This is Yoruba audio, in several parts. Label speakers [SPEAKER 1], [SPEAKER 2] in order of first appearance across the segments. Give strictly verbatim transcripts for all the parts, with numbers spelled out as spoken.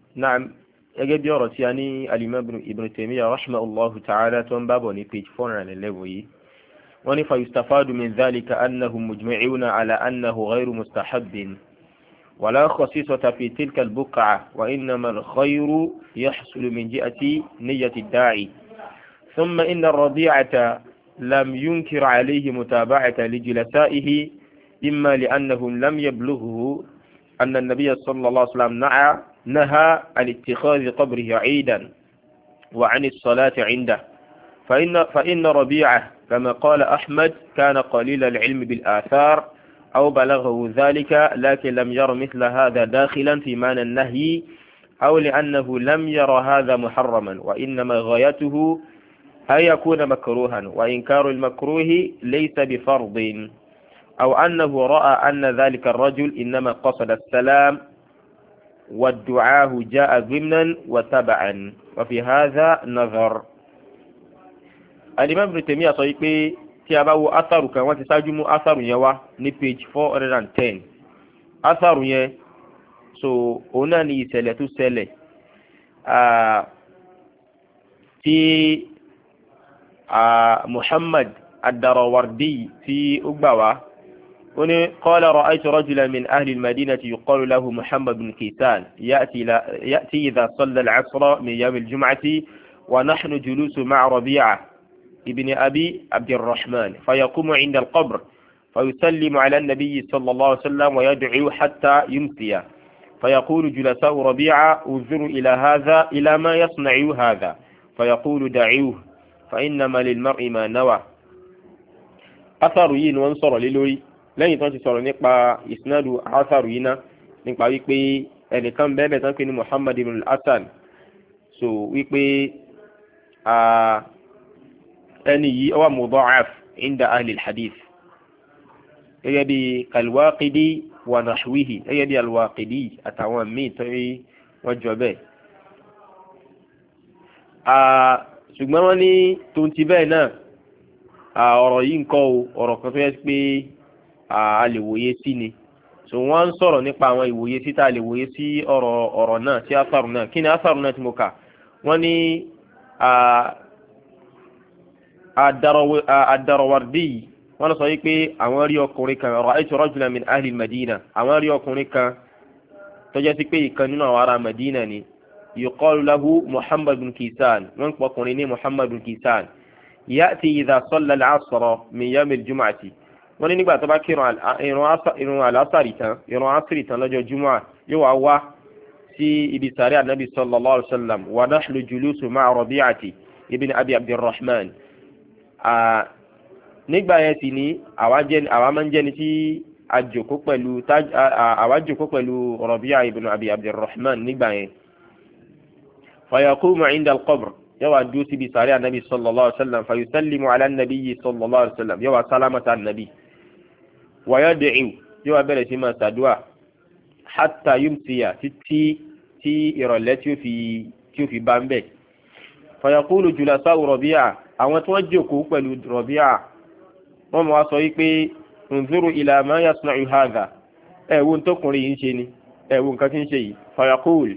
[SPEAKER 1] نعم gẹ́gẹ́ bí ọ̀rọ̀ tí a ní al-Imam Ibn Taymiyyah rahimahullahu ta'ala tó ń bábọ̀ ní page four hundred eleven yìí wọ́n ní fayustafadu min dhalika annahum mujmi'una ala annahu ghayru mustahabbin ولا خصيصة في تلك البقعة وإنما الخير يحصل من جهة نية الداعي ثم إن الرضيعة لم ينكر عليه متابعة لجلسائه إما لأنهم لم يبلغه أن النبي صلى الله عليه وسلم نهى نهى عن اتخاذ قبره عيدا وعن الصلاة عنده فإن, فإن ربيعة كما قال أحمد كان قليل العلم بالآثار أو بلغه ذلك لكن لم ير مثل هذا داخلا في معنى النهي أو لأنه لم ير هذا محرما وإنما غايته أن يكون مكروها وإنكار المكروه ليس بفرض أو أنه رأى أن ذلك الرجل إنما قصد السلام والدعاء جاء ضمنا وتبعا وفي هذا نظر. الإمام ابن تيمية صحيح tí a bá wo asaru kan wọ́n ti ṣáájú mú asaru yẹn wá ní page four hundred ten asaru yẹn so òun náà ni ìṣẹ̀lẹ̀ tó ṣẹlẹ̀ tí Muhammad ad-Darawardi tí ó gbà wá ó ní qala ra'aytu rajulan min ahli al-madinati yuqalu lahu Muhammad bin Kisan ya'ti ya'ti idha salla al-'asra min yawm al-jum'ati wa nahnu julusu ma'a Rabi'a ابن أبي عبد الرحمن فيقوم عند القبر فيسلم على النبي صلى الله عليه وسلم ويدعو حتى يمسي فيقول جلساء ربيعة انظروا إلى هذا إلى ما يصنع هذا فيقول دعوه فإنما للمرء ما نوى أثر ين وانصر للوري لن يتنسي صار نقبع إسناد أثر ين نقبع ويقبي أن كان بابا تنكين محمد بن الأسان so ويقبي آه ẹni yìí ọwọ́ mudha'af inda ahli al-hadith gẹ́gẹ́ bí kalwaqidi wa nahwihi gẹ́gẹ́ bí alwaqidi àtàwọn míì tó wọ́n jọ bẹ́ẹ̀. ṣùgbọ́n wọ́n ní tó ń ti bẹ́ẹ̀ náà ọ̀rọ̀ yìí ń kọ́ ọ̀rọ̀ kan tó yẹ pé a lè wòye sí ni so wọ́n ń sọ̀rọ̀ nípa àwọn ìwòye sí tá a lè wòye sí ọ̀rọ̀ ọ̀rọ̀ náà sí asaru náà kí ni asaru náà tí mo kà wọ́n ní ad-Darawardi wọ́n sọ wípé àwọn rí ọkùnrin kan ra'aytu rajulan min ahli al-Madina àwọn rí ọkùnrin kan tó jẹ́ sí pé ìkan nínú àwọn ará Madina ni yuqalu lahu Muhammad bin Kisan wọ́n pọ̀ ọkùnrin ní Muhammad bin Kisan ya'ti idha salla al-'asra min yawm al-jum'ati wọ́n ní nígbà tó bá kírun ìrun al-asri tán ìrun asri tán lọ́jọ́ jumu'ah yóò wá wá sí ibi sàréè Ànábì sallallahu alaihi wasallam wa nahnu julusu ma'a Rabi'ati ibn Abi Abdirrahman nígbà yẹn sì ní àwa máa ń jẹ́ni tí a jókòó pẹ̀lú àwa jókòó pẹ̀lú Rabi'a ibn Abi Abdirrahman nígbà yẹn fayaqumu 'inda al-qabr yóò wá dúró síbi sàréè Ànábì sallallahu alaihi wasallam fayusallimu 'ala an-nabiyyi sallallahu alaihi wasallam yóò wá sálámàtà Ànábì wa yad'u yóò wá bẹ̀rẹ̀ sí máa ṣàdúà hatta yumsiya títí tí ìrọ̀lẹ́ tí ó fi bá ń bẹ̀ fayaqulu julasa'u Rabi'a àwọn tí wọ́n jókòó pẹ̀lú Rabi'a wọ́n mọ̀ wá sọ wípé unzuru ila ma yasna'u hadha ẹ̀wọ̀n tókùnrin yìí ń ṣe ni ẹ̀wọ̀n nǹkan tí ń ṣe yìí fayaqul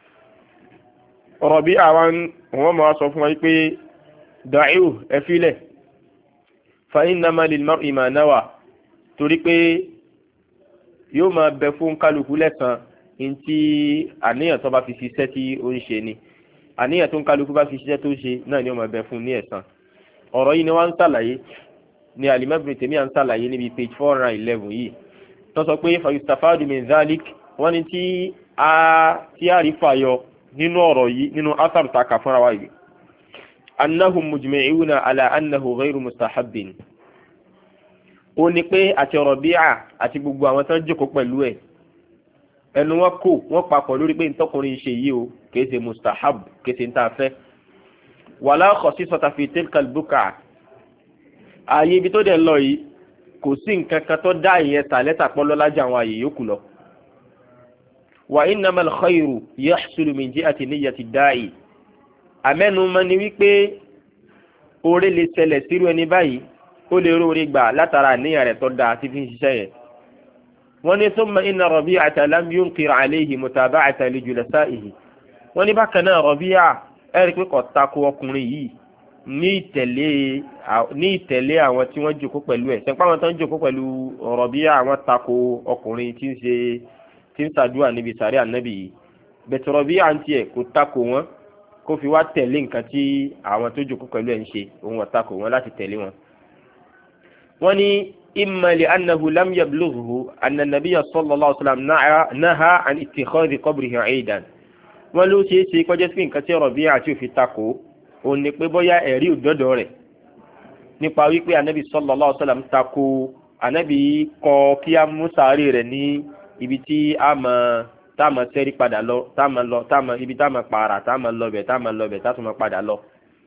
[SPEAKER 1] Rabi'a wọ́n mọ̀ wá sọ fún wa wípé da'uhu ẹ̀fílẹ̀ fa innama lil mar'i ma nawa torí pé yóò máa bẹ fún kálukú lẹ́san ní tí àníyàn tó bá fi ṣiṣẹ́ tí ó ń ṣe ni àníyàn tó ń kálukú bá fi ṣiṣẹ́ tó ṣe náà ni ó máa bẹ fún ní ẹ̀san ọ̀rọ̀ yìí ni wọ́n ń ṣàlàyé ni al-Imam Ibn Taymiyyah ń ṣàlàyé níbi page four hundred eleven yìí tó sọ pé fayustafadu min dhalik wọ́n ní tí a tí a rí fàyọ nínú ọ̀rọ̀ yìí nínú athar taka fúnra wa yìí annahum mujmi'una ala annahu ghayru mustahabbin ó ní pé àti Rabi'a àti gbogbo àwọn tó ń jókòó pẹ̀lú ẹ̀ ẹnu wọn kò wọ́n papọ̀ lórí pé ntọ́kùnrin ṣe yìí o kìí ṣe mustahab kìí ṣe ntá fẹ́ wala khasisata fi tilka al-buqa ààyè ibi tó dẹ̀ lọ yìí kò sí nǹkan kan tó dá ìyẹn tà lẹ́tà pọ́lọ́ lájà àwọn ààyè yòókù lọ. wa innamal khayru yahsulu min jihati niyyati da'i àmẹ́nu mọ́ ni wípé oore lè ṣẹlẹ̀ sírú ẹni báyìí ó lè róore gbà látara àníyàn rẹ̀ tó dáa tí fi ń ṣiṣẹ́ yẹn. wọ́n ní thumma inna Rabi'ata lam yunkir alayhi mutaba'ata li julasa'ihi wọ́n ní bákan náà Rabi'a ẹ̀rí pé kò tako ọkùnrin yìí ní ìtẹ̀lé ní ìtẹ̀lé àwọn tí wọ́n jókòó pẹ̀lú ẹ̀ sẹ́ńpá àwọn tó ń jókòó pẹ̀lú Rabi'a àwọn tako ọkùnrin tí ń ṣe tí ń ṣàdúrà níbi sàárẹ̀ ànábì yìí bẹ̀tẹ̀ Rabi'a ń tiẹ̀ kò tako wọn kó fi wá tẹ̀lé nǹkan tí àwọn tó jókòó pẹ̀lú ẹ̀ ń ṣe òun ò tako wọn láti tẹ̀lé wọn. wọ́n ní imma li annahu lam yablughu anna nabiyya sallallahu alaihi wasallam naha an ittikhadhi qabrihi 'idan wọ́n ló ṣe é ṣe kọjá sí nǹkan tí Rabi'a àti òfin takò ó ní pé bóyá ẹ̀rí òdọ́dọ̀ rẹ̀ nípa wípé anabi sallallahu alaihi wasallam takò anabi kọ kí a mú sàárè rẹ̀ ní ibi tí a mọ̀ tá a mọ̀ sẹ́rí padà lọ tá a mọ̀ lọ tá a mọ̀ ibi tá a mọ̀ pààrà tá a mọ̀ lọ bẹ̀ tá a mọ̀ lọ bẹ̀ tá a tún mọ̀ padà lọ.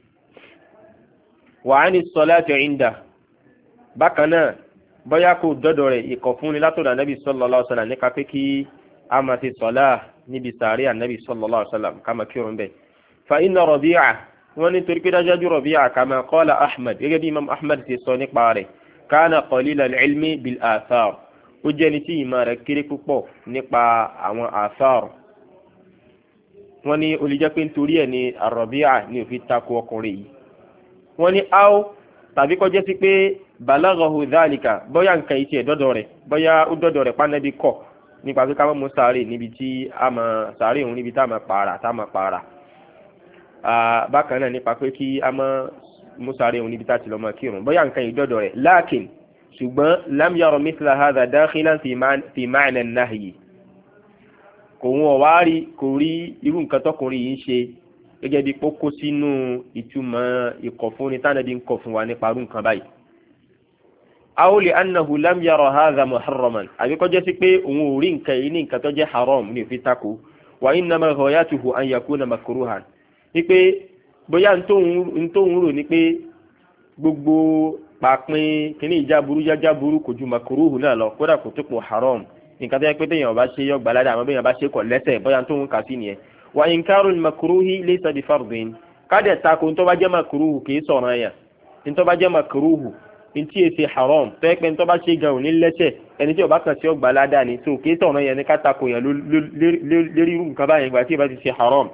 [SPEAKER 1] wa 'ani s-salati 'inda bákan náà bóyá kò dọ́dọ̀ rẹ̀ ìkọ̀fúnni látọ̀dọ̀ anabi sallallahu alaihi wasallam nípa pé kí a máa ti sọ̀lá níbi sàárè anabi sallallahu alaihi wasallam ká máa kírun bẹ́ẹ̀. fa inna Rabi'a wọ́n ní torí pé dájájú Rabi'a kama qala Ahmad gẹ́gẹ́ bí imam Ahmad ti sọ nípa rẹ̀ kana qalila al-ilmi bil athar ó jẹ́ ní tí ìmọ̀ rẹ̀ kéré púpọ̀ nípa àwọn athar. wọ́n ní olùjẹ́ pé nítorí ẹ̀ ní Rabi'a ní òfin takò ọkùnrin yìí. wọ́n ní áó tàbí kọjá sí pé balaghahu dhalika bóyá nǹkan yìí ti ẹ̀ dọ́dọ̀ rẹ̀ bóyá ó dọ́dọ̀ rẹ̀ pánẹ́bí kọ̀ nípa pé ká mọ̀ mú sàárè níbi tí a mọ̀ sàárè òun níbi tá a mọ̀ pààrà tá a mọ̀ pààrà. bákan náà nípa pé kí a mọ̀ mú sàárè òun níbi tá a ti lọ mọ̀ kírun bóyá nǹkan yìí dọ́dọ̀ rẹ̀ lakin ṣùgbọ́n lam yara mithla hadha dakhilan fi ma'na an-nahyi kò wọ́n wá rí kò rí irú nǹkan tọkùnrin yìí ń ṣe gẹ́gẹ́ bí kókó sínú ìtumọ̀ ìkọ̀fúnni tánàbí ń kọ̀ fún wa nípa irú nǹkan báyìí. aw li annahu lam yara hadha muharraman àbí kó jẹ́ sí pé òun ò rí nǹkan yìí ní nǹkan tó jẹ́ haram ní òfin tako wa innama ghayatuhu an yakuna makruhan ní pé bóyá ntóhun rò ní pé gbogbo pàpín kíní ìjáburú jájáburú kò ju makruhu náà lọ kódà kò tó pọ̀ haram nǹkan tó yẹ pé téèyàn bá ṣe yọ gbalada àmọ́ béèyàn bá ṣe kọ̀ lẹ́sẹ̀ bóyá ntóhun kà sí nìyẹn wa inkarul makruhi laysa bi fardin kádẹ̀ tako ntọ́ bá jẹ́ makruhu kì í sọ̀rọ̀ ẹ̀yà ntọ́ bá jẹ́ makruhu ntí èsì haram tó yẹ pé ntọ́ bá ṣe gan òní lẹ́sẹ̀ ẹni tí ó bá kàn sí ọgbà ládàá ni so kì í sọ̀rọ̀ yẹn ní ká tako yẹn lérí irú nǹkan báyẹn gbà tí ì bá ti ṣe haram.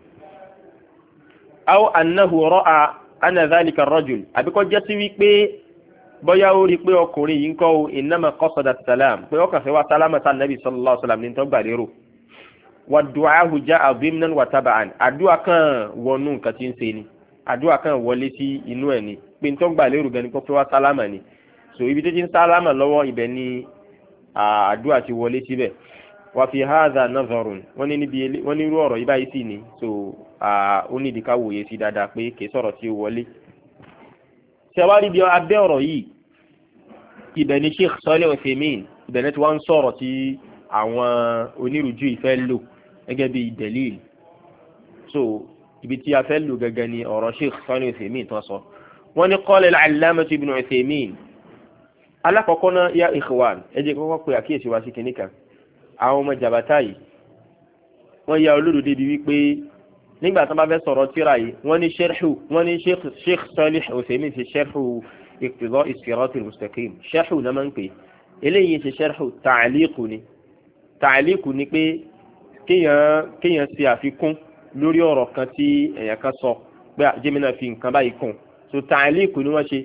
[SPEAKER 1] aw annahu ra'a anna dhalika ar-rajul àbíkọ́ jẹ́ sí wípé bóyá ó rí pé ọkùnrin yìí ń kọ́ o innama qasada salam pé ọkàn fẹ́ wá sálámà tá nàbì sallallahu alaihi wasallam ní tó gbà lérò wa du'ahu ja'a dhimnan wa taba'an àdúrà kan wọnú nǹkan tí ń ṣe ni àdúrà kan wọlé sí inú ẹ̀ ni pé tó gbà lérò gan ni kó fẹ́ wá sálámà ni so ibi tó ti ń sálámà lọ́wọ́ ibẹ̀ ni àdúrà ti wọlé síbẹ̀ wa fi hadha nazarun wọ́n ní níbi wọ́n ní irú ọ̀rọ̀ yìí báyìí sì ni so ó ní ìdíkà wòye sí dáadáa pé kì í sọ̀rọ̀ tí ó wọlé. ṣẹwárí bí abẹ́ ọ̀rọ̀ yìí ibẹ̀ ni Sheikh Salih Uthaymin ibẹ̀ ni tí wọ́n ń sọ̀rọ̀ tí àwọn onírújú ìfẹ́ lò gẹ́gẹ́ bí delil so ibi tí a fẹ́ lò gẹ́gẹ́ ni ọ̀rọ̀ Sheikh Salih Uthaymin tó sọ. wọ́n ní qala al-allamah ibn Uthaymin alákọ̀ọ́kọ́ náà ya ikhwan ẹ jẹ́ kọ́kọ́ pé àkíyèsí wa sí kìíní kan àwọn ọmọ jàbátá yìí wọ́n ya olódò débi wípé nígbà tó bá fẹ́ sọ̀rọ̀ tíra yìí wọ́n ní sharhu wọ́n ní Sheikh Salih Uthaymin fi sharhu iqtida' as-sirat al-mustaqim sharhu náà máa ń pè eléyìí ṣe sharhu ta'liqu ni ta'liqu ni pé kéèyàn kéèyàn ṣe àfikún lórí ọ̀rọ̀ kan tí èèyàn kan sọ pé jẹ́mínà fi nǹkan báyìí kún so ta'liqu ni wọ́n ṣe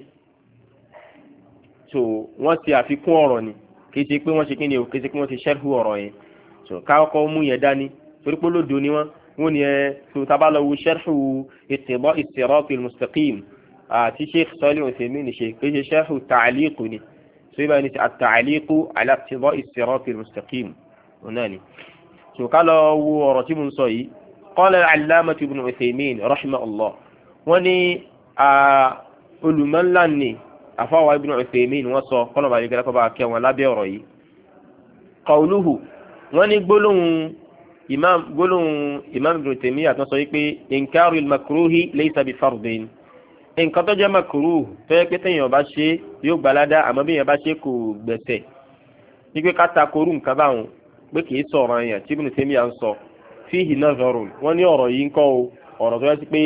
[SPEAKER 1] so wọ́n ṣe àfikún ọ̀rọ̀ ni kì í ṣe pé wọ́n ṣe kí ni o kì í ṣe pé wọ́n ṣe sharhu ọ̀rọ̀ yẹn so káwọ́kọ́ mú yẹn dání torí pé lódo ni wọ́n wọ́n ní ẹ so tábàlọ́wọ́ sharhu iqtida' as-sirat al-mustaqim àti Sheikh Salih Uthaymin ṣe kì í ṣe sharhu ta'liqu ni so ibà ní at-ta'liqu ala iqtida' as-sirat al-mustaqim ọ̀nà ni so ká lọ wo ọ̀rọ̀ tí mo ń sọ yìí qala al-allamah ibn Uthaymin rahimahullah wọ́n ní olùmọ̀ńlá ni àfáwà ibn Uthaymin wọ́n sọ kọ́nà bàbá ìgbẹ́lẹ́kọ́ bá kẹ́ wọn lábẹ́ ọ̀rọ̀ yìí qawluhu wọ́n ní gbólóhùn imam gbólóhùn imam ibn Taymiyyah tó sọ wípé inkarul makruhi laysa bi fardin nǹkan tó jẹ́ makruh tó yẹ pé téèyàn bá ṣe yóò gbalada àmọ́ bí èèyàn bá ṣe kò gbẹ̀sẹ̀ wípé ká takoru nǹkan báwọn pé kì í sọ̀rọ̀ yẹn tí ibn Taymiyyah ń sọ fihi nazarun wọ́n ní ọ̀rọ̀ yìí ń kọ́ o ọ̀rọ̀ tó yẹ sí pé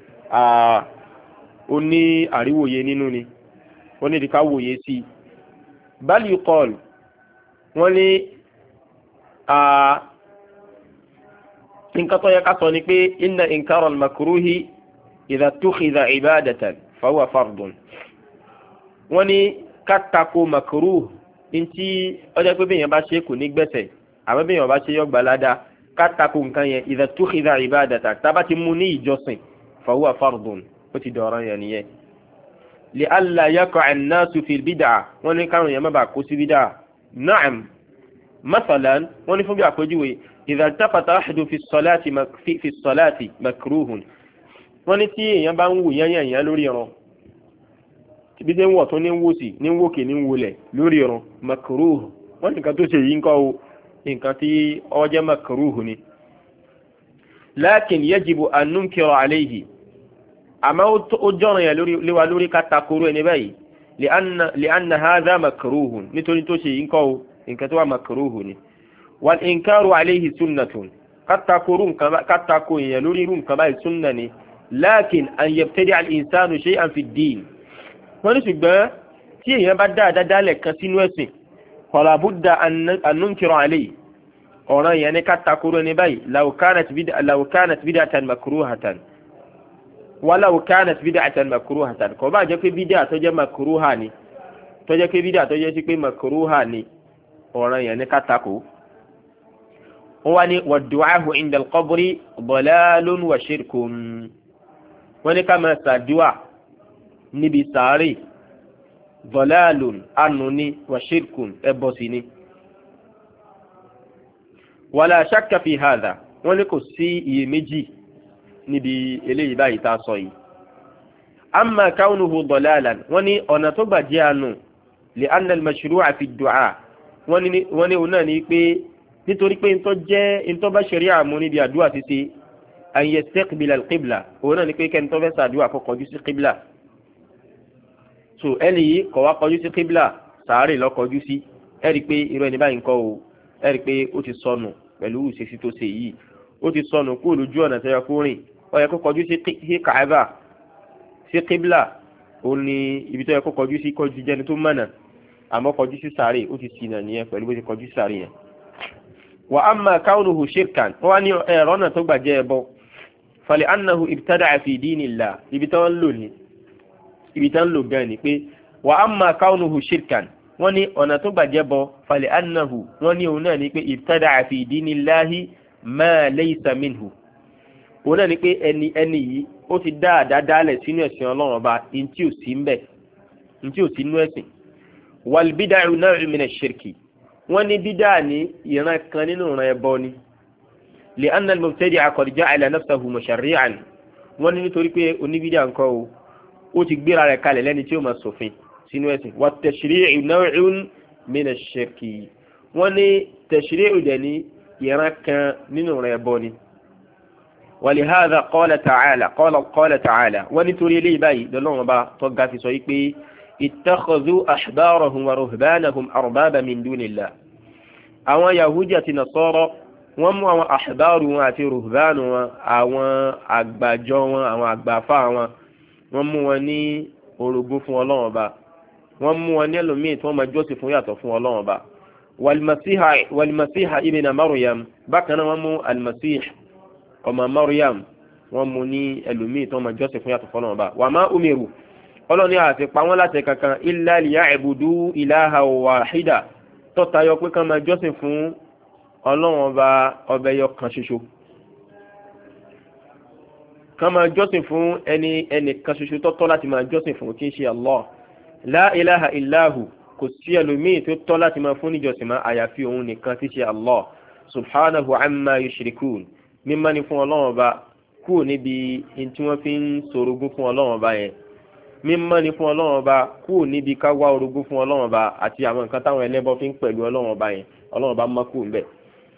[SPEAKER 1] ó ní àríwòye nínú ni wọ́n ní ìdíkà wòye sí i bal yuqal wọ́n ní nǹkan tó yẹ ká sọ ni pé inna inkara al-makruhi idha tukhidha ibadatan fahuwa fardun. wọ́n ní ká tako makruh ntí ọjọ́ pé bẹ́ẹ̀ yẹn bá ṣe kò ní gbẹ̀sẹ̀ àmọ́ bẹ́ẹ̀ yẹn bá ṣe yọ gbalada ká tako nǹkan yẹn idha tukhidha ibadatan tábà ti mú ní ìjọsìn fahuwa fardun ó ti dọ̀rọ̀ yẹn nìyẹn. li alla yaqa an-nasu fil bid'ah wọ́n ní káwọn yẹn má bàa kó sí bid'ah. na'am masalan wọ́n ní fún bí àpèjúwe idha iltafata ahadu fi as-salati fi as-salati makruhun wọ́n ní tí èèyàn bá ń wò yányàn yẹn lórí ìran bí ṣe ń wọ̀ tó ní ń wò sí ní ń wòkè ní ń wòlẹ̀ lórí ìran makruh wọ́n ní nǹkan tó ṣe yìí ń kọ́ o nǹkan tí ó jẹ́ makruh ni. lakin yajibu an nunkira alayhi àmọ́ ó jọ̀ràn yẹn léwa lórí ká takoro ẹni báyìí li'anna hadha makruhun nítorí tó ṣe yìí ń kọ́ o nǹkan tó wà makruh ni. wal inkaru alayhi sunnatun ká takoro yẹn lórí irú nǹkan báyìí sunna ni. lakin an yabtadi'a al-insanu shay'an fi ad-din wọ́n ní ṣùgbọ́n tí èèyàn bá dáadáa dálẹ̀ kan sínú ẹ̀sìn fala budda an nunkira alayhi ọ̀ràn yẹn ní ká takoro ní báyìí law kanat bid'atan makruhatan wa law kanat bid'atan makruhatan kò bá jẹ́ pé bídà tó jẹ́ makruha ni tó jẹ́ pé bídà tó jẹ́ sí pé makruha ni ọ̀ràn yẹn ní ká tako. wọ́n wá ní wad-du'ahu 'inda al-qabri dalalun wa shirkun wọ́n ní ká máa ṣàdúà níbi sàárè dalalun anu ni wa shirkun ẹbọ sí ni. wala shakka fi hadha wọ́n ní kò sí iyèméjì níbi eléyìí báyìí tá a sọ yìí. amma kaunuhu dalalan wọ́n ní ọ̀nà tó gbà jẹ́ àánú li anna al-mashru'a fi ad-du'a wọ́n ní wọ́n ní òun náà ní pé nítorí pé ntọ́ jẹ́ ntọ́ bá ṣẹ̀ríà mú níbi àdúrà títí an yastaqbila al-qibla òun náà ní pé kẹ́ntọ́ fẹ́ sàdúrà kó kọjú sí qibla. so ẹni yìí kọ̀ wá kọjú sí qibla sàárè lọ kọjú sí ẹ̀rí pé irú ẹni báyìí ń kọ́ o ẹ̀rí pé ó ti sọnù pẹ̀lú ìṣesí tó ṣe yìí ó ti sọnù kó lójú ọ̀nà tẹ́yọ kó rìn ó yẹ kó kọjú sí Kaaba sí qibla òun ni ibi tó yẹ kó kọjú sí kọjú jẹni tó mọ̀nà àmọ́ kọjú sí sàárè ó ti ṣìnà nìyẹn pẹ̀lú bó ti kọjú sí sàárè yẹn. wa amma kaunuhu shirkan wọ́n wá ní ẹ̀rọ náà tó gbàjẹ́ ẹbọ fali annahu ibtada'a fi dinillah ibi tó ń lò ní ibi tó ń lò gan ni pé wa amma kaunuhu shirkan wọ́n ní ọ̀nà tó gbàjẹ́ bọ fali annahu wọ́n ní òun náà ni pé ibtada'a fi dinillahi ma laysa minhu òun náà ni pé ẹni ẹni yìí ó ti dá àdádálẹ̀ sínú ẹ̀sìn ọlọ́run ọba ntí ò sí ń bẹ̀ ntí ò sí nú ẹ̀sìn wal bid'u naw'un min ash-shirki wọ́n ní bídà ní ìran kan nínú ìran ẹbọ ni li anna al-mubtadi'a qad ja'ala nafsahu musharri'an wọ́n ní nítorí pé oníbídà ńkọ́ o ó ti gbéra rẹ̀ kalẹ̀ lẹ́ni tí ó máa ṣòfin sínú ẹ̀sìn wa tashri'u naw'un min ash-shirki wọ́n ní tashri'u dẹ̀ ní ìran kan nínú ìran ẹbọ ni. wa li hadha qala ta'ala qala qala ta'ala wọ́n nítorí eléyìí báyìí lọ́lọ́run ọba tó ga fi sọ yìí pé ittakhadhu ahbarahum wa ruhbanahum arbaba min dunillah àwọn yahudi àti nasara wọ́n mú àwọn ahbaru wọn àti ruhbanu wọn àwọn àgbàjọ wọn àwọn àgbàfà wọn wọ́n mú wọn ní orogún fún Ọlọ́run Ọba wọ́n mú wọn ní ẹlòmíì tí wọ́n máa jọ́sìn fún yàtọ̀ fún Ọlọ́run Ọba walmasiha walmasiha ibn maryam bákan náà wọ́n mú almasih ọmọ maryam wọ́n mú ní ẹlòmíì tí wọ́n máa jọ́sìn fún yàtọ̀ fún Ọlọ́run Ọba wa ma umiru ọlọ́ni àti pa wọ́n láti kankan illa liya'budu ilaha wahida tó tayọ pé kán máa jọ́sìn fún ọlọ́run ọba ọba ẹyọ kan ṣoṣo kán máa jọ́sìn fún ẹni ẹni kan ṣoṣo tó tọ́ láti máa jọ́sìn fún tí ń ṣe Allah la ilaha illahu kò sí ẹlòmíì tó tọ́ láti máa fún níjọsìn máa àyàfi òun nìkan tí ṣe Allah subhanahu amma yushrikun mímọ́ ni fún ọlọ́run ọba kúrò níbi tí wọ́n fi ń sorogún fún ọlọ́run ọba yẹn mímọ́ ni fún ọlọ́run ọba kúrò níbi ká wá orogún fún ọlọ́run ọba àti àwọn nǹkan táwọn ẹlẹ́bọ fi ń pẹ̀lú ọlọ́run ọba yẹn ọlọ́run ọba mọ́ kúrò ńbẹ̀.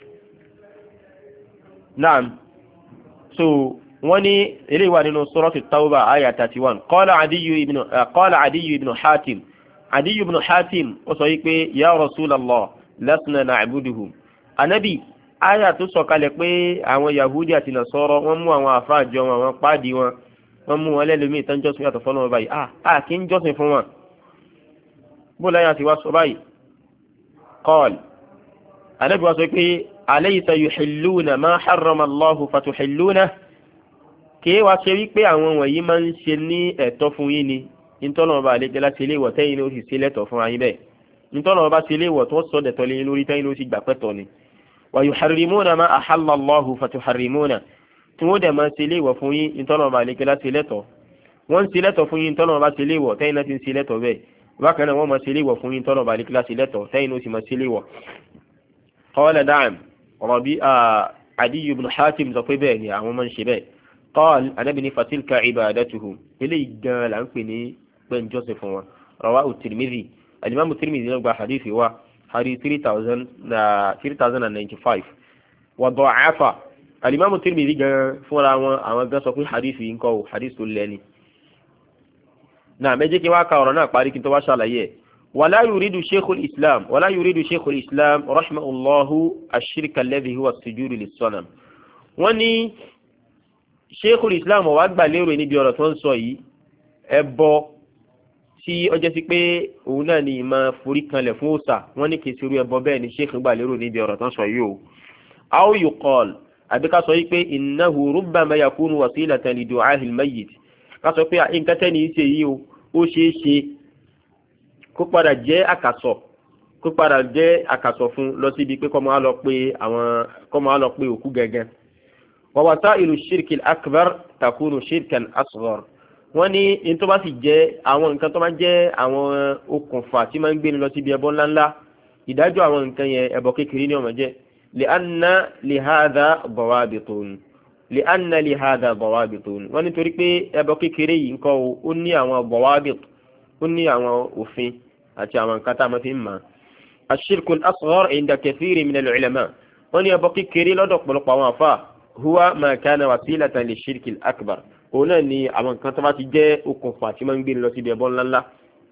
[SPEAKER 1] naam so wọ́n ní eléyìí wà nínú suratu tawba aya thirty one qala adiyu ibn qala adiyu ibn hatim adiyu ibn hatim ó sọ yìí pé ya rasulallah lasna na'buduhum anabi aya tó sọ̀kalẹ̀ pé àwọn yahudi àti nasara wọ́n mú àwọn àfáàjọ wọn àwọn páàdì wọn wọ́n mú wọn lẹ́lòmíì tán jọ́sìn yàtọ̀ fọ́lọ́run ọba yìí ah ah kí ń jọ́sìn fún wọn bó láyà ti wá sọ báyìí qal anabi wá sọ pé alaysa yuhilluna ma harrama Allahu fatuhilluna kí wá ṣe wípé àwọn wọ̀nyí máa ń ṣe ní ẹ̀tọ́ fún yín ni nítọ́lọ́wọ́ bá àlejò láti ilé ìwọ̀ tẹ́yìn ló sì ṣe lẹ́tọ̀ fún ayín bẹ́ẹ̀ nítọ́lọ́wọ́ bá ṣe ilé ìwọ̀ tó sọ dẹ̀tọ́ lé lórí tẹ́yìn ló sì gbà pẹ́tọ̀ ni wa yuharrimuna ma ahalla Allahu fatuharrimuna tí wọ́n dẹ̀ máa ṣe ilé ìwọ̀ fún yín nítọ́lọ́wọ́ bá àlejò láti lẹ́tọ̀ wọ́n ń ṣe lẹ́tọ̀ fún yín nítọ́lọ́wọ́ bá ṣe ilé ìwọ̀ tẹ́yìn láti ṣe lẹ́tọ̀ bẹ́ẹ̀ bákan náà wọ́n máa ṣe ilé ìwọ̀ fún yín nítọ́lọ́wọ́ bá àlejò láti lẹ́tọ̀ tẹ́yìn ló sì máa ṣe ilé ìwọ̀. qala na'am Rabi'a Adiy ibn Hatim sọ pé bẹ́ẹ̀ ni àwọn máa ń ṣe bẹ́ẹ̀ قال أنا بني فتلك عبادتهم إلي قال عن فيني بن جوزيف هو رواه الترمذي الإمام الترمذي نقبل حديثه هو حديث ثلاثة آلاف وثلاثمائة وخمسة وتسعين وضعف الإمام الترمذي قال فورا أما قال سوكي حديثه إنكو حديث الليني نعم يجيك واقع ورنا قاري كنت واشا ليه ولا يريد شيخ الإسلام ولا يريد شيخ الإسلام رحمه الله الشرك الذي هو السجود للصنم وني Sheikhul Islam wá gbà lérò níbi ọ̀rọ̀ tó ń sọ yìí ẹbọ tí ó jẹ́ sí pé òun náà ni ìmọ̀ forí kanlẹ̀ fún òòṣà wọ́n ní kìí ṣerú ẹbọ bẹ́ẹ̀ ni Sheikh gbà lérò níbi ọ̀rọ̀ tó ń sọ yìí o. aw yuqal àbí ká sọ yìí pé innahu rubbama yakunu wasilatan li du'ahi al-mayyit ká sọ pé nǹkan tẹ́ni ṣe yìí o ó ṣeé ṣe kó padà jẹ́ àkàsọ̀ kó padà jẹ́ àkàsọ̀ fún lọ síbi pé kọ́ máa lọ pé àwọn kọ́ máa lọ pé òkú gẹ́gẹ́. ووسائل الشرك الأكبر تكون شركا أصغر wọ́n ní in tó bá sì jẹ́ àwọn nǹkan tó máa jẹ́ àwọn okùnfà tí máa ń gbé ní lọ síbi ẹbọ ńláńlá ìdájọ́ àwọn nǹkan yẹn ẹbọ kékeré ní ó máa jẹ́ li'anna lihadha dawabitun li'anna lihadha dawabitun wọ́n ní torí pé ẹbọ kékeré yìí nǹkan ó ní àwọn dawabit ó ní àwọn òfin àti àwọn nǹkan tá a máa fi ń mọ̀ ash-shirku al-asghar 'inda kathiri min al-'ulama wọ́n ní ẹbọ kékeré lọ́dọ̀ pọ̀lọpọ̀ àwọn àfáà huwa ma kana wasilatan li shirki al-akbar òun náà ni àwọn nǹkan tó bá ti jẹ́ okùnfà tí máa ń gbé lọ síbi ẹbọ ńláńlá.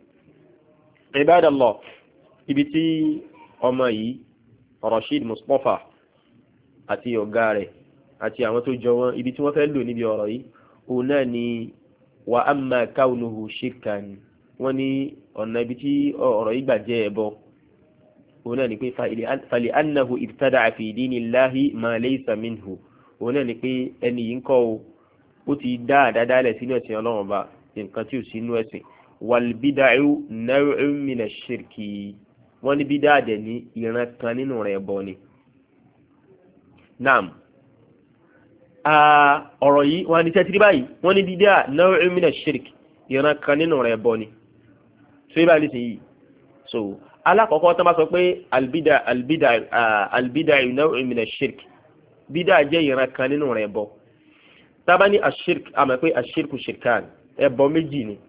[SPEAKER 1] Ibadallah ibi tí ọmọ yìí Rashid Mustapha àti ọ̀gá rẹ̀ àti àwọn tó jọ wọn ibi tí wọ́n fẹ́ lò níbi ọ̀rọ̀ yìí òun náà ni wa amma kaunuhu shirkan wọ́n ní ọ̀nà ibi tí ọ̀rọ̀ yìí gbà jẹ́ ẹbọ òun náà ni pé fali annahu ibtada'a fi dinillahi ma laysa minhu òun náà ni pé ẹni yìí ń kọ́ o ó ti dá àdádálẹ̀ sínú ẹ̀sìn ọlọ́run ọba nǹkan tí ò sí inú ẹ̀sìn wal bid'u naw'un min ash-shirki wọ́n ní bídà dẹ̀ ní ìran kan nínú rẹ̀ bọ̀ ni. naam ọ̀rọ̀ yìí wọ́n ní sẹ́tìrì báyìí wọ́n ní bídà naw'un min ash-shirki ìran kan nínú rẹ̀ bọ̀ ni. so ibà ní sìn yìí so alákọ̀ọ́kọ́ tó bá sọ pé albida albida albida naw'un min ash-shirki bídà jẹ́ ìran kan nínú rẹ̀ bọ̀ tábà ní ashirk àmọ́ pé ashirku shirkan ẹbọ méjì ni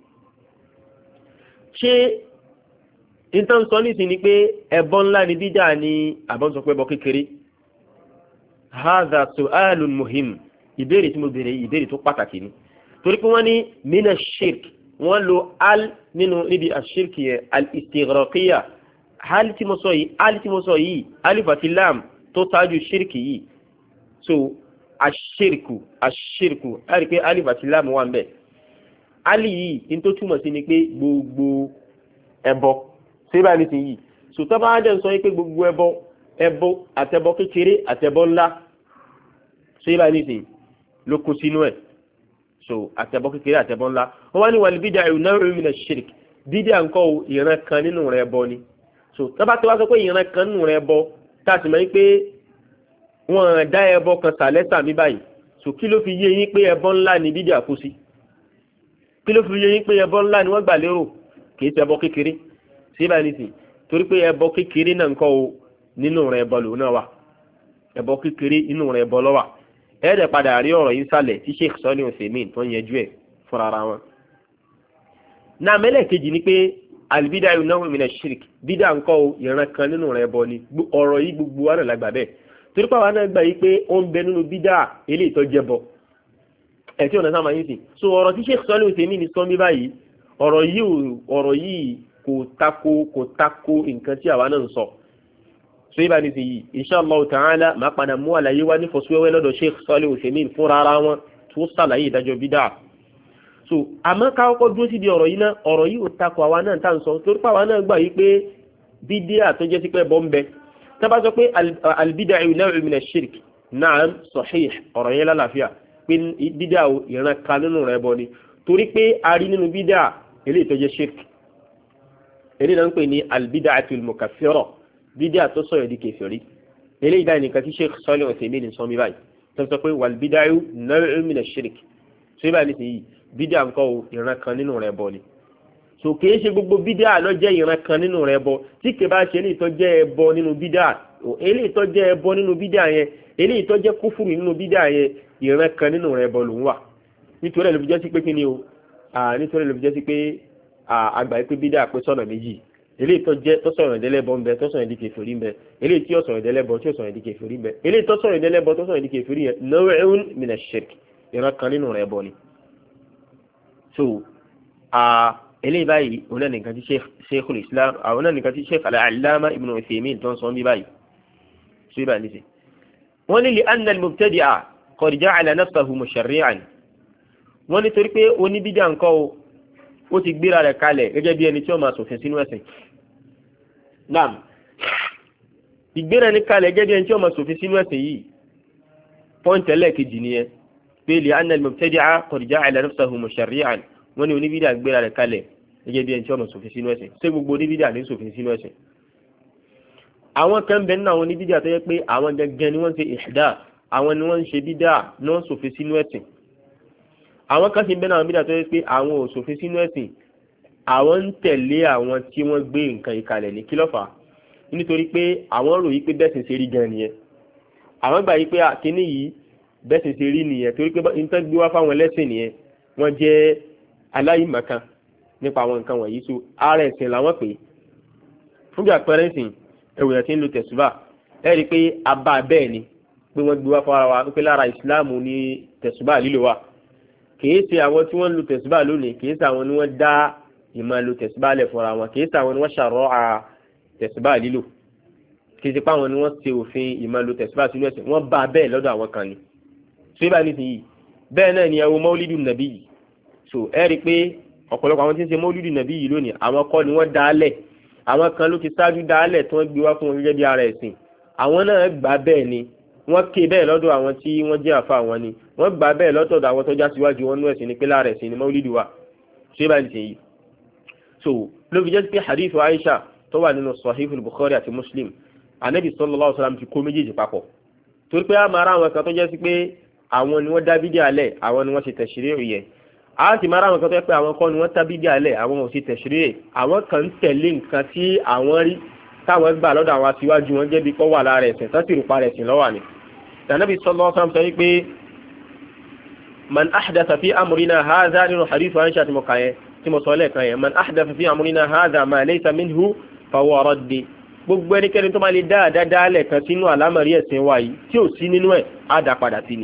[SPEAKER 1] ṣé ìtàn sọ ní sí ni pé ẹbọ ńlá ni bídà ni àbọ̀n sọ pé ẹbọ kékeré hadha su'alun muhim ìbéèrè tí mo béèrè ìbéèrè tó pàtàkì ni torí pé wọ́n ní mina shirk wọ́n lo al nínú níbi ashirk yẹn al-istighraqiyya al tí mo sọ yìí al tí mo sọ yìí alif àti lam tó tájú shirk yìí so ashirku ashirku a rí pé alif àti lam wà ń bẹ̀ ali yìí in tó túmọ̀ sí ni pé gbogbo ẹbọ ṣé bá ní ti yìí so tó bá dẹ̀ sọ pé gbogbo ẹbọ ẹbọ àtẹbọ kékeré àtẹbọ ńlá ṣé bá ní ti ló kó sínú ẹ̀ so àtẹbọ kékeré àtẹbọ ńlá wọ́n wá ní wal bid'u naw'un min ash-shirk bídíà ńkọ́ ìran kan nínú rẹ̀ bọ ni so tó bá tó wá sọ pé ìran kan nínú rẹ̀ bọ tá a sì mọ̀ pé wọ́n dá ẹbọ kan sàlẹ́sà mi báyìí so kí ló fi yé yín pé ẹbọ ńlá ni bídíà kó sí kí ló fi yé yín pé ẹbọ ńlá ni wọ́n gbà lérò kìí ṣe ẹbọ kékeré ṣé báyìí nìsín torí pé ẹbọ kékeré náà ńkọ́ o nínú rẹ̀ ẹbọ lòun náà wà ẹbọ kékeré inú rẹ̀ ẹbọ ló wà ẹ̀ẹ́dẹ̀ padà rí ọ̀rọ̀ yìí sálẹ̀ tí Sheikh Sọ́lé Òsèmín tó ń yẹjú ẹ̀ fúnra ara wọn. náà mẹ́lẹ̀ kejì ni pé al-bid'u naw'un min ash-shirk bídà ńkọ́ o ìran kan nínú rẹ̀ ẹbọ ni ọ̀rọ̀ yìí gbogbo wa náà lágbà bẹ́ẹ̀ torí pàwọn náà gbà yí pé ó ń bẹ nínú bídà eléyìí tó jẹ́ bọ ẹ̀ tí ọ̀nà sáà máa yín sìn so ọ̀rọ̀ tí Sheikh Sọ́lé Òsèmín ní sọ́nbí báyìí ọ̀rọ̀ yìí ọ̀rọ̀ yìí kò tako kò tako nǹkan tí àwa náà ń sọ so yìí bá ní ti yìí inshallah ta'ala máa padà mú àlàyé wá ní fọ́síwẹ́wẹ́ lọ́dọ̀ Sheikh Sọ́lé Òsèmín fúnra ara wọn tó sàlàyé ìdájọ́ bídà so àmọ́ ká kọ́kọ́ dúró síbi ọ̀rọ̀ yìí náà ọ̀rọ̀ yìí ò tako àwa náà tá à ń sọ torí pàwọn náà gbà yí pé bídíà tó jẹ́ sí pé bọ́ ń bẹ tá bá sọ pé al-bid'u naw'un min ash-shirk na'am sahih ọ̀rọ̀ yẹn lálàáfíà pé bídà ìran kan nínú rẹ̀ bọ́ ni torí pé a rí nínú bídà eléyìí tó jẹ́ shirk eléyìí náà ń pè ní al-bid'atul mukaffira bídà tó sọ̀rọ̀ di kèfèrí eléyìí báyìí nìkan tí Sheikh Salih Al-Uthaymeen sọ mi báyìí tó sọ pé wal bid'u naw'un min ash-shirk so báyìí nísìnyí bídà ńkọ́ ìran kan nínú rẹ̀ bọ́ ni so kìí ṣe gbogbo bídà ló jẹ́ ìran kan nínú rẹ̀ bọ́ tí kì bá ṣe eléyìí tó jẹ́ ẹbọ nínú bídà eléyìí tó jẹ́ ẹbọ nínú bídà yẹn eléyìí tó jẹ́ kúfùrù nínú bídà yẹn ìran kan nínú rẹ̀ bọ́ ló ń wà nítorí ẹ̀ ló fi jẹ́ sí pé kí ni o nítorí ẹ̀ ló fi jẹ́ sí pé àgbà pé bídà pé sọ̀nà méjì eléyìí tó jẹ́ tó sọ̀rọ̀ ìdẹ́lẹ́bọ ń bẹ tó sọ̀rọ̀ ìdíkè fèrí ń bẹ eléyìí tí ó sọ̀rọ̀ ìdẹ́lẹ́bọ tí ó sọ̀rọ̀ ìdíkè fèrí ń bẹ eléyìí tó sọ̀rọ̀ ìdẹ́lẹ́bọ tó sọ̀rọ̀ ìdíkè fèrí yẹn naw'un min ash-shirk ìran kan nínú rẹ̀ bọ́ ni. so eléyìí báyìí òun náà nìkan tí Sheikhul Islam àwọn náà nìkan tí Sheikh al-Allama Ibn Uthaymeen tó ń sọ bí báyìí so ibà ní sè. wọ́n ní li anna al-mubtadi'a qad ja'ala nafsahu musharri'an wọ́n ní torí pé oníbídà ńkọ́ o ó ti gbéra rẹ̀ kalẹ̀ gẹ́gẹ́ bí ẹni tí ó máa ṣòfin sínú ẹ̀sìn. naam ìgbéra ní kalẹ̀ gẹ́gẹ́ bí ẹni tí ó máa ṣòfin sínú ẹ̀sìn yìí pọ́ǹtì ẹlẹ́ẹ̀kejì nìyẹn pé li anna al-mubtadi'a qad ja'ala nafsahu musharri'an wọ́n ní oníbídà gbéra rẹ̀ kalẹ̀ gẹ́gẹ́ bí ẹni tí ó máa ṣòfin sínú ẹ̀sìn ṣé gbogbo oníbídà ní ṣòfin sínú ẹ̀sìn. àwọn kan bẹ nínú àwọn oníbídà tó yẹ pé àwọn gẹ́gẹ́ ni wọ́n ń ṣe ihdath àwọn ni wọ́n ń ṣe bídà ní wọ́n ṣòfin sínú ẹ̀sìn. àwọn kan sì ń bẹ náà bídà tó yẹ pé àwọn ò ṣòfin sínú ẹ̀sìn àwọn ń tẹ̀lé àwọn tí wọ́n gbé nǹkan ìkalẹ̀ ní kílọ̀fà nítorí pé àwọn rò yí pé bẹ́sìn ṣe rí gan nìyẹn àwọn gbà yí pé kíní yìí bẹ́sìn ṣe rí nìyẹn torí pé nǹkan gbé wá fáwọn ẹlẹ́sìn nìyẹn wọ́n jẹ́ aláìmọ̀kan nípa àwọn nǹkan wọ̀nyí so ara ẹ̀sìn làwọn pè fún bí àpẹẹrẹ ìsìn ẹ̀wòyàn tí ń lo tẹ̀sùbà ẹ rí i pé abá bẹ́ẹ̀ ni pé wọ́n gbé wá fún ara wa pé lára ìsìláàmù ní tẹ̀sùbà lílo wa kìí ṣe àwọn tí wọ́n ń lo tẹ̀sùbà lónìí kìí ṣe àwọn ni wọ́n dá ìmọ̀ lo tẹ̀sùbà lẹ̀ fúnra wọn kìí ṣe àwọn ni wọ́n ṣàrọ̀ à tẹ̀sùbà lílo kìí ṣe pé àwọn ni wọ́n ṣe òfin ìmọ̀ lo tẹ̀sùbà sínú ẹ̀sìn wọ́n bá bẹ́ẹ̀ lọ́dọ̀ àwọn kan ni so ibà nísìnyí bẹ́ẹ̀ náà ni ẹ wo mọ́lídù nàbí yìí so ẹ rí i pé ọ̀pọ̀lọpọ̀ àwọn tí ń ṣe mọ́lídù nàbí yìí lónìí àwọn kọ́ ni wọ́n dálẹ̀ àwọn kan ló ti ṣáájú dálẹ̀ tí wọ́n gbé wá fún wọn gẹ́gẹ́ bí ara ẹ̀sìn àwọn náà gbà bẹ́ẹ̀ ni wọ́n ké bẹ́ẹ̀ lọ́dọ̀ àwọn tí wọ́n jẹ́ àfa àwọn ni wọ́n gbà bẹ́ẹ̀ lọ́tọ̀ àwọn tó já síwájú wọn nú ẹ̀sìn ni pé lára ẹ̀sìn ni mọ́lídù wa ṣé bá ní sèyí so ló fi jẹ́ pé hadith Aisha tó wà nínú Sahih al-Bukhari àti Muslim anabi sallallahu alaihi wasallam ti kó méjèèjì papọ̀ torí pé a máa ra àwọn kan tó jẹ́ sí pé àwọn ni wọ́n dá bídíà alẹ̀ àwọn ni wọ́n ṣe tẹ̀síríì yẹn a sì máa ra àwọn kan tó jẹ́ pé àwọn kọ́ ni wọ́n dá bídíà alẹ̀ àwọn ò ṣe tẹ̀síríì àwọn kan ń tẹ̀lé nǹkan tí àwọn rí táwọn gbà lọ́dọ̀ àwọn aṣíwájú wọn jẹ́ bí kọ́ wà lára ẹ̀sìn tó sì rú parẹ̀ ẹ̀sìn lọ́wọ́ ni. Ànábì sallallahu alaihi wasallam sọ wípé man ahdatha fi amrina hadha nínú hadith Aisha tí mo kà yẹn tí mo sọ lẹ́ẹ̀kan yẹn man ahdatha fi amrina hadha ma laysa minhu fahuwa raddi gbogbo ẹnikẹ́ni tó máa lè dáadáa dálẹ̀ kan sínú àlámọ̀rí ẹ̀sìn wa yìí tí ò sí nínú ẹ̀ á dá padà sí ni.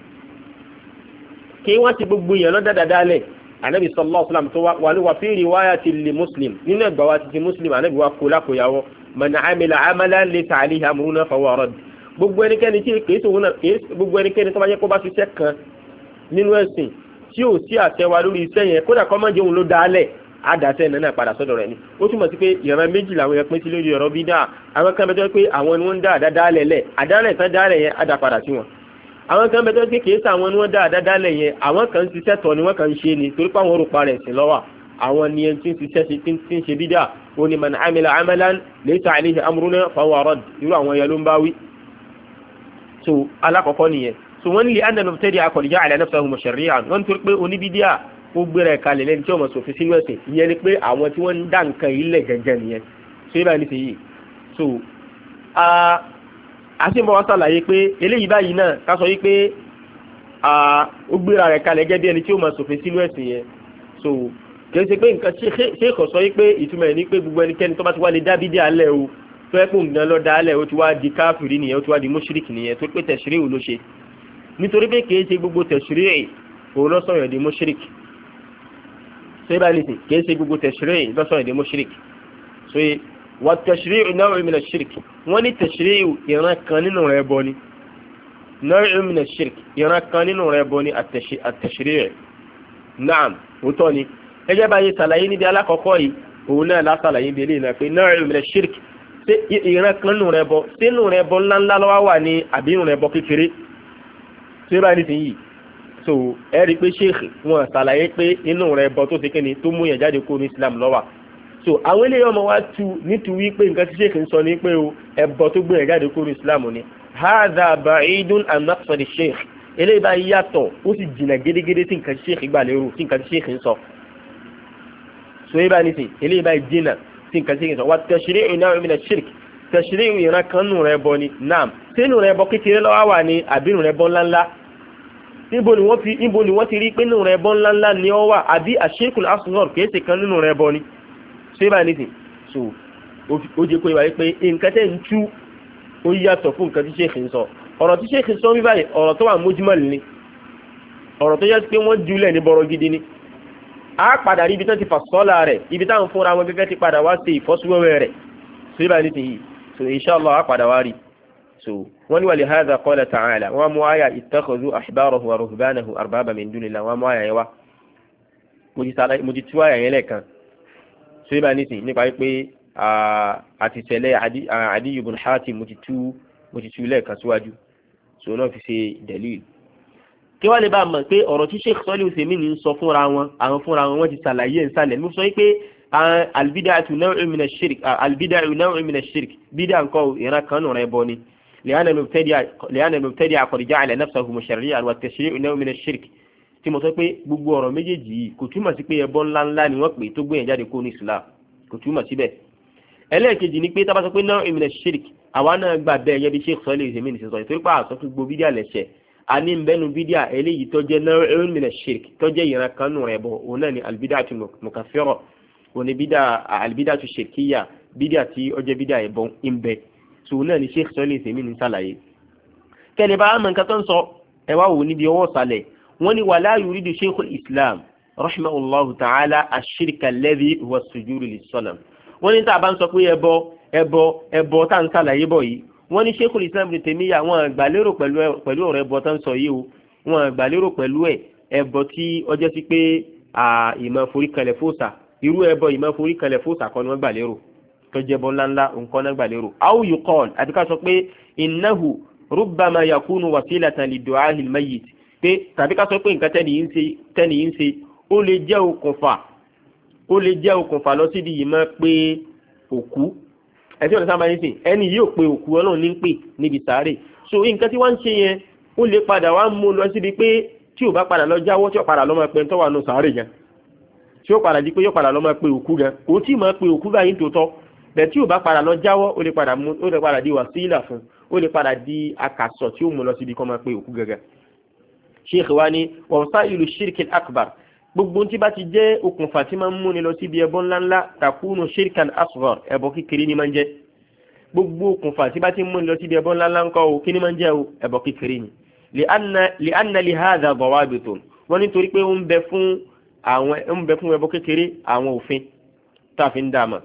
[SPEAKER 1] kí wọ́n ti gbogbo yẹn lọ́dá dáadáa lẹ̀ Ànábì sallallahu alaihi wasallam tó wà ní wà fi riwayati li Muslim nínú ẹgbàá wa ti ti Muslim Ànábì wa kó lákòóyàwó man amila amalan laysa alayhi amruna fahuwa radd gbogbo ẹnikẹ́ni tí kìí sòwò náà gbogbo ẹnikẹ́ni tó bá yẹ kó bá ṣiṣẹ́ kan nínú ẹ̀sìn tí ò sí àtẹwà lórí iṣẹ́ yẹn kódà kọ́ máa jẹ́ òun ló dálẹ̀ àdàtẹ̀ náà padà sọ́dọ̀ rẹ̀ ni ó túmọ̀ sí pé ìran méjì làwọn yẹn pín sí lórí ọ̀rọ̀ bídà àwọn kan bẹ́tọ́ pé àwọn ni wọ́n ń dá àdádálẹ̀ lẹ̀ àdálẹ̀ tán dálẹ̀ yẹn àdà padà sí wọn àwọn kan bẹ́tọ́ pé kìí sàwọn ni wọ́n dá àdádálẹ̀ yẹn àwọn kan ń ṣiṣẹ́ tọ̀ ni wọ́n kan ń ṣe ni torí pé àwọn orúkọ rẹ̀ sí lọ́wọ́ àwọn ni ẹni tí ń ṣiṣẹ́ tí ń ṣe bídà ó ní man amila amalan laysa alayhi amruna fahuwa radd irú àwọn yẹn ló ń bá wí so alákọ̀ọ́kọ́ nìyẹn so wọ́n ní lè ánà mọ̀tẹ́dì akọ̀lẹ́jà àlẹ́ nafsahu musharri'an wọ́n tó pé oníbídíà ó gbéra ẹ̀ka lẹ̀ lẹ́ni tí wọ́n mọ̀ sòfin sínú ẹ̀sìn ìyẹn ni pé àwọn tí wọ́n ń dá nǹkan yìí lẹ̀ gẹ́gẹ́ nìyẹn so yíba ní sèyí so a sì mọ̀ wá sàlàyé pé eléyìí báyìí náà ká sọ yí pé ó gbéra ẹ̀ka lẹ̀ gẹ́gẹ́ bí ẹni tí ó mọ̀ sòfin sínú ẹ̀sìn yẹn so kìí ṣe pé nǹkan ṣe kò sọ yí pé ìtumọ̀ ẹ̀ ní pé gbogbo ẹnikẹ́ni tó bá ti wá lè dá bídíà lẹ̀ o tó ẹ́ pò ń gan lọ dálẹ̀ ó ti wá di káfìrí nìyẹn ó ti wá di mùṣírìkì nìyẹn tó pé tẹ̀sírí ò ló ṣe nítorí pé kìí ṣe gbogbo tẹ̀sírí ò ló sọ̀rọ̀ di mùṣírìkì ṣé bá nìsín kìí ṣe gbogbo tẹ̀sírí ló sọ̀rọ̀ di mùṣírìkì so wà tẹ̀sírí naw'un min ash-shirk wọ́n ní tẹ̀sírí ìran kan nínú rẹ̀ bọ́ ni naw'un min ash-shirk ìran kan nínú rẹ̀ bọ́ ni at-tashri' naam òótọ́ ni ẹjẹ́ bá yẹ sàlàyé níbi alákọ̀ọ́kọ́ yìí òun náà lásàlàyé níbi eléyìí náà pé naw'un min ash-shirk ṣé ìran kan nù rẹ bọ ṣé nù rẹ bọ ńláńlá lọ́wọ́ wà ní àbí nù rẹ bọ kékeré ṣé bá ní sìn yìí so ẹ rí i pé sheikh wọn ṣàlàyé pé inú rẹ bọ tó ṣe kíni tó mú yẹn jáde kó ní islam lọ́wọ́ so àwọn eléyìí ọmọ wa tu nítorí pé nǹkan tí sheikh ń sọ ní pé o ẹbọ tó gbé yẹn jáde kó ní islam ni hadha ba'idun an maqsad sheikh eléyìí bá yàtọ̀ ó sì jìnnà gédégédé tí nǹkan tí sheikh gbà lérò tí nǹkan tí sheikh ń sọ so ẹ bá ní sìn eléyìí bá jìnnà tí nǹkan tí sheikh ń sọ wa tashri'u naw'un min ash-shirk tashri'u ìran kan nù rẹ bọ ni naam sínú rẹ bọ kékeré lọ́wọ́ wà ní àbínú rẹ bọ ńláńlá níbo ni wọ́n fi níbo ni wọ́n ti rí pé nínú rẹ bọ́ ńláńlá ni ọ wà àbí àṣírkùl asghar kìí ṣe kan nínú rẹ bọ́ ni ṣé bá ní sìn so ó jẹ́ pé wáyé pé nǹkan tẹ́ ń tú ó yàtọ̀ fún nǹkan tí sheikh ń sọ ọ̀rọ̀ tí sheikh sọ bíbáyìí ọ̀rọ̀ tó wà mujmal ni ọ̀rọ̀ tó yẹ pé wọ́n jùlẹ̀ ní bọ̀rọ̀ gidi ni a padà rí ibi tán ti fà sọ́lá rẹ̀ ibi táwọn fúnra wọn gẹ́gẹ́ ti padà wá sí ìfọ́síwẹ́wẹ́ rẹ̀ ṣé bá ní sìn yìí so inshallah a padà wá rí so wani wa lihadha qala ta'ala wa mu aya ittakhadhu ahbarahu wa ruhbanahu arbaba min dunillah wa mu aya yawa mo ti sala mo ti tu aya yẹn lẹ́kan so iba nisin nípa pé àti tẹ̀lé adi adi ibn hatim mo ti tu mo ti tu lẹ́kan síwájú so no fi ṣe dalil kí wá lè bá mọ̀ pé ọ̀rọ̀ tí sheikh Salih Uthaymin ń sọ fúnra wọn àwọn fúnra wọn wọ́n ti ṣàlàyé nsàlẹ̀ mo sọ pé albid'atu naw'un min ash-shirk albid'atu naw'un min ash-shirk bid'a nko ìran kan nù rẹ̀ bọ́ ni لأن المبتدع لأن المبتدع قد جعل نفسه مشرعا والتشريع نوع من الشرك tí mo sọ pé gbogbo ọ̀rọ̀ méjèèjì yìí kò túmọ̀ sí pé ẹbọ ńláńlá ni wọ́n pè tó gbé yẹn jáde kó ní islam kò túmọ̀ síbẹ̀ ẹlẹ́ẹ̀kejì ni pé tá bá sọ pé náà ìmìnà shirk àwa náà gbà bẹ́ẹ̀ yẹ bí sheikh Salih Uthaymin ṣe sọ ìtorí pé àsọ fún gbogbo bídíà lẹ́sẹ̀ a ní bẹ́nu bídíà eléyìí tó jẹ́ náà ìmìnà shirk tó jẹ́ ìran kan nù rẹ̀ bọ̀ òun náà ni albid'atu mukaffira òun ni bídíà albid'atu shirkiyya bídíà tí ó jẹ́ bídíà ẹbọ ń bẹ so náà ni sheikh Salih Uthaymin ní ṣàlàyé kẹ́lẹ̀ bá mọ̀ nǹkan tó ń sọ ẹwà wò níbi ọwọ́ sàlẹ̀ wọ́n ní wala yuridu sheikhul islam rahimahullahu ta'ala ash-shirka alladhi huwa as-sujudu lis-sanam wọ́n ní tá a bá ń sọ pé ẹbọ ẹbọ ẹbọ tá ń ṣàlàyé bọ̀ yìí wọ́n ní sheikhul islam Ibn Taymiyyah wọn gbàlérò pẹ̀lú ọ̀rọ̀ ẹbọ tó ń sọ yìí o wọn gbàlérò pẹ̀lú ẹ̀ ẹbọ tí ọjọ́ sí pé ìmọ̀ forí kalẹ̀ fóòsà irú ẹbọ ìmọ̀ forí kalẹ̀ fóòsà kọ́ ni wọ́n gbàlérò tó jẹ́ bọ́ ńláńlá nǹkan náà gbàlérò aw yuqal àti ká sọ pé innahu rubbama yakunu wasilatan lidu'a al-mayyit pé tàbí ká sọ pé nǹkan tẹ́ni yìí ń ṣe tẹ́ni yìí ń ṣe ó lè jẹ́ okùnfà ó lè jẹ́ okùnfà lọ sí di yìí mọ́ pé òkú ẹ̀sìn ọ̀nà sábà ní sìn ẹni yìí ò pé òkú ọlọ́run ní ń pè níbi sàárè so nǹkan tí wọ́n ń ṣe yẹn ó lè padà wá mú lọ síbi pé tí ò bá padà lọ jáwọ́ tí ó padà lọ máa pẹ́ tó wà nù sàárè gan tí ó padà di pé yóò padà lọ máa pé òkú gan kò tí ì máa pé òkú báyìí tó tọ́ bẹ́ẹ̀ tí ò bá padà lọ jáwọ́ ó lè padà mú ó lè padà di wàsílà fún ó lè padà di akasọ̀ tí ó mú lọ síbi kọ́ máa pé òkú gẹ́gẹ́. sheikh wa ni wasailu shirkil akbar gbogbo tí bá ti jẹ́ okùnfà tí máa ń múni lọ síbi ẹbọ ńláńlá takunu shirkan asghar ẹbọ kékeré ni máa ń jẹ́ gbogbo okùnfà tí bá ti múni lọ síbi ẹbọ ńláńlá ńkọ́ o kí ni máa ń jẹ́ o ẹbọ kékeré ni li'anna li hadha dawabitun wọ́n nítorí pé ó ń bẹ fún àwọn ń bẹ fún ẹbọ kékeré àwọn òfin tá a fi ń dààmú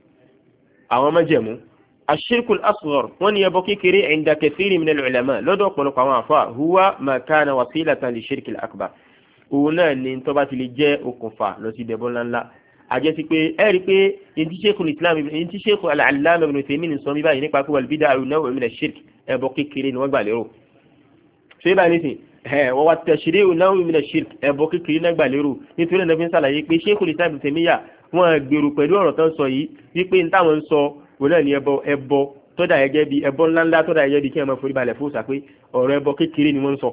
[SPEAKER 1] àwọn májẹ̀mú ashirkul asghar wọ́n ní ẹbọ kékeré inda kathiri min al-ulama lọ́dọ̀ ọ̀pọ̀lọpọ̀ àwọn àfà huwa ma kana wasilatan li shirkil akbar òun náà ni tó bá ti lè jẹ́ okùnfà lọ sí ẹbọ ńláńlá àjẹ́ sí pé ẹ rí pé ìdí sheikhul islam ìdí sheikh al-allama ibn Taymiyyah sọ bí báyìí nípa pé wal bid'u naw'un min ash-shirk ẹbọ kékeré ni wọ́n gbà lérò ṣé báyìí nísìn ẹ wọ́n wá tashri'u naw'un min ash-shirk ẹbọ kékeré náà gbà lérò nítorí ẹ̀nà fi ń sàlàyé pé sheikhul islam ibn Taymiyyah wọ́n gbèrò pẹ̀lú ọ̀rọ̀ tó ń sọ yìí wípé ní táwọn ń sọ òun náà ní ẹbọ ẹbọ tọ́dà ẹgẹ́ bí ẹbọ ńláńlá tọ́dà ẹgẹ́ bí kí ẹ máa forí balẹ̀ fún òòṣà pé ọ̀rọ̀ ẹbọ kékeré ni wọ́n ń sọ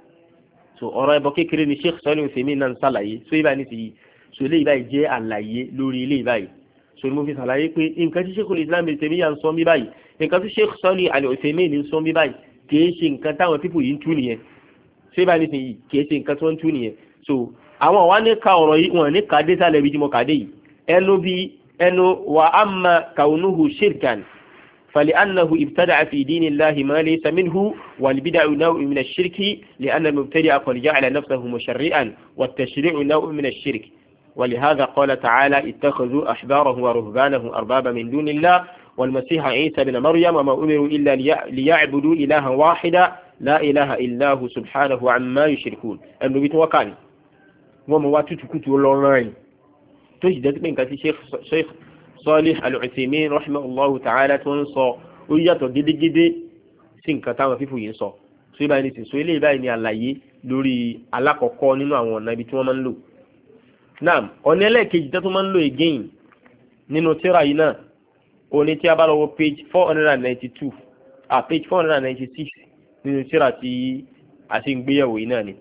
[SPEAKER 1] so ọ̀rọ̀ ẹbọ kékeré ni sheikh Salih Uthaymin náà ń sàlàyé so ibà ní ti yìí so ilé ìbáyìí jẹ́ àlàyé lórí ilé ìbáyìí so ni mo fi sàlàyé pé nǹkan tí sheikhul islam Ibn Taymiyyah ń sọ bí báyìí nǹkan tí sheikh Salih Uthaymin ń sọ bí báyìí kìí ṣe nǹkan táwọn pípò yìí ń tú nìyẹn so ibà ní ti yìí kìí ṣe nǹkan tí wọ́n ń tú nìyẹn so àwọn wa ní ka ọ̀rọ̀ yìí wọn ní ka dé sálẹ̀ bí jimoh kàdé yìí ẹnu bí ẹnu wa amma kaunuhu shirkan فلأنه ابتدع في دين الله ما ليس منه والبدع نوع من الشرك لأن المبتدع قد جعل نفسه مشرعا والتشريع نوع من الشرك ولهذا قال تعالى اتخذوا أحبارهم ورهبانهم أربابا من دون الله والمسيح عيسى بن مريم وما أمروا إلا ليعبدوا إلها واحدا لا إله إلا هو سبحانه عما يشركون أنه بيتوقعني وما واتتكتوا الله تجد من كثير شيخ شيخ Salih Al-Uthaymin rahimahullahu ta'ala tó ń sọ ó yàtọ̀ gédégédé sí nǹkan táwọn fífò yìí ń sọ so ibà ní sèso eléyìí báyìí ní àlàyé lórí alákọ̀ọ́kọ́ nínú àwọn ọ̀nà ibi tí wọ́n máa ń lò. naam ọ̀nà ẹlẹ́ẹ̀kejì tó máa ń lò again nínú tírà yìí náà òní tí a bá lọ wo page four hundred ninety two ah page four hundred ninety six nínú tírà tí a ti ń gbéyàwó yìí náà ni.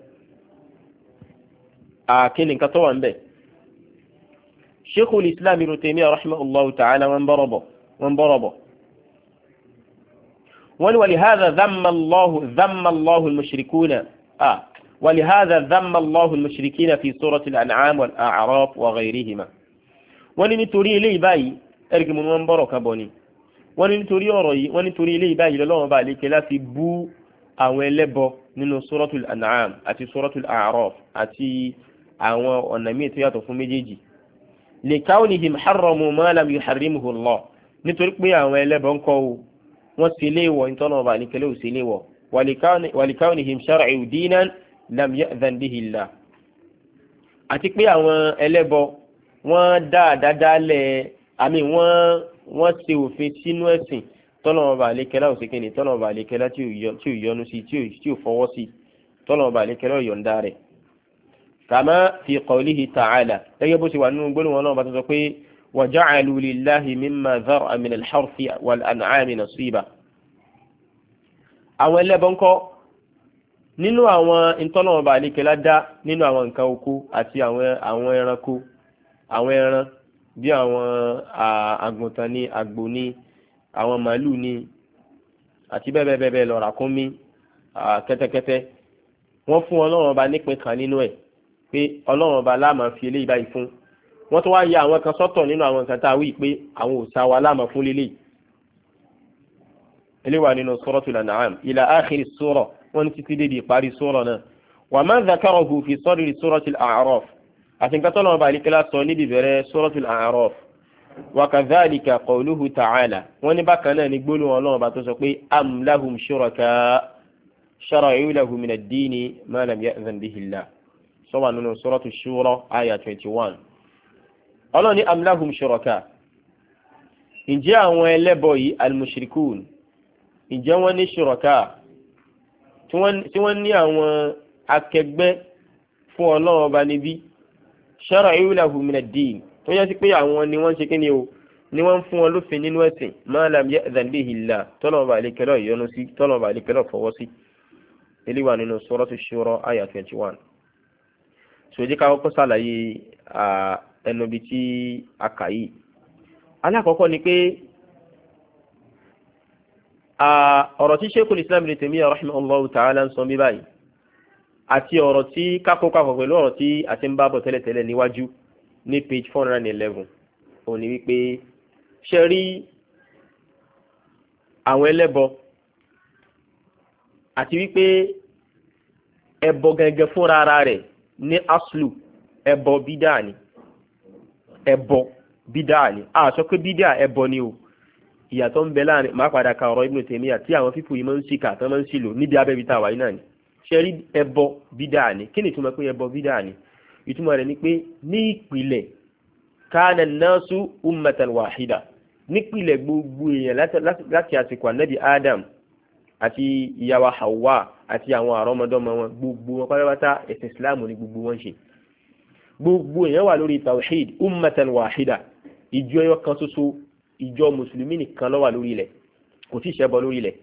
[SPEAKER 1] àkíní nǹkan tó wà ń bẹ̀. Sheikhul Islam Ibn Taymiyyah rahimahullahu ta'ala wọn bọ̀rọ̀ bọ̀ wọn bọ̀rọ̀ bọ̀. ولهذا ذم الله ذم الله المشركون آه ولهذا ذم الله المشركين في سورة الأنعام والأعراف وغيرهما wọ́n ní nítorí eléyìí báyìí ẹ̀rìkì mú wọn bọ̀rọ̀ kan bọ̀ ni wọ́n ní nítorí ọ̀rọ̀ yìí wọ́n ní nítorí eléyìí báyìí lọ́wọ́ bá lè kẹ́ láti bú àwọn ẹlẹ́bọ nínú suratul An'am àti suratul A'raf àti àwọn ọ̀nà míì tó yàtọ̀ fún méjèèjì li kawnihim harramu ma lam yuharrimuhu Allah nítorí pé àwọn ẹlẹ́bọ ń kọ́ wọ́n sì lé wọ̀ nítorí ọba àníkẹ́lẹ́ ò sí lé wọ̀ wàlíkáwọnìhìm shar'u dinan lam ya'dhan bihi Allah. àti pé àwọn ẹlẹ́bọ wọ́n dá dáadáa lẹ̀ àmì wọ́n wọ́n ṣe òfin sínú ẹ̀sìn tọ́nà ọba àníkẹ́lẹ́ ò sí kíni tọ́nà ọba àníkẹ́lẹ́ tí ò yọ́nú sí tí ò fọwọ́ sí tọ́nà ọba àníkẹ́lẹ́ ò yọ̀ǹda rẹ̀. kama fi qawlihi ta'ala gẹ́gẹ́ bó ṣe wà nínú gbólóhùn náà bá tó sọ pé وجعلوا لله مما ذرأ من الحرث والأنعام نصيبا àwọn ẹlẹ́bọ ńkọ́ nínú àwọn ìtọ́lọ́wọ́n bá àlékẹ́lá dá nínú àwọn nǹkan oko àti àwọn àwọn ẹranko àwọn ẹran bí àwọn àgùntàn ní àgbò ní àwọn màálù ní àti bẹ́ẹ̀ bẹ́ẹ̀ bẹ́ẹ̀ lọ ràkúnmí kẹ́tẹ́kẹ́tẹ́ wọ́n fún ọlọ́wọ́n bá nípìn kan nínú ẹ̀ pé ọlọ́wọ́n bá láàmà fi eléyìí báyìí fún wọ́n tó wá ya àwọn kan sọ́tọ̀ nínú àwọn nǹkan tá a wí pé àwọn òòṣà wa láàmà fún lélẹ̀ eléwà nínú suratul An'am ila akhiri sura wọ́n ní títí dédé ìparí sura náà wa ma dhakarahu fi sadri suratul A'raf àti nǹkan tó lọ́wọ́ bá àlékélá sọ níbi bẹ̀rẹ̀ suratul A'raf wa kadhalika qawluhu ta'ala wọ́n ní bákan náà ní gbólóhùn Ọlọ́run bá tó sọ pé am lahum shuraka shara'u lahum min ad-dini ma lam ya'dhan bihi Allah sọ́wọ́n nínú suratul Shura aya twenty-one ọlọ́run ní am lahum shuraka ǹjẹ́ àwọn ẹlẹ́bọ yìí al-mushrikun ǹjẹ́ wọ́n ní shuraka tí wọ́n ní àwọn akẹgbẹ́ fún ọlọ́run ọba níbí shara'u lahum min ad-din tó yẹ sí pé àwọn ni wọ́n ṣe kí ni o ni wọ́n fún wọn lófin nínú ẹ̀sìn ma lam ya'dhan bihi Allah tọ́lọ̀ ọba àlekẹ́lọ́ ìyọnu sí tọ́lọ̀ ọba àlekẹ́lọ́ fọwọ́ sí eléwà nínú suratu Shura aya twenty-one sòjì ká kọ́kọ́ sàlàyé ẹnu bí tí a kà yìí alákọ̀ọ́kọ́ ni pé ọ̀rọ̀ tí Sheikhul Islam Ibn Taymiyyah rahimahullahu ta'ala ń sọ bí báyìí àti ọ̀rọ̀ tí kákókákọ̀ pẹ̀lú ọ̀rọ̀ tí a ti ń bá bọ̀ tẹ́lẹ̀tẹ́lẹ̀ níwájú ní page four hundred eleven òní wípé ṣe rí àwọn ẹlẹ́bọ àti wípé ẹbọ gẹ́gẹ́ fúnra ara rẹ̀ ní aslu ẹbọ bídà ni ẹbọ bídà ni a sọ pé bídà ẹbọ ni o ìyàtọ̀ ń bẹ láàrin máa padà ka ọ̀rọ̀ Ibn Taymiyyah tí àwọn fífò yìí máa ń ṣìkà tó máa ń ṣìlò níbi abẹ́bí tá a wà yìí náà ni ṣe rí ẹbọ bídà ni kí ni ìtumọ̀ pé ẹbọ bídà ni ìtumọ̀ rẹ̀ ni pé ní ìpìlẹ̀ kana an-nasu ummatan wahida nípìlẹ̀ gbogbo èèyàn láti àsìkò ànábì Adam àti ìyàwó Hawa àti àwọn àrọ́mọdọ́mọ wọn gbogbo wọn pátápátá ẹ̀sìn Islam ni gbogbo wọn ṣe gbogbo èèyàn wà lórí tawhid ummatan wahida ìjọ ẹyọ kan ṣoṣo ìjọ mùsùlùmí nìkan ló wà lórí ilẹ̀ kò tí ì ṣẹbọ lórí ilẹ̀.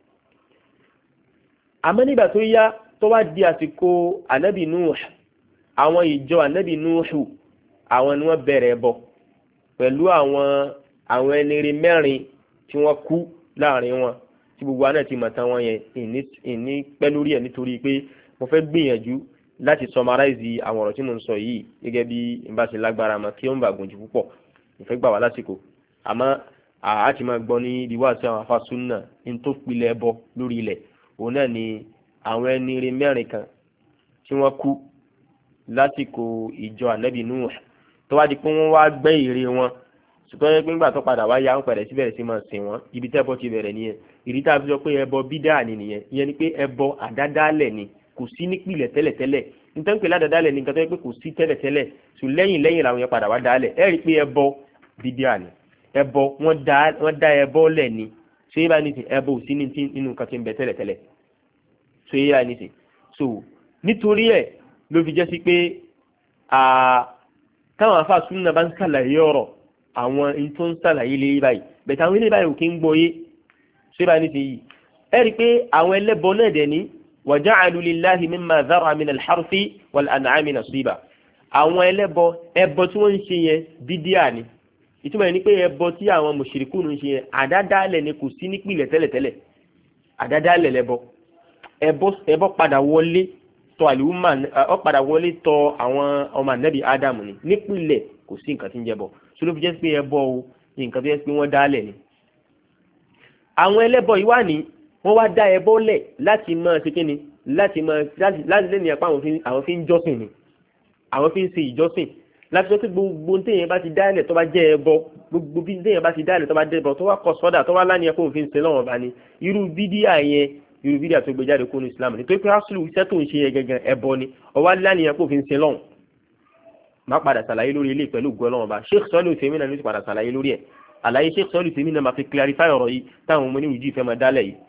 [SPEAKER 1] àmọ́ nígbà tó yá tó wá di àsìkò ànábì Nuh àwọn ìjọ ànábì Nuhu àwọn ni wọ́n bẹ̀rẹ̀ ẹbọ pẹ̀lú àwọn àwọn ẹnire mẹ́rin tí wọ́n kú láàrin wọn tí gbogbo àná ti mọ̀ tán wọn yẹn ìní pẹ́ lórí ẹ̀ nítorí pé mo fẹ́ gbìyànjú láti summarize àwọn ọ̀rọ̀ tí mo ń sọ yìí gẹ́gẹ́ bí n bá ṣe lágbára mọ́ kí ó ń bà gùn jù púpọ̀ mo fẹ́ gbà wá lásìkò àmọ́ àá ti máa gbọ́ ní ìdíwọ́ àti àwọn afásún náà ní tó pilẹ̀ ẹbọ lórí ilẹ̀ òun náà ni àwọn ẹnire mẹ́rin kan tí wọ́n kú lásìkò ìjọ ànábì Nuh tó wá di pé wọ́n wá gbẹ́ ère wọn ṣùgbọ́n pé nígbà tó padà wá yá ń pẹ̀lẹ́ sí bẹ̀rẹ̀ sí máa sìn wọ́n ibi tẹ́bọ ti bẹ̀rẹ̀ nìyẹn ìdí tá a fi sọ pé ẹbọ bídà ni nìyẹn ìyẹn ni pé ẹbọ àdádálẹ̀ ni kò sí nípìlẹ̀ tẹ́lẹ̀tẹ́lẹ̀ nítorí pé ládàádálẹ̀ ni nǹkan tó yẹ pé kò sí tẹ́lẹ̀tẹ́lẹ̀ ṣù lẹ́yìn lẹ́yìn làwọn yẹn padà wá dálẹ̀ ẹ rí i pé ẹbọ bídà ni ẹbọ wọ́n dá wọ́n dá ẹbọ lẹ̀ ni so yé bá ní sìn ẹbọ ò sí nínú nǹkan tí ń bẹ tẹ́lẹ̀tẹ́lẹ̀ so yé bá ní sìn so nítorí ẹ̀ ló fi jẹ́ sí pé táwọn afa súnà bá ń sàlàyé ọ̀rọ̀ àwọn tó ń sàlàyé lé báyìí bẹ̀tẹ̀ àwọn ilé báyìí ò kí ń gbọ́ yé so yé bá ní sìn yìí ẹ rí i pé àwọn ẹlẹ́bọ náà dẹ̀ ní waja'alu lillahi mimma dhara'a min al-harthi wal-an'ami nasiba àwọn ẹlẹ́bọ ẹbọ tí wọ́n ń ṣe yẹn bídíà ni ìtumọ̀ yẹn ni pé ẹbọ tí àwọn mùṣírikùn ń ṣe yẹn àdádálẹ̀ ni kò sí nípìnlẹ̀ tẹ́lẹ̀tẹ́lẹ̀ àdádálẹ̀ lẹ́bọ ẹbọ ẹbọ padà wọlé tọ̀ àlùmọ́ ọ padà wọlé tọ̀ àwọn ọmọ ànábì ádámù ni nípìnlẹ̀ kò sí nǹkan tí ń jẹbọ tó ló fi jẹ́ pé ẹbọ o nǹkan tó yẹ pé wọ́n dálẹ̀ ni àwọn ẹlẹ́bọ yìí wà ní wọ́n wá dá ẹbọ lẹ̀ láti máa ṣe kíni láti máa láti lẹ́nu apá àwọn fi ń jọ́sìn ni àwọn fi ń ṣe ìjọ́sìn láti sọ pé gbogbo téèyàn bá ti dálẹ̀ tó bá jẹ́ ẹbọ gbogbo bí téèyàn bá ti dálẹ̀ tó bá jẹ́ ẹbọ tó wá kọ sọ́dà tó wá lánìyàn kó òfin ṣe lọ́wọ́ bá ní irú bídíà yẹn irú bídíà tó gbé jáde kó ní Islam nítorí pé asulu iṣẹ́ tó ń ṣe yẹn gẹ́gẹ́ ẹbọ ni ọwá lánìyàn kó òfin ṣe lọ́wọ́ má padà ṣàlàyé lórí ilé pẹ̀lú ògùn ọlọ́wọ́ bá Sheikh Sọ́lù Tèmí náà ló ti padà ṣàlàyé lórí ẹ̀ àlàyé Sheikh Sọ́lù Tèmí náà máa fi clarify ọ̀rọ̀ yìí táwọn ọmọ oníwùjú ìfẹ́ máa dálẹ̀ yìí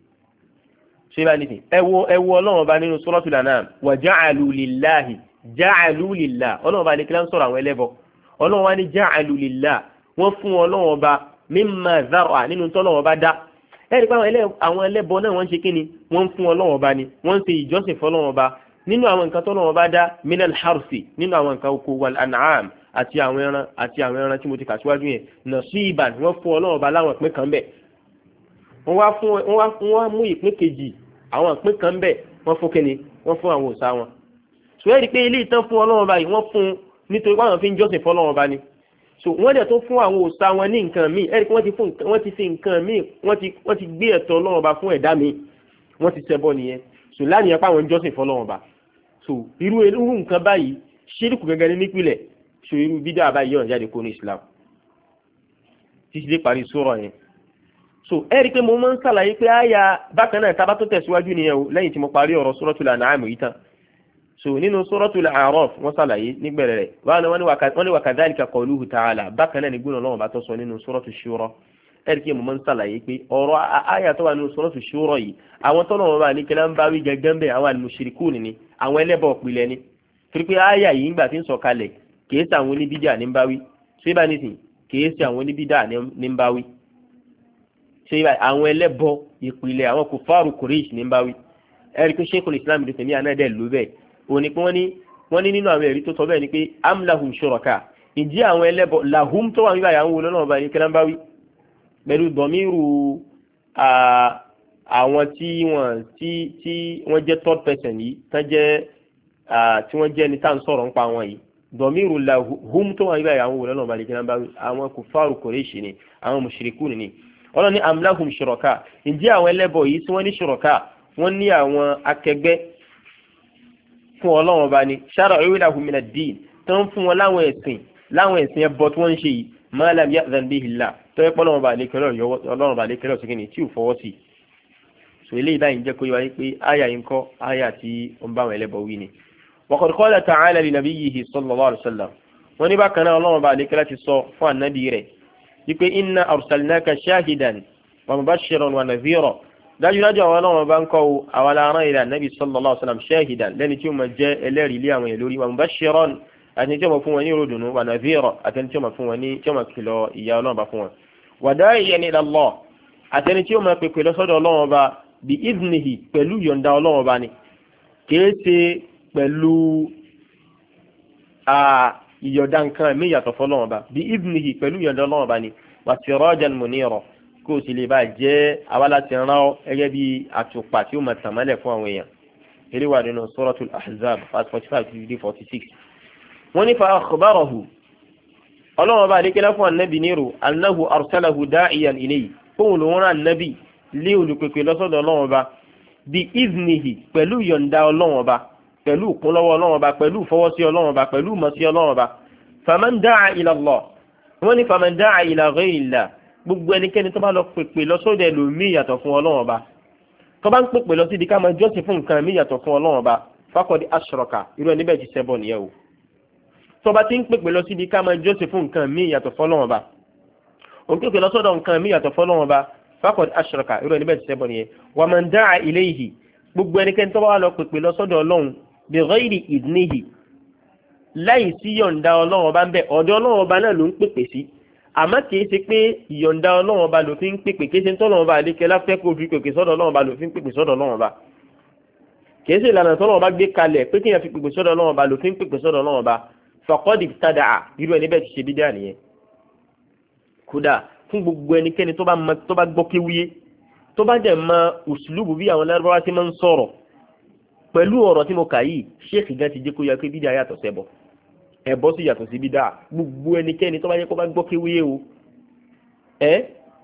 [SPEAKER 1] ṣé bá nìsín ẹ wo ẹ wo ọlọ́wọ́ bá nínú Suratul An'am wa ja'alu lillahi ja'alu lillah ọlọ́wọ́ bá ní kí ló ń sọ̀rọ̀ àwọn ẹlẹ́bọ ọlọ́wọ́ wá ní ja'alu lillah wọ́n fún ọlọ́wọ́ bá mimma zar'a nínú tọ́lọ́wọ́ bá dá ẹ̀rí pé àwọn ẹlẹ́bọ náà wọ́n ń ṣe kíni wọ́n ń fún ọlọ́wọ́ bá ní wọ́n ń ṣe ìjọsìn fọlọ́wọ́ bá nínú àwọn nǹkan tọ́lọ́wọ́ bá dá minal harsi nínú àwọn nǹkan oko wal an'am àti àwọn ẹran àti àwọn ẹran tí mo ti kà síwájú yẹn nasiban wọ́n fún ọlọ́wọ́ bá láwọn ìpín kan bẹ̀ wọ́n wá fún wọ́n wá mú ìpín kejì àwọn ìpín kan bẹ̀ wọ́n fún kíni wọ́n fún àwọn òòṣà wọn so ẹ rí i pé ilé ìtàn fún ọlọ́wọ́n báyìí wọ́n fún nítorí pé àwọn fi ń jọ́sìn fún ọlọ́wọ́n bá ní so wọ́n dẹ̀ tó fún àwọn òòṣà wọn ní nǹkan míì ẹ rí i pé wọ́n ti fún wọ́n ti fi nǹkan míì wọ́n ti wọ́n ti gbé ẹ̀tọ́ ọlọ́wọ́n bá fún ẹ̀dá míì wọ́n ti ṣẹbọ nìyẹn so láníyàn pé àwọn ń jọ́sìn fún ọlọ́wọ́n bá so irú irú nǹkan báyìí ṣírìkù gẹ́gẹ́ ní nípìnlẹ̀ so irú bídà báyìí yọ̀n jáde kó ní Islam títí dé parí sura yẹn so ẹ rí i pé mo máa ń ṣàlàyé pé àyà bákan náà tábà tó tẹ̀síwájú nìyẹn o lẹ́yìn tí mo parí ọ̀rọ̀ Suratul An'am yìí tán so nínú Suratul A'raf wọ́n ṣàlàyé nígbẹ̀rẹ̀ rẹ̀ wọ́n ní wa kadhalika qawluhu ta'ala bákan náà ní gbóná lọ́wọ́ bá tó sọ nínú Suratul Shura ẹ rí i pé mo máa ń ṣàlàyé pé ọ̀rọ̀ àyà tó wà nínú Suratul Shura yìí àwọn tó náà wọ́n bá ní kí lọ́n bá wí gẹ́gẹ́ bẹ́ẹ̀ àwọn al-mushrikun ni àwọn ẹlẹ́bọ̀ pìlẹ̀ ni torí pé àyà yìí ńgbà tí ń sọ kalẹ̀ kìí ṣe àwọn oníbídà ní ń bá wí ṣé bá ní sìn kìí ṣe àwọn oníbídà ní ń bá wí ṣe àwọn ẹlẹ́bọ ìpìlẹ̀ àwọn kòfàrù Quraysh ní báwí ẹ̀rí pé Sheikhul Islam Ibn Taymiyyah anádẹ́ ló bẹ́ẹ̀ òun ni pé wọ́n ní wọ́n ní nínú àwọn ẹ̀rí tó sọ bẹ́ẹ̀ ni pé am lahum shuraka ìdí àwọn ẹlẹ́bọ lahum tó wà nígbà yà ń wo lọ́nà ọba ní kílá ń báwí pẹ̀lú dọ̀míru àwọn tí wọ́n tí tí wọ́n jẹ́ third person yìí tán jẹ́ tí wọ́n jẹ́ ní tá à ń sọ̀rọ̀ nípa wọn yìí dọ̀míru lahum tó wà nígbà yà ń wo lọ́nà ọba ní kílá ń báwí àwọn kòfàrù Quraysh ni àwọn mushrikun ni ọlọ́run ní amlahum shuraka ǹjẹ́ àwọn ẹlẹ́bọ yìí tí wọ́n ní shuraka wọ́n ní àwọn akẹgbẹ́ fún ọlọ́run ọba ni shara'u lahum min ad-din tó ń fún wọn láwọn ẹ̀sìn láwọn ẹ̀sìn ẹbọ tí wọ́n ń ṣe yìí ma lam ya'zan bihi Allah tó yẹ pé ọlọ́run ọba àlékẹ́lẹ́ ọ̀sìn kìíní tí ò fọwọ́ sí so eléyìí báyìí ń jẹ́ kó yẹ wáyé pé àyà yìí ń kọ́ àyà tí ó ń bá àwọn ẹlẹ́bọ wí ni. wa qad qala ta'ala li nabiyyihi sallallahu alaihi wasallam wọ́n ní bákan náà ọlọ́run ọba àlékẹ́lẹ́ ti sọ fún ànábì rẹ̀ wípé inna arsalnaka shahidan wa mubashiran wa nadhira dájúdájú àwọn ọlọ́run bá ń kọ́ o àwọn aláàrán ilẹ̀ ànábì sallallahu alaihi wasallam shahidan lẹ́ni tí ó máa jẹ́ ẹlẹ́rìí ilé àwọn èèyàn lórí wa mubashiran àti tí ó máa fún wọn ní ìròdùnú wa nadhira àti tí ó máa fún wọn ní tí ó máa kìlọ̀ ìyà ọlọ́run bá fún wọn. wa da'iyan ila Allah àti tí ó máa pèpè lọ́sọ́dọ̀ ọlọ́run bá bi idhnihi pẹ̀lú yọ̀ǹda ọlọ́run bá ni kìí ṣe pẹ̀lú ìyọ̀dá nǹkan mi yàtọ̀ fọlọ́run bá bi idhnihi pẹ̀lú yọ̀ǹda ọlọ́run bá ni wa sirajan munira kó o sì lè bá jẹ́ awálá ti rán ọ gẹ́gẹ́ bí àtùpà tí ó máa tàn mọ́lẹ̀ fún àwọn èèyàn eré wà nínú Suratul Ahzab verse forty five to forty six. wọ́n ní fa akhbarahu ọlọ́run bá adékẹ́lá fún anabi nírò annahu arsalahu da'iyan ilayhi fóun ló ń rán anabi lé olùpèpè lọ́sọ̀dọ̀ ọlọ́run bá bí iznihi pẹ̀lú yọ̀ǹda ọlọ́run bá pẹ̀lú ìkúnlọ́wọ́ ọlọ́run bá pẹ̀lú ìfọwọ́sí ọlọ́run bá pẹ̀lú ìmọ̀sí ọlọ́run bá faman da'a ila Allah wọ́n ní faman da'a ila ghayrillah gbogbo ẹnikẹ́ni tó bá lọ pèpè lọ́sọ̀dọ̀ ẹlòmíì yàtọ̀ fún ọlọ́run ọba tó bá ń pèpè lọ sí di ká máa jọ́sìn fún nǹkan míì yàtọ̀ fún ọlọ́run ọba faqad ashraka irú ẹni bẹ́ẹ̀ ti ṣẹbọ nìyẹn o tó bá ti ń pèpè lọ sí di ká máa jọ́sìn fún nǹkan míì yàtọ̀ fún ọlọ́run ọba òun pèpè lọ sọ́dọ̀ nǹkan mí yàtọ̀ fọ́lọ́run ọba faqad ashraka irú ẹni bẹ́ẹ̀ ti ṣẹbọ nìyẹn wa man da'a ilayhi gbogbo ẹnikẹ́ni tó bá wà lọ pèpè lọ sọ́dọ̀ ọlọ́run bi ghayri idnihi láì sí yọ̀ǹda ọlọ́run ọba ń bẹ ọ̀dọ̀ ọlọ́run ọba náà ló ń pèpè sí àmọ́ kìí ṣe pé ìyọ̀ǹda ọlọ́run ọba ló fi ń pèpè kìí ṣe tọ́lọ́run ọba àdékẹ́ láfẹ́ kó fi pèpè sọ́dọ̀ ọlọ́run ọba ló fi ń pèpè sọ́dọ̀ ọlọ́run ọba kìí ṣe ìlànà tọ́lọ́run ọba gbé kalẹ̀ pé kéèyàn fi pèpè sọ́dọ̀ ọlọ́run ọba ló fi ń pèpè sọ́dọ̀ ọlọ́run ọba faqad ibtada'a irú ẹni bẹ́ẹ̀ ti ṣe bídíà nìyẹn. kódà fún gbogbo ẹnikẹ́ni tó bá mọ tó bá gbọ́ kéwúyé tó bá dẹ̀ mọ uslubu bí àwọn lárúbáwá ti máa ń sọ̀rọ̀ pẹ̀lú ọ̀rọ̀ tí mo kà yìí sheikh gan ti jẹ́ kó yẹ pé bídíà yàtọ̀ sẹ́bọ̀ ẹbọ sì yàtọ̀ sí bídà gbogbo ẹnikẹ́ni tó bá yẹ kó bá gbọ́ kéwúyé o ẹ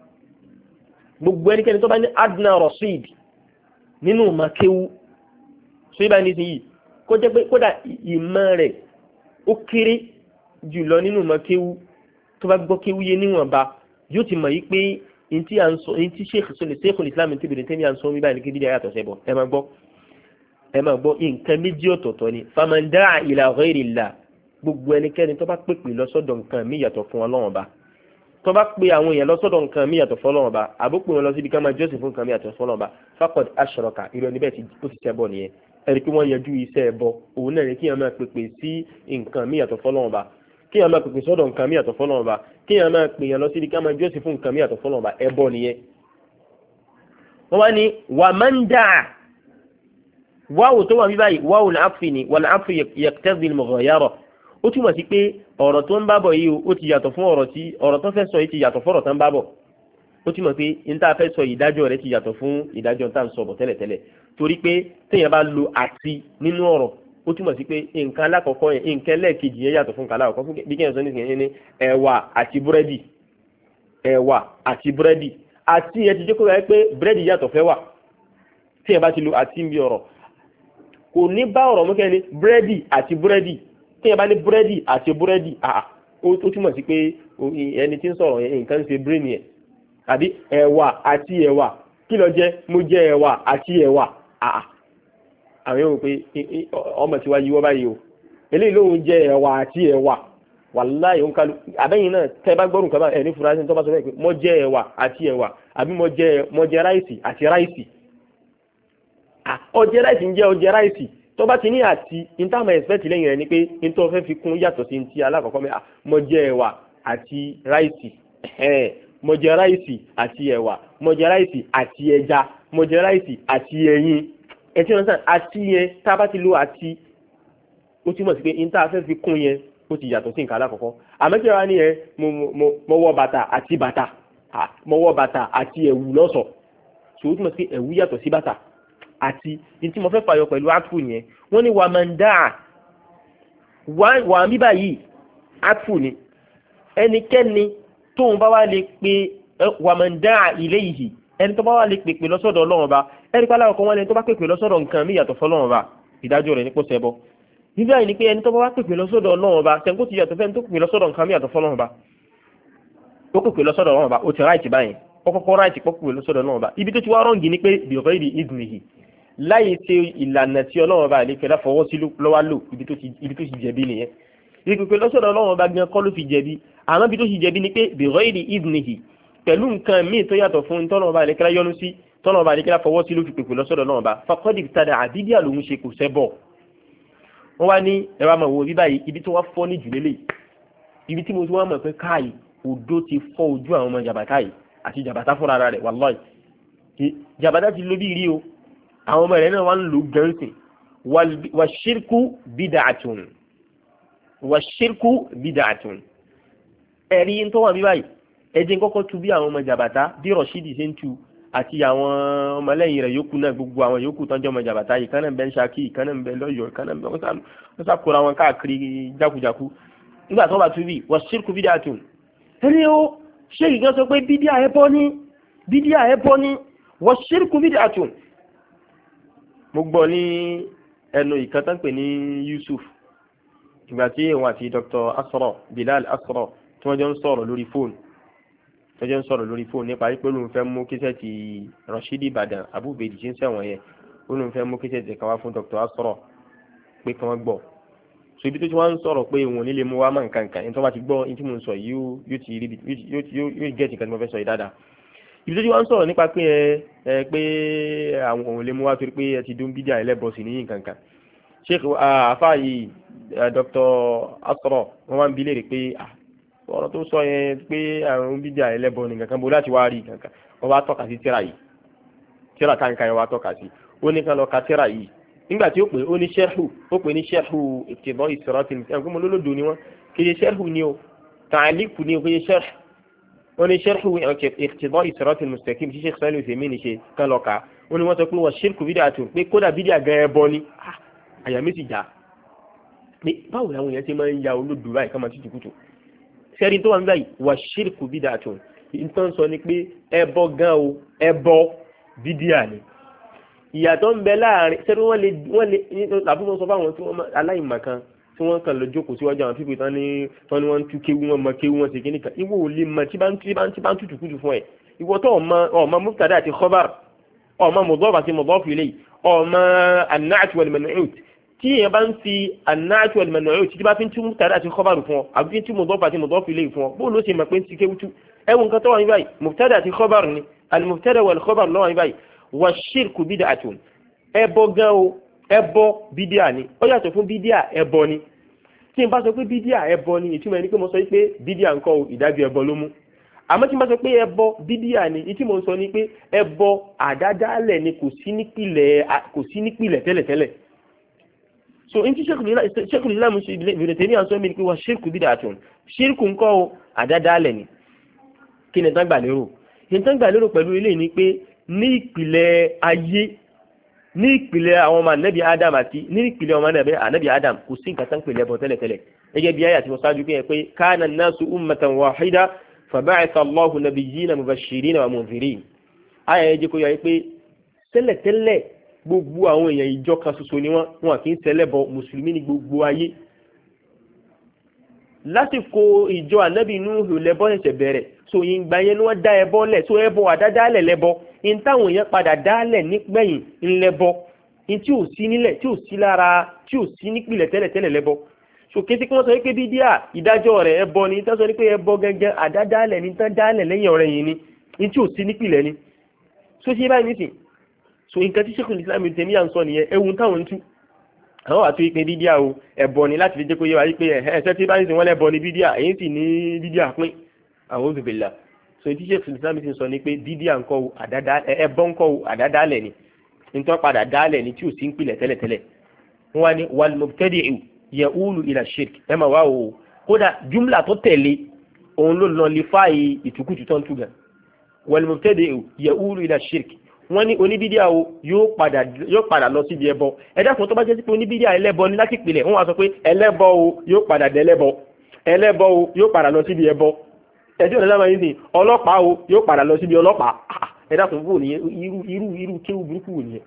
[SPEAKER 1] gbogbo ẹnikẹ́ni tó bá ní adna rasid nínú ma kéwú so ibà ní sí yìí kó jẹ́ pé kódà ìmọ̀ rẹ̀ ó kéré jùlọ nínú ma kéwú tó bá gbọ́ kéwúyé níwọ̀nba yóò ti mọ̀ yí pé ntí à ń sọ ntí sheikh sọlẹ̀ sheikhul islam ti bèrè tẹ́mi à ń sọ mi báyìí ní kí bídà yàtọ̀ sẹ́bọ̀ ẹ máa gbọ́ ẹ máa gbọ́ nǹkan méjì ọ̀tọ̀ọ̀tọ̀ ni faman da'a ila ghayrillah gbogbo ẹnikẹ́ni tó bá pèpè lọ́sọ̀dọ̀ nǹkan mí yàtọ̀ fún Ọlọ́run Ọba tó bá pe àwọn èèyàn lọ́sọ̀dọ̀ nǹkan mí yàtọ̀ fún Ọlọ́run Ọba àbó pè wọn lọ síbi ká máa jọ́sìn fún nǹkan mí yàtọ̀ fún Ọlọ́run Ọba faqad ashraka irú ẹni bẹ́ẹ̀ ó ti ṣẹbọ nìyẹn ẹni pé wọ́n yanjú iṣẹ́ ẹbọ òun náà ni kíyàn máa pèpè sí nǹkan mí yàtọ̀ fún Ọlọ́run Ọba kíyàn máa pèpè sọ́dọ̀ nǹkan mí yàtọ̀ fún Ọlọ́run Ọba kíyàn máa pè yàn lọ síbi ká máa jọ́sìn fún nǹkan mí yàtọ̀ fún Ọlọ́run Ọba ẹbọ nìyẹn. wọ́n wá ní wa man da'a wáwò tó wà bí báyìí wáwò làáfì ni wà làáfì yaqtadi al-mughayara ó túmọ̀ sí pé ọ̀rọ̀ tó ń bábọ̀ yìí ó ti yàtọ̀ fún ọ̀rọ̀ tí ọ̀rọ̀ tó fẹ́ sọ yìí ti yàtọ̀ fún ọ̀rọ̀ tó ń bábọ̀ ó túmọ̀ pé n tá a fẹ́ sọ ìdájọ́ rẹ̀ ti yàtọ̀ fún ìdájọ́ tá à ń sọ bọ̀ tẹ́lẹ̀tẹ́lẹ̀ torí pé téèyàn bá lo àti nínú ọ̀rọ̀ ó túmọ̀ sí pé nǹkan alákọ̀ọ́kọ́ yẹn nǹkan lẹ́ẹ̀kejì yẹn yàtọ̀ fún nǹkan alákọ̀ọ́kọ́ fún bí kéèyàn sọ nísìnyẹn ní ẹ̀wà àti búrẹ́dì ẹ̀wà àti búrẹ́dì àti yẹn ti jẹ́ kó yẹ pé búrẹ́dì yàtọ̀ fẹ́ wà téèyàn bá ti lo àti ń bí ọ̀rọ̀ kò ní bá ọ̀rọ̀ mú kẹ́ni búrẹ́dì àti búrẹ́dì tí ẹ bá ní búrẹ́dì àti búrẹ́dì àà ó túmọ̀ sí pé ẹni tí ń sọ̀rọ̀ yẹn nǹkan ń ṣe brain yẹn àbí ẹ̀wà àti ẹ̀wà kí ló jẹ́ mo jẹ ẹ̀wà àti ẹ̀wà àà àwọn yóò pé ọmọ tí wá yíwọ́ báyìí o eléyìí lóhun jẹ ẹ̀wà àti ẹ̀wà wàláhì ó ń kálu àbẹ́yìn náà tẹ́ bá gbọ́rùn kaba ẹ̀ ní furasí tó bá sọ pé mo jẹ ẹ̀wà àti ẹ̀wà àbí mo jẹ mo jẹ ráìsì àti ráìsì ọjẹ ráìsì ń jẹ ọjẹ ráìsì tó bá ti ní àti ìtààmù ẹ̀sìpẹ́tì lẹ́yìn rẹ̀ ni pé nítorí fẹ́ fi kún yàtọ̀ sí ti alákọ̀ọ́kọ́ mi mo jẹ ẹ̀wà àti ráìsì mo jẹ ráìsì àti ẹ̀wà mo jẹ ráìsì àti ẹja mo jẹ ráìsì àti ẹyin ẹtí wọn sàn àti yẹn tá a bá ti lo àti ó túmọ̀ sí pé ìtààmù fẹ́ fi kún yẹn ó ti yàtọ̀ sí nǹkan alákọ̀ọ́kọ́ àmọ́ kí wàá ní yẹn mo wọ bàtà àti bàtà mo wọ bàtà àti ẹ̀wù lọ́sọ̀ so ó túmọ̀ sí pé ẹ̀wù yàtọ̀ sí bàtà àti tí mo fẹ́ fàyọ pẹ̀lú àtfù yẹn wọ́n ní wà máa ń dá wà mí báyìí àtfù ni ẹnikẹ́ni tóun bá wá lè pe wà máa ń dá ilé yìí ẹni tó bá wá lè pèpè lọ́sọ̀dọ̀ ọlọ́run ọba ẹni pálá ọkọ̀ wọn lẹni tó bá pèpè lọ́sọ̀dọ̀ nǹkan mí yàtọ̀ fọlọ́run ọba ìdájọ́ rẹ̀ ní kó ṣẹbọ nígbà yìí ni pé ẹni tó bá wá pèpè lọ́sọ̀dọ̀ ọlọ́run ọba sẹ́ńkó ti yàtọ̀ fẹ́ni tó pèpè lọ́sọ̀dọ̀ nǹkan mí yàtọ̀ fọlọ́run ọba ó pèpè lọ́sọ̀dọ̀ ọlọ́run ọba ó ti ráìtì báyìí ó kọ́kọ́ ráìtì pọ̀ pèpè lọ́sọ̀dọ̀ ọlọ́run ọba ibi tó ti wá rọ́ǹgì ni pé bìrọ̀ ìdí ìdùnnìyì láyé ṣe ìlànà tí ọlọ́run bá lè fẹ́lá fọwọ́ sí lọ́wọ́ lò ibi tó ti jẹ̀bi nìyẹn ìpèpè lọ́sọ̀dọ̀ ọlọ́run bá gan kọ́ ló fi jẹ̀bi àmọ́ ibi tó ti jẹ̀bi ni pé bẹ̀rọ ìdí ìdùnnìhì pẹ̀lú nǹkan míì tó yàtọ̀ fún tọ́lọ́run bá lè kẹ́lá yọnu sí tọ́lọ́run bá lè kẹ́lá fọwọ́ sí ló fi pèpè lọ́sọ̀dọ̀ ọlọ́run bá fakọ́dì tada àbídíà lòun ṣe kò sẹ́bọ̀ wọ́n wá ní ẹ̀rọ àmọ̀ wo bí báyìí ibi tó wá fọ́ ní jùlélẹ̀ ibi tí mo ti wá mọ̀ pé káàyè odó ti fọ́ ojú àwọn ọmọ jàbátá yìí àti jàbátá fúnra rẹ̀ wàláhì jàbátá ti lóbi rí o àwọn ọmọ rẹ̀ náà wá ń lò gẹ́ǹsì wà ṣírkú bídàtún wà ṣírkú bídàtún ẹ̀rí tó wà bí báyìí ẹjẹ́ kọ́kọ́ tú bí àwọn ọmọ jàbàtà bí rọ̀ṣídì ṣe ń tu àti àwọn ọmọlẹ́yìn rẹ̀ yòókù náà gbogbo àwọn yòókù tọ́jú ọmọ jàbàtà yìí kánà ń bẹ ń ṣakí kánà ń bẹ lọ́yọ̀ọ́ kánà ń bẹ wọ́n sàkóra wọn káàkiri jákujàku nígbà tó bá tú bí wà ṣírkú bídàtún ẹni ó ṣé ìgbọ́n sọ pé bídíà ẹbọ ní bídíà ẹbọ ní wà ṣírkú bídàtún mo gbọ́ ní ẹnu ìkan tán pè ní Yusuf ìgbà tí òun àti Dr Asra Bilal Asra tí wọ́n jọ ń sọ̀rọ̀ lórí fóònù tí wọ́n jọ ń sọ̀rọ̀ lórí fóònù nípa pé olóhùn fẹ́ mú kíṣẹ́ ti Rashidi Ibadan abúbèdì tí ń sẹ̀wọ̀n yẹn olóhùn fẹ́ mú kíṣẹ́ ti kan wá fún Dr Asra pé kí wọ́n gbọ́ so ibi tó ti wá ń sọ̀rọ̀ pé òun ò ní lè mú wá mọ̀ nǹkan nǹkan ẹni tó bá ti gbọ́ ẹni tí mo ń sọ yìí yóò ti rí yóò gẹ̀ẹ́tì nǹkan tí mo fẹ́ sọ yìí dáadáa. ibi tó ti wá ń sọ̀rọ̀ nípa pé ẹ ẹ pé àwọn òun lè mú wá torí pé ẹ ti dún bídíà ẹlẹ́bọ̀sì ní nǹkan kan. sheikh afa yìí Doctor Asra wọn máa ń bi léèrè pé ọ̀rọ̀ tó sọ yẹn pé àwọn bídíà ẹlẹ́bọ̀ ní kankan bó láti wá rí kankan wọ́n wá tọ́ka sí tíra yìí tíra kankan yẹn wá tọ́ka sí ó ní kan lọ ka tíra yìí nígbà tí ó pè ó ní sẹ́hù ó pè ní sẹ́hù ìtìbọ̀ ìsiratil mustaqim ẹ̀gbọ́n olólòdò ni wọ́n kì í sẹ́hù ni o tàlíkù ni o kì í sẹ́hù ó ní sẹ́hù ìtìbọ̀ ìsiratil mustaqim tí Sheikh Salihu Uthaymin ní ṣe kan lọ ka ó ní wọ́n sọ pé wọ́n ṣírkù bídíà tó pé kódà bídíà gan ẹ bọ ni àyà mi sì já pé báwo làwọn èèyàn ti máa ń ya olódò báyìí ká máa ti tùkùtù sẹ́rin tó wà ní báyìí wà ṣírkù bídíà tó nǹkan sọ ni pé ẹbọ gan o ẹbọ bídíà ni ìyàtọ̀ ń bẹ láàrin sẹ́ni wọ́n lè wọ́n lè tàbí wọ́n sọ fáwọn tí wọ́n aláìmọ̀kan tí wọ́n kàn lọ jókòó síwájú àwọn pípé tán ní tán ni wọ́n ń tú kéwú wọn mọ kéwú wọn ṣe kí nìkan ìwọ ò lè mọ tí bá ń tí bá ń tí bá ń tutù kútù fún ẹ ìwọ tó ọmọ ọmọ mubtada àti khabar ọmọ mudaf àti mudaf ilayhi ọmọ an-na't wal man'ut tí èèyàn bá ń fi an-na't wal man'ut tí bá fi ń tú mubtada àti khabar fún ọ àbí fi ń tú mudaf àti mudaf ilayhi fún ọ bó ló ṣe mọ̀ pé ń ti kéwú tú ẹwọ nǹkan tó wà ní báyìí mubtada àti khabar ni al-mubtada wal khabar lọ́wọ́ ní báyìí wa shirku bid'atun ẹbọ gan o ẹbọ bídíà ni ó yàtọ̀ fún bídíà ẹbọ ni tí n bá sọ pé bídíà ẹbọ ni ìtumọ̀ ẹni pé mo sọ pé bídíà ńkọ́ o ìdájọ́ ẹbọ ló mú àmọ́ tí n bá sọ pé ẹbọ bídíà ni ìtí mo sọ ni pé ẹbọ àdádálẹ̀ ni kò sí nípìlẹ̀ kò sí nípìlẹ̀ tẹ́lẹ̀tẹ́lẹ̀ so n tí Sheikhul Islam Ibn Taymiyyah sọ mi ni pé wà ṣírkù bid'atun ṣírkù ńkọ́ o àdádálẹ̀ ni kí ni tán gbà lérò kí ni tán gbà lérò pẹ̀lú eléyìí ni pé ní ìpìlẹ̀ ayé ní ìpìlẹ̀ àwọn ọmọ ànábì Adam àti ní ìpìlẹ̀ ọmọ ànábì Adam kò sí nǹkan tán pè lẹ́bọ tẹ́lẹ̀tẹ́lẹ̀ gẹ́gẹ́ bí ayé àti mọ̀sáájú pé pé kana an-nasu ummatan wahida faba'atha Allahu nabiyyina mubashirina wa mundhirin ayé ẹjẹ́ kó yọ pé tẹ́lẹ̀tẹ́lẹ̀ gbogbo àwọn èèyàn ìjọ kan ṣoṣo ni wọ́n wọn kì í ṣẹlẹ́bọ mùsùlùmí ní gbogbo ayé lásìkò ìjọ ànábì Nuhu lẹ́bọ ṣẹ̀ṣẹ̀ bẹ̀rẹ̀ so ìgbà yẹn ni wọ́n dá ẹbọ lẹ̀ so ẹbọ àdádálẹ̀ lẹ́bọ in táwọn èèyàn padà dálẹ̀ nígbẹ̀yìn ńlẹ́bọ in tí ò sí nílẹ̀ tí ò sí lára tí ò sí nípìlẹ̀ tẹ́lẹ̀tẹ́lẹ̀ lẹ́bọ so kété kí wọ́n sọ pé bídíà ìdájọ́ rẹ̀ ẹbọ ni tán sọ pé ẹbọ gẹ́gẹ́ àdádálẹ̀ ní tán dálẹ̀ lẹ́yìn ọ̀rẹ́ yìí ni in tí ò sí nípìlẹ̀ ni so ṣe báyìí nísìn so nǹkan tí Sheikhul Islam Ibn Taymiyyah ń sọ nìyẹn ewu táwọn ń tú àwọn àti ìpín bídíà o ẹbọ ni láti fi jẹ́ kó yé wa yí pé ẹ̀ẹ́sẹ́ tí bá ń sìn wọ́n lẹ́bọ ni bídíà èyí sì ní bídíà pín àwọn òbíbìlà so ìdí Sheikhul Islam ti sọ ni pé bídíà ńkọ́ o àdádá ẹbọ ńkọ́ o àdádálẹ̀ ni nítorí padà dálẹ̀ ni tí ò sí ń pilẹ̀ tẹ́lẹ̀tẹ́lẹ̀ wọ́n wá ní wal mubtadi'u ya'ulu ila shirk ẹ máa wá o kódà jumla tó tẹ̀lé òun ló lọ lè fáyì ìtukùtù tó ń túgà wal mubtadi'u ya'ulu ila shirk wọ́n ní oníbídíà o yóò padà yóò padà lọ síbi ẹbọ ẹ dákun tó bá jẹ́ sí pé oníbídíà ẹlẹ́bọ ní láti pilẹ̀ wọ́n wá sọ pé ẹlẹ́bọ o yóò padà dẹ́lẹ́bọ ẹlẹ́bọ o yóò padà lọ síbi ẹbọ ẹjọ́ ìdájọ́ máa ń sìn ọlọ́pàá o yóò padà lọ síbi ọlọ́pàá ẹ dákun bò nìyẹn irú irú irú kéwù burúkú wò nìyẹn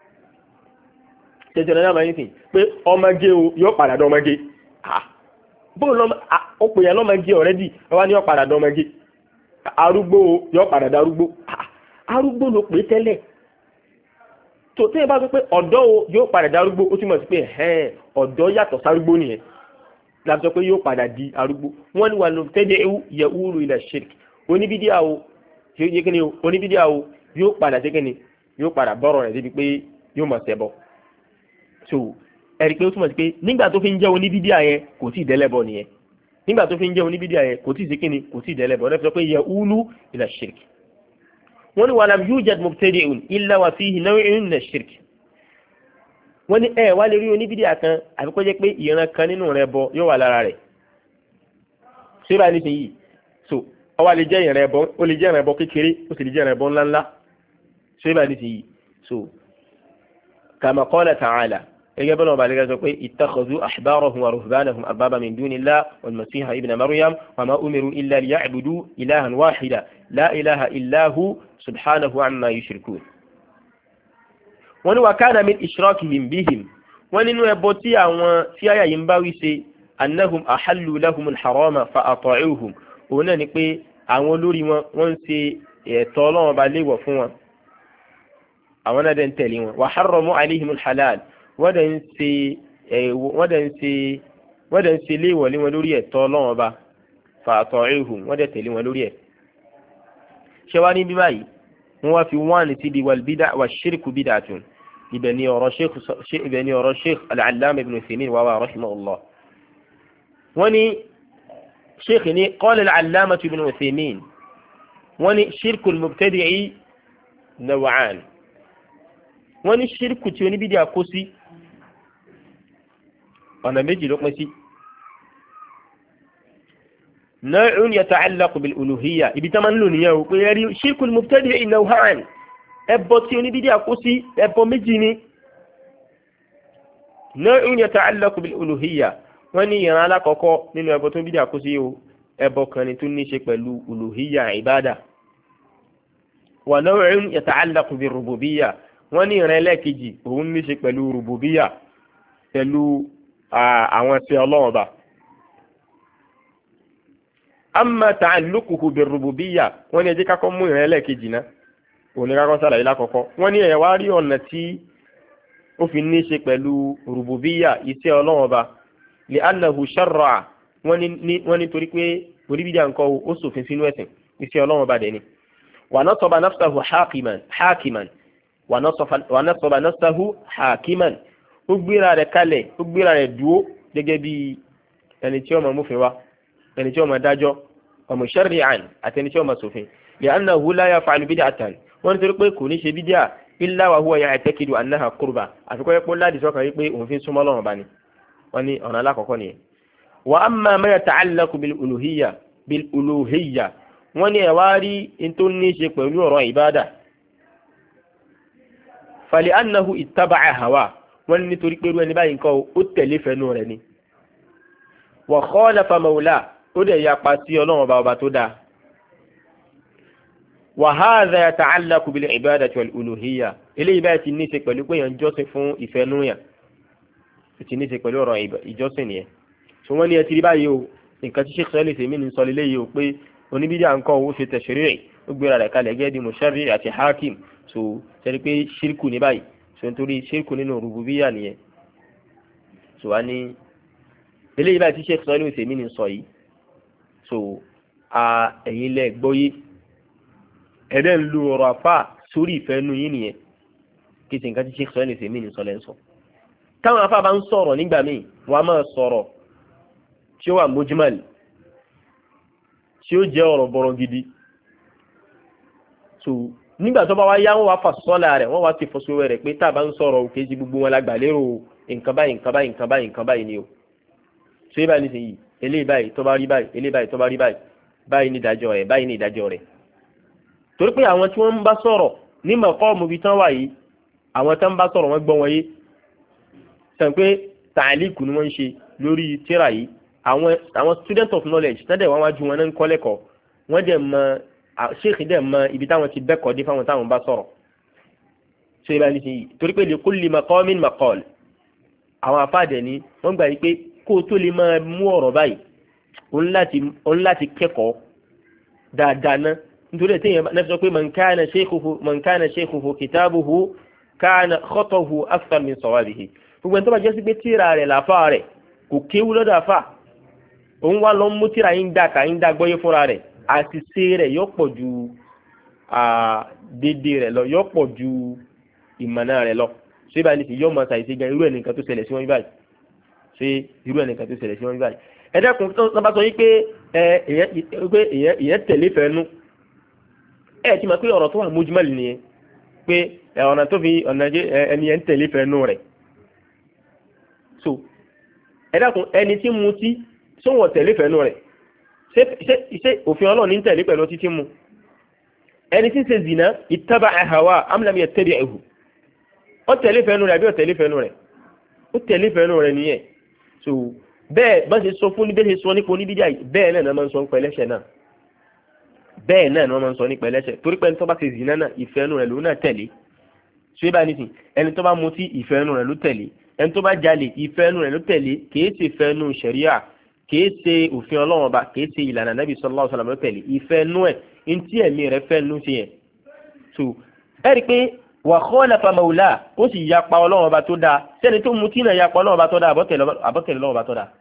[SPEAKER 1] ẹjọ́ ìdájọ́ máa ń sìn pé ọmọge o yóò padà dán ọmọge bóun lọ́mọ ó pè yẹn lọ́mọge ọ̀rẹ́dì wọ́n ní yóò padà dán ọmọge arúgbó o yóò padà dán arúgbó arúgbó ló pè tẹ́lẹ̀ tó tẹ́yẹ bá sọ pé ọ̀dọ́ o yóò padà dán arúgbó ó túmọ̀ sí pé ẹ̀hẹ́n ọ̀dọ́ yàtọ̀ sárúgbó nìyẹn láti sọ pé yóò padà di arúgbó wọ́n ní wà ló tẹ́jẹ́ ewu yẹ wúrú ilẹ̀ shirk oníbídíà o tí ó yẹ kíni o oníbídíà o yóò padà sí kíni yóò padà bọ́rọ̀ rẹ̀ débi pé yóò mọ̀ ṣẹbọ so ẹ̀rí pé ó túmọ̀ sí pé nígbà tó fi ń jẹ́ oníbídíà yẹn kò tí ì dẹ́lẹ́bọ nìyẹn nígbà tó fi ń jẹ́ oníbídíà yẹn kò tí ì sí kíni kò tí ì dẹ́lẹ́bọ lẹ́fi sọ pé yẹ wúrú ilẹ̀ shirk wọ́n ní wà lam yujad mubtadi'un illa wa fihi naw'un min ash-shirk wọ́n ní ẹ wá lè rí oníbídíà kan àfi kó jẹ́ pé ìran kan nínú rẹ̀ bọ yóò wà lára rẹ̀ ṣé báyìí nísìnyí yìí so ó wá lè jẹ́ ìran ẹbọ ó lè jẹ́ ìran ẹbọ kékeré ó sì lè jẹ́ ìran ẹbọ ńláńlá ṣé báyìí nísìnyí yìí so kama qala ta'ala gẹ́gẹ́ bọ́lá ọba àlẹ́gẹ́ sọ pé ittakhadhu ahbarahum wa ruhbanahum arbaba min dunillah wal masiha ibna maryam wa ma umiru illa liya'budu ilahan wahida la ilaha illa hu subhanahu amma yushrikun wọ́n ní wa kana min ishrakihim bihim wọ́n nínú ẹbọ tí àwọn tí àyà yìí ń bá wí ṣe annahum ahallu lahum al-harama fa ata'uhum òun náà ni pé àwọn olórí wọn wọ́n ń ṣe ẹ̀tọ́ Ọlọ́run bá léèwọ̀ fún wọn àwọn náà dẹ̀ ń tẹ̀lé wọn wa harramu alayhim al-halal wọ́n dẹ̀ ń ṣe wọ́n dẹ̀ ń ṣe wọ́n dẹ̀ ń ṣe léèwọ̀ lé wọn lórí ẹ̀tọ́ Ọlọ́run ọba fa'atu'uhum wọ́n dẹ̀ tẹ̀lé wọn lórí ẹ̀. ṣé wá ní bí báyìí wọ́n wá fi wọ́n ní síbi wal bid'a wa shirku bid'atun ibẹ̀ ni ọ̀rọ̀ sheikh ibẹ̀ ni ọ̀rọ̀ sheikh al-allama ibn Uthaymeen wà wà rahimahullah. wọ́n ní sheikh ní qala al-allama ibn Uthaymeen wọ́n ní shirku al-mubtadi'i naw'an wọ́n ní shirku tí oníbídíà kó sí ọ̀nà méjì ló pín sí. naw'un yata'allaqu bil-uluhiyya ibi tá máa ń lò nìyẹn o pé ẹ̀rí shirku al-mubtadi'i naw'an ẹbọ tí oníbídíà kó sí ẹbọ méjì ni. naw'un yata'allaqu bil-uluhiyya wọ́n ní ìran alákọ̀ọ́kọ́ nínú ẹbọ tó bídíà kó sí o ẹbọ kan ni tó ní ṣe pẹ̀lú uluhiyya ìbádà. wa naw'un yata'allaqu bir-rububiyya wọ́n ní ìran ẹlẹ́ẹ̀kejì òun ní ṣe pẹ̀lú rububiyya pẹ̀lú àwọn ẹ̀sìn Ọlọ́run Ọba. amma ta'alluquhu bir-rububiyya wọ́n ní ẹ jẹ́ ká kọ́ mú ìran ẹlẹ́ẹ̀kejì náà òun ní ká kọ́ sàlàyé lákọ̀ọ́kọ́. wọ́n ní ẹ̀yà wá rí ọ̀nà tí ó fi ní ṣe pẹ̀lú rububiyya iṣẹ́ Ọlọ́run Ọba li'annahu sharra'a wọ́n ní torí pé oníbídíà nǹkan ó ṣòfin sínú ẹ̀sìn iṣẹ́ Ọlọ́run Ọba dẹ̀ ni. wa nasaba nafsahu hakiman hakiman wa nasaba nafsahu hakiman ó gbéra rẹ̀ kalẹ̀ ó gbéra rẹ̀ dúó gẹ́gẹ́ bí ẹni tí ó máa múfin wá ẹni tí ó máa dájọ́ ọmọ shari'an àti ẹni tí ó máa ṣòfin li'annahu la yaf'alu bid'atan wọ́n nítorí pé kò ní ṣe bídíà illa wa huwa ya'taqidu annaha qurba àfikọ́ yẹpọ̀ láti sọ́kàn wípé òun fi ń súnmọ́ Ọlọ́run bá ní wọ́n ní ọ̀nà alákọ̀ọ́kọ́ nìyẹn. wa amma ma yata'allaqu bil uluhiyya bil uluhiyya wọ́n ní ẹ̀wá rí in tó ní ṣe pẹ̀lú ọ̀rọ̀ ìbádà fali annahu ittaba'a hawa wọ́n ní nítorí pé irú ẹni báyìí nǹkan ó tẹ̀lé fẹ́nu rẹ̀ ni. wa khalafa mawla ó dẹ̀ yapa sí Ọlọ́run ọba ọba tó dáa. wa hadha yata'allaqu bil ibadati wal uluhiyya eléyìí báyìí ti ní ṣe pẹ̀lú pé yàn jọ́sìn fún ìfẹ́nú yàn ti ní ṣe pẹ̀lú ọ̀rọ̀ ìjọsìn nìyẹn. so wọ́n ní ẹ ti rí báyìí o nǹkan tí Sheikh Salih Uthaymeen sọ lélẹ́yìí o pé oníbídíà nǹkan owó ṣe tashri' ó gbéra rẹ̀ kalẹ̀ gẹ́gẹ́ bí musharri' àti hakim so ṣẹ́ni pé ṣírkù ní báyìí so nítorí ṣírkù nínú rububiyya nìyẹn. so wá ní eléyìí báyìí tí Sheikh Salih Uthaymeen sọ yìí so a ẹ̀yin lẹ gbọ́yé ẹ̀dẹ́ ń lu ọ̀rọ̀ àfà sórí ìfẹ́ nu yín nìyẹn kí ṣe nǹkan tí Sheikh Salih Uthaymeen sọ lẹ́ ń sọ. táwọn afá bá ń sọ̀rọ̀ nígbà míì wọ́n á máa sọ̀rọ̀ tí ó wà mujmal tí ó jẹ́ ọ̀rọ̀ bọ̀rọ̀ gidi so nígbà tó bá wá yá wọ́n wá fà sọ́lá rẹ̀ wọ́n wá ti fọ́sọ́wẹ́ rẹ̀ pé tá a bá ń sọ̀rọ̀ òkè jí gbogbo wọn lágbà lérò nǹkan báyìí nǹkan báyìí nǹkan báyìí nǹkan báyìí ni o so yé báyìí nísìnyí eléyìí báyìí tó bá rí báyìí eléyìí báyìí tó bá rí báyìí báyìí ní ìdájọ́ rẹ̀ báyìí ní ìdájọ́ rẹ̀ torí pé àwọn tí wọ́n ń bá sọ̀rọ̀ ní maqamu bí tán wà yìí àwọn tán ń bá sọ̀rọ̀ wọ́n gbọ́ wọn yé sàn pé tàlíkù ni wọ́n ń ṣe lórí tíra yìí àwọn àwọn student of knowledge tẹ́lẹ̀ wọ́n wájú wọn náà ń kọ́ lẹ́kọ̀ọ́ wọ́n dẹ̀ mọ ṣéèkì dẹ̀ mọ ibi táwọn ti bẹ́kọ̀ọ́ dé fáwọn táwọn bá sọ̀rọ̀ ṣe ibà nísìnyí torí pé li kulli maqamin maqal àwọn afáàdẹ̀ ni wọ́n gbà yí pé kó o tó lè máa mú ọ̀rọ̀ báyìí òun láti kẹ́kọ̀ọ́ dáadáa ná nítorí ẹ̀tẹ́ yẹn náà sọ pé man kana shaykhuhu man kana shaykhuhu kitabuhu kana khatahu akthar min sawabihi gbogbo ẹni tó bá jẹ́ sí pé tíra rẹ̀ làáfà rẹ̀ kò kéwú lọ́dọ̀ àfà òun wá lọ mú tíra yín dà ká yín dà gbọ́yé fúnra rẹ̀ àṣìṣe rẹ̀ yóò pọ̀ ju dédé rẹ̀ lọ yóò pọ̀ ju ìmọ̀nà rẹ̀ lọ ṣé báyìí ní ti yóò máa ṣàìṣe gan irú ẹ̀ nìkan tó ṣẹlẹ̀ sí wọn báyìí ṣé irú ẹ̀ nìkan tó ṣẹlẹ̀ sí wọn báyìí ẹ dẹ́kun tó bá sọ yín pé ìyẹn tẹ̀lé fẹ́nu ẹ ti mọ̀ pé ọ̀rọ̀ tó wà mujmal nìyẹn pé ọ̀nà tó fi ọ̀nà ẹni yẹn tẹ̀lé fẹ́nu rẹ̀ so ẹ dẹ́kun ẹni tí mu tí sóhun tẹ̀lé fẹ́nu rẹ̀ ṣé òfin Ọlọ́run ní tẹ̀lé pẹ̀lú títí mu ẹni tí ń ṣe zina ittaba'a hawa am lam yattabi'hu ó tẹ̀lé fẹ́nu rẹ̀ àbí ó tẹ̀lé fẹ́nu rẹ̀ ó tẹ̀lé fẹ́nu rẹ̀ nìyẹn so bẹ́ẹ̀ bá ṣe sọ fún ní bẹ́ẹ̀ ṣe sọ nípa oníbídíà bẹ́ẹ̀ náà ni wọ́n máa ń sọ nípa ẹlẹ́ṣẹ̀ náà bẹ́ẹ̀ náà ni wọ́n máa ń sọ nípa ẹlẹ́ṣẹ̀ torí pé ẹni tó bá ṣe zina náà ìfẹ́nu rẹ̀ ló náà tẹ̀lé ṣé bá ní sìn ẹni tó bá mutí ìfẹ́nu rẹ̀ ló tẹ̀lé ẹni tó bá jalè ìfẹ́nu rẹ̀ ló tẹ̀lé kìí ṣe fẹ́nu ṣẹ̀ríà kìí ṣe òfin Ọlọ́run ọba kìí ṣe ìlànà Nabi sallallahu alaihi wasallam ló tẹ̀lé ìfẹ́nu ẹ̀ ntí ẹ̀mí rẹ̀ fẹ́nu ṣe yẹn so ẹ rí i pé wa khalafa mawla ó sì yapa Ọlọ́run ọba tó dáa sẹ́ni tó mutí náà yapa Ọlọ́run ọba tó dáa àbọ̀tẹ̀lẹ̀ Ọlọ́run ọba tó dáa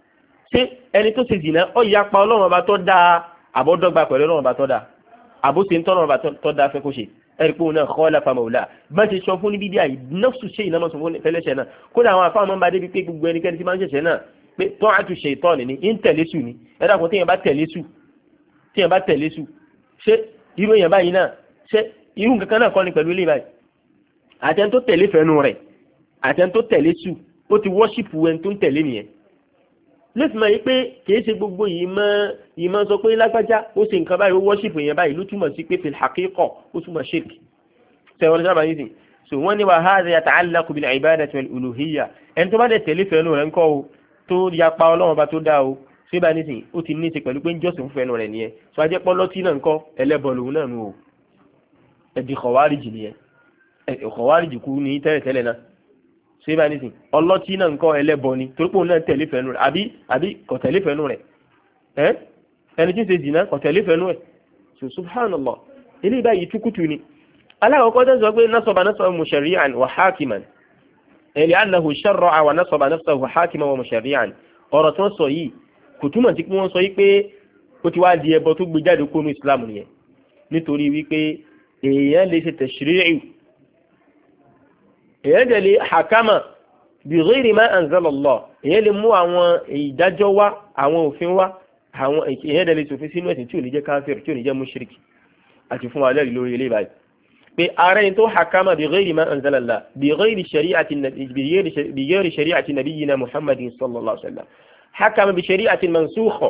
[SPEAKER 1] ṣé ẹni tó ṣe zìnà ó yapa ọlọ́run ọba tó dáa àbọ̀dọ́gba pẹ̀lú ọlọ́run ọba tó dáa àbóṣe ń tọ́lọ́run ọba tó dáa fẹ́ kó ṣe ẹ̀rí pé òun náà khalafa mawla bá ṣe sọ fún níbi díà yìí nafsu shay náà sọ fún fẹ́lẹ́ṣẹ̀ náà kódà àwọn afáwọn máa ń bá débi pé gbogbo ẹnikẹ́ni tí máa ń ṣẹ̀ṣẹ̀ náà pé ta'atu shaytan ni ń tẹ̀lé sù ni ẹ dàpọ̀ téèyàn bá tẹ̀lé sù téèyàn bá tẹ̀lé sù ṣé irú èèyàn báyìí náà ṣé irú nǹkan náà kọ́ ni pẹ̀lú ilé báyìí àtẹn tó tẹ̀lé fẹ́nu rẹ̀ àtẹn tó tẹ̀lé sù ó ti wọ́ṣìpù ẹni tó ń tẹ̀lé nìyẹn lẹ́sìn máa yí pé kìí ṣe gbogbo yìí mọ́ yìí máa sọ pé lágbájá ó ṣe nǹkan báyìí ó wọ́ṣìpù èèyàn báyìí ló túmọ̀ sí pé fil haqiqa ó túmọ̀ ṣèkì sẹ́wọ́n sábà yìí sìn so wọ́n ní wa hadha yata'allaqu bil ibadati wal uluhiyya ẹni tó bá dẹ̀ tẹ̀lé fẹ́nu rẹ̀ ńkọ́ o tó yapa ọlọ́run bá tó dá o ṣé bá ní sìn ó ti ní í ṣe pẹ̀lú pé ń jọ́sìn fún fẹ́nu rẹ̀ nìyẹn so ajẹ́ pọ́ lọ́tí náà ńkọ́ ẹlẹ́bọ lòun náà nù o ẹ̀dì khawarij nìyẹn khawarij kú ní tẹ́lẹ̀tẹ́lẹ̀ náà ṣé bá ní sìn ọlọ́tí náà ńkọ́ ẹlẹ́bọ ni torí pé òun náà tẹ̀lé fẹ́nu rẹ̀ àbí àbí kò tẹ̀lé fẹ́nu rẹ̀ ẹ́ ẹni tí ń ṣe zìnà kò tẹ̀lé fẹ́nu rẹ̀ so subhanallah eléyìí báyìí tukutu ni alákọ̀ọ́kọ́ tó sọ pé nasaba nasaba mushari'an wa hakiman ẹ̀lẹ́ annahu sharra'a wa nasaba nafsahu hakiman wa mushari'an ọ̀rọ̀ tó sọ yìí kò túmọ̀ sí pé wọ́n sọ yìí pé ó ti wá di ẹbọ tó gbé jáde kó nu islam nìyẹn nítorí wípé èèyàn lè ṣe tashri'u èèyàn dẹ̀ lè hakama bi ghairi ma anzala Allah èèyàn lè mú àwọn ìdájọ́ wá àwọn òfin wá àwọn èèyàn dẹ̀ lè ṣòfin sínú ẹ̀sìn tí ò ní jẹ́ káfíìr tí ò ní jẹ́ mushrik àti fún wa lẹ́rìí lórí ilé báyìí pé ara ẹni tó hakama bi ghairi ma anzala Allah bi ghairi shari'ati bi ghairi shari'ati nabiyyina Muhammadin sallallahu alaihi wasallam hakama bi shari'ati mansukha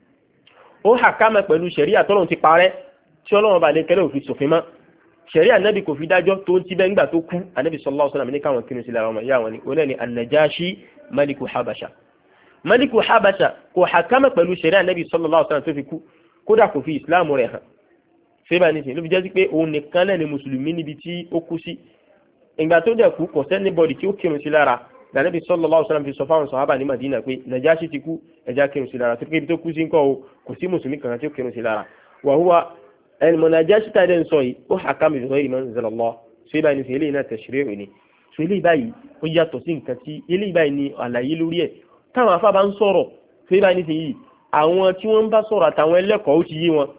[SPEAKER 1] ó hakama pẹ̀lú sharia tọ́lọ́run ti parẹ́ tí Ọlọ́run bá lè kẹ́lẹ́ òfin ṣòfin mọ́ sharia nabi kò fi dájọ́ tó ti bẹ́ ńgbà tó kú anabi sallallahu alaihi wasallam ní káwọn kinu sí lára ọmọ ìyá wọn ni ó lẹ́ni an-Najashi maliku habasha maliku habasha kò hakama pẹ̀lú sharia nabi sallallahu alaihi wasallam tó fi kú kódà kò fi islam rẹ̀ hàn seba ní sìn ló fi jẹ́ sí pé òun nìkan náà ni mùsùlùmí níbi tí ó kú sí ìgbà tó dẹ̀ kú kò sẹ́ni bọ́dì tí ó kírun sí lára Ànábì sallallahu alaihi wasallam fi sọ fáwọn sàhábà ní Madina pé Najashi ti kú ẹja kírun sí lára tó kébi tó kú sí ńkọ́ o kò sí mùsùlùmí kan tí ó kírun sí lára wa huwa ẹnìmọ̀ Najashi tá a dẹ̀ ń sọ yìí ó hakama bi ghayri ma anzala Allah seba ní sìn eléyìí náà tashri'u ni so eléyìí báyìí ó yàtọ̀ sí nǹkan tí eléyìí báyìí ni àlàyé lórí ẹ̀ táwọn afá bá ń sọ̀rọ̀ seba ní sìn yìí àwọn tí wọ́n bá sọ̀rọ̀ àtàwọn ẹlẹ́kọ̀ọ́ ó ti yé wọn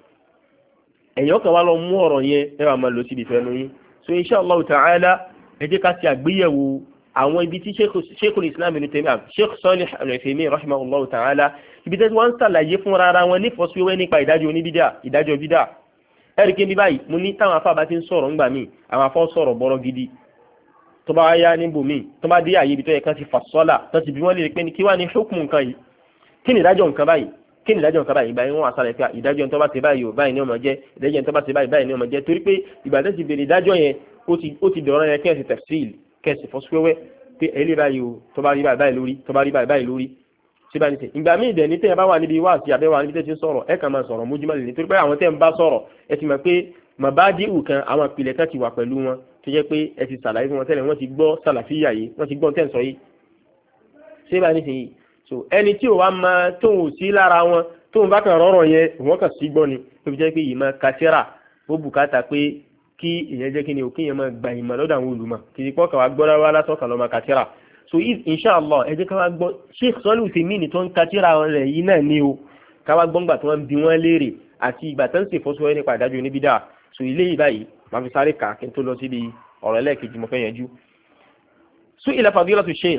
[SPEAKER 1] ẹ̀yọ́ kan wá lọ mú ọ̀rọ̀ yẹn ẹ wà máa lọ síbi ìfẹ́ nu yín so insha Allah ta'ala ẹ jẹ́ ká ti àgbéyẹ̀wò àwọn ibi tí sheikhul islam ibn Taymiyyah sheikh Salih al-Uthaymin rahimahullah ta'ala ibi tí wọ́n ń sàlàyé fún rárá wọn ní fọ́síwẹ́ nípa ìdájọ́ oníbídà ìdájọ́ bídà ẹ̀rí kí n bí báyìí mo ní táwọn afá bá ti ń sọ̀rọ̀ ńgbà míì àwọn afọ́ sọ̀rọ̀ bọ́rọ̀ gidi tó bá yá níbò míì tó bá dé àyè ibi tó yẹ kán ti fàṣọ́là tó ti bí wọ́n lè pé ní kí wá ní hukmu nǹkan yìí kí ni ìdájọ́ nǹkan báyìí kí ni ìdájọ́ nǹkan báyìí ìgbà yẹn wọ́n àṣàlẹ̀ pé ìdájọ́ tó bá ti báyìí ò báyìí ni ó máa jẹ́ ìdájọ́ tó bá ti báyìí báyìí ni ó máa jẹ́ torí pé ìgbà tó ti bèrè ìdájọ́ yẹn ó ti dọ̀rọ̀ yẹn kẹ́ẹ̀sì tafsil kẹ́ẹ̀sì fọ́síwẹ́wẹ́ pé ẹlẹ́ báyìí o tó bá rí báyìí lórí tó bá rí báyìí lórí ṣé bá ní sè ìgbà míì dẹ̀ ní tẹ́yẹ bá wà níbi wá àti àbẹ́wà níbi tẹ́ ti ń sọ̀rọ̀ ẹ kàn máa sọ̀rọ̀ mójúmọ́ lè torí pé àwọn tẹ́ ń bá sọ̀rọ̀ ẹ ti mọ̀ pé màbáàdì ùkan àwọn ìpìlẹ̀ kan ti wà pẹ̀lú wọn tó jẹ́ pé ẹ ti sàlàyé fún wọn tẹ́lẹ̀ wọ́n ti gbọ́ sàlàfíyà yìí wọ́n ti gbọ́ tẹ́ ń sọ yìí ṣé bá ní sè yìí so ẹni tí ò wá máa tóun ò sí lára wọn tóun bá kàn rọrọ yẹn wọn kàn sí gbọ́ ni tó fi jẹ́ pé ìmọ̀ kátírà ó bùkátà pé kí ìyẹn jẹ́ kí ni òkè yẹn máa gba ìmọ̀ lọ́dọ̀ àwọn olùmọ̀ kì í pọ́ kàwá gbọ́ lára lásán kà lọ́ máa kátírà so inshallah ẹ jẹ́ káwá gbọ́ Sheikh Salih Uthaymin tó ń kátírà rẹ̀ yìí náà ni o káwá gbọ́ ńgbà tí wọ́n bi wọ́n léèrè àti ìgbà tó ń ṣe fọ́sọ́ nípa ìdájọ́ oníbídà so ilé yìí báyìí máa fi sáré kà kí n tó lọ síbi ọ̀rọ̀ ẹlẹ́ẹ̀kejì mo fẹ́ yanjú. su'ila fadilatu Sheikh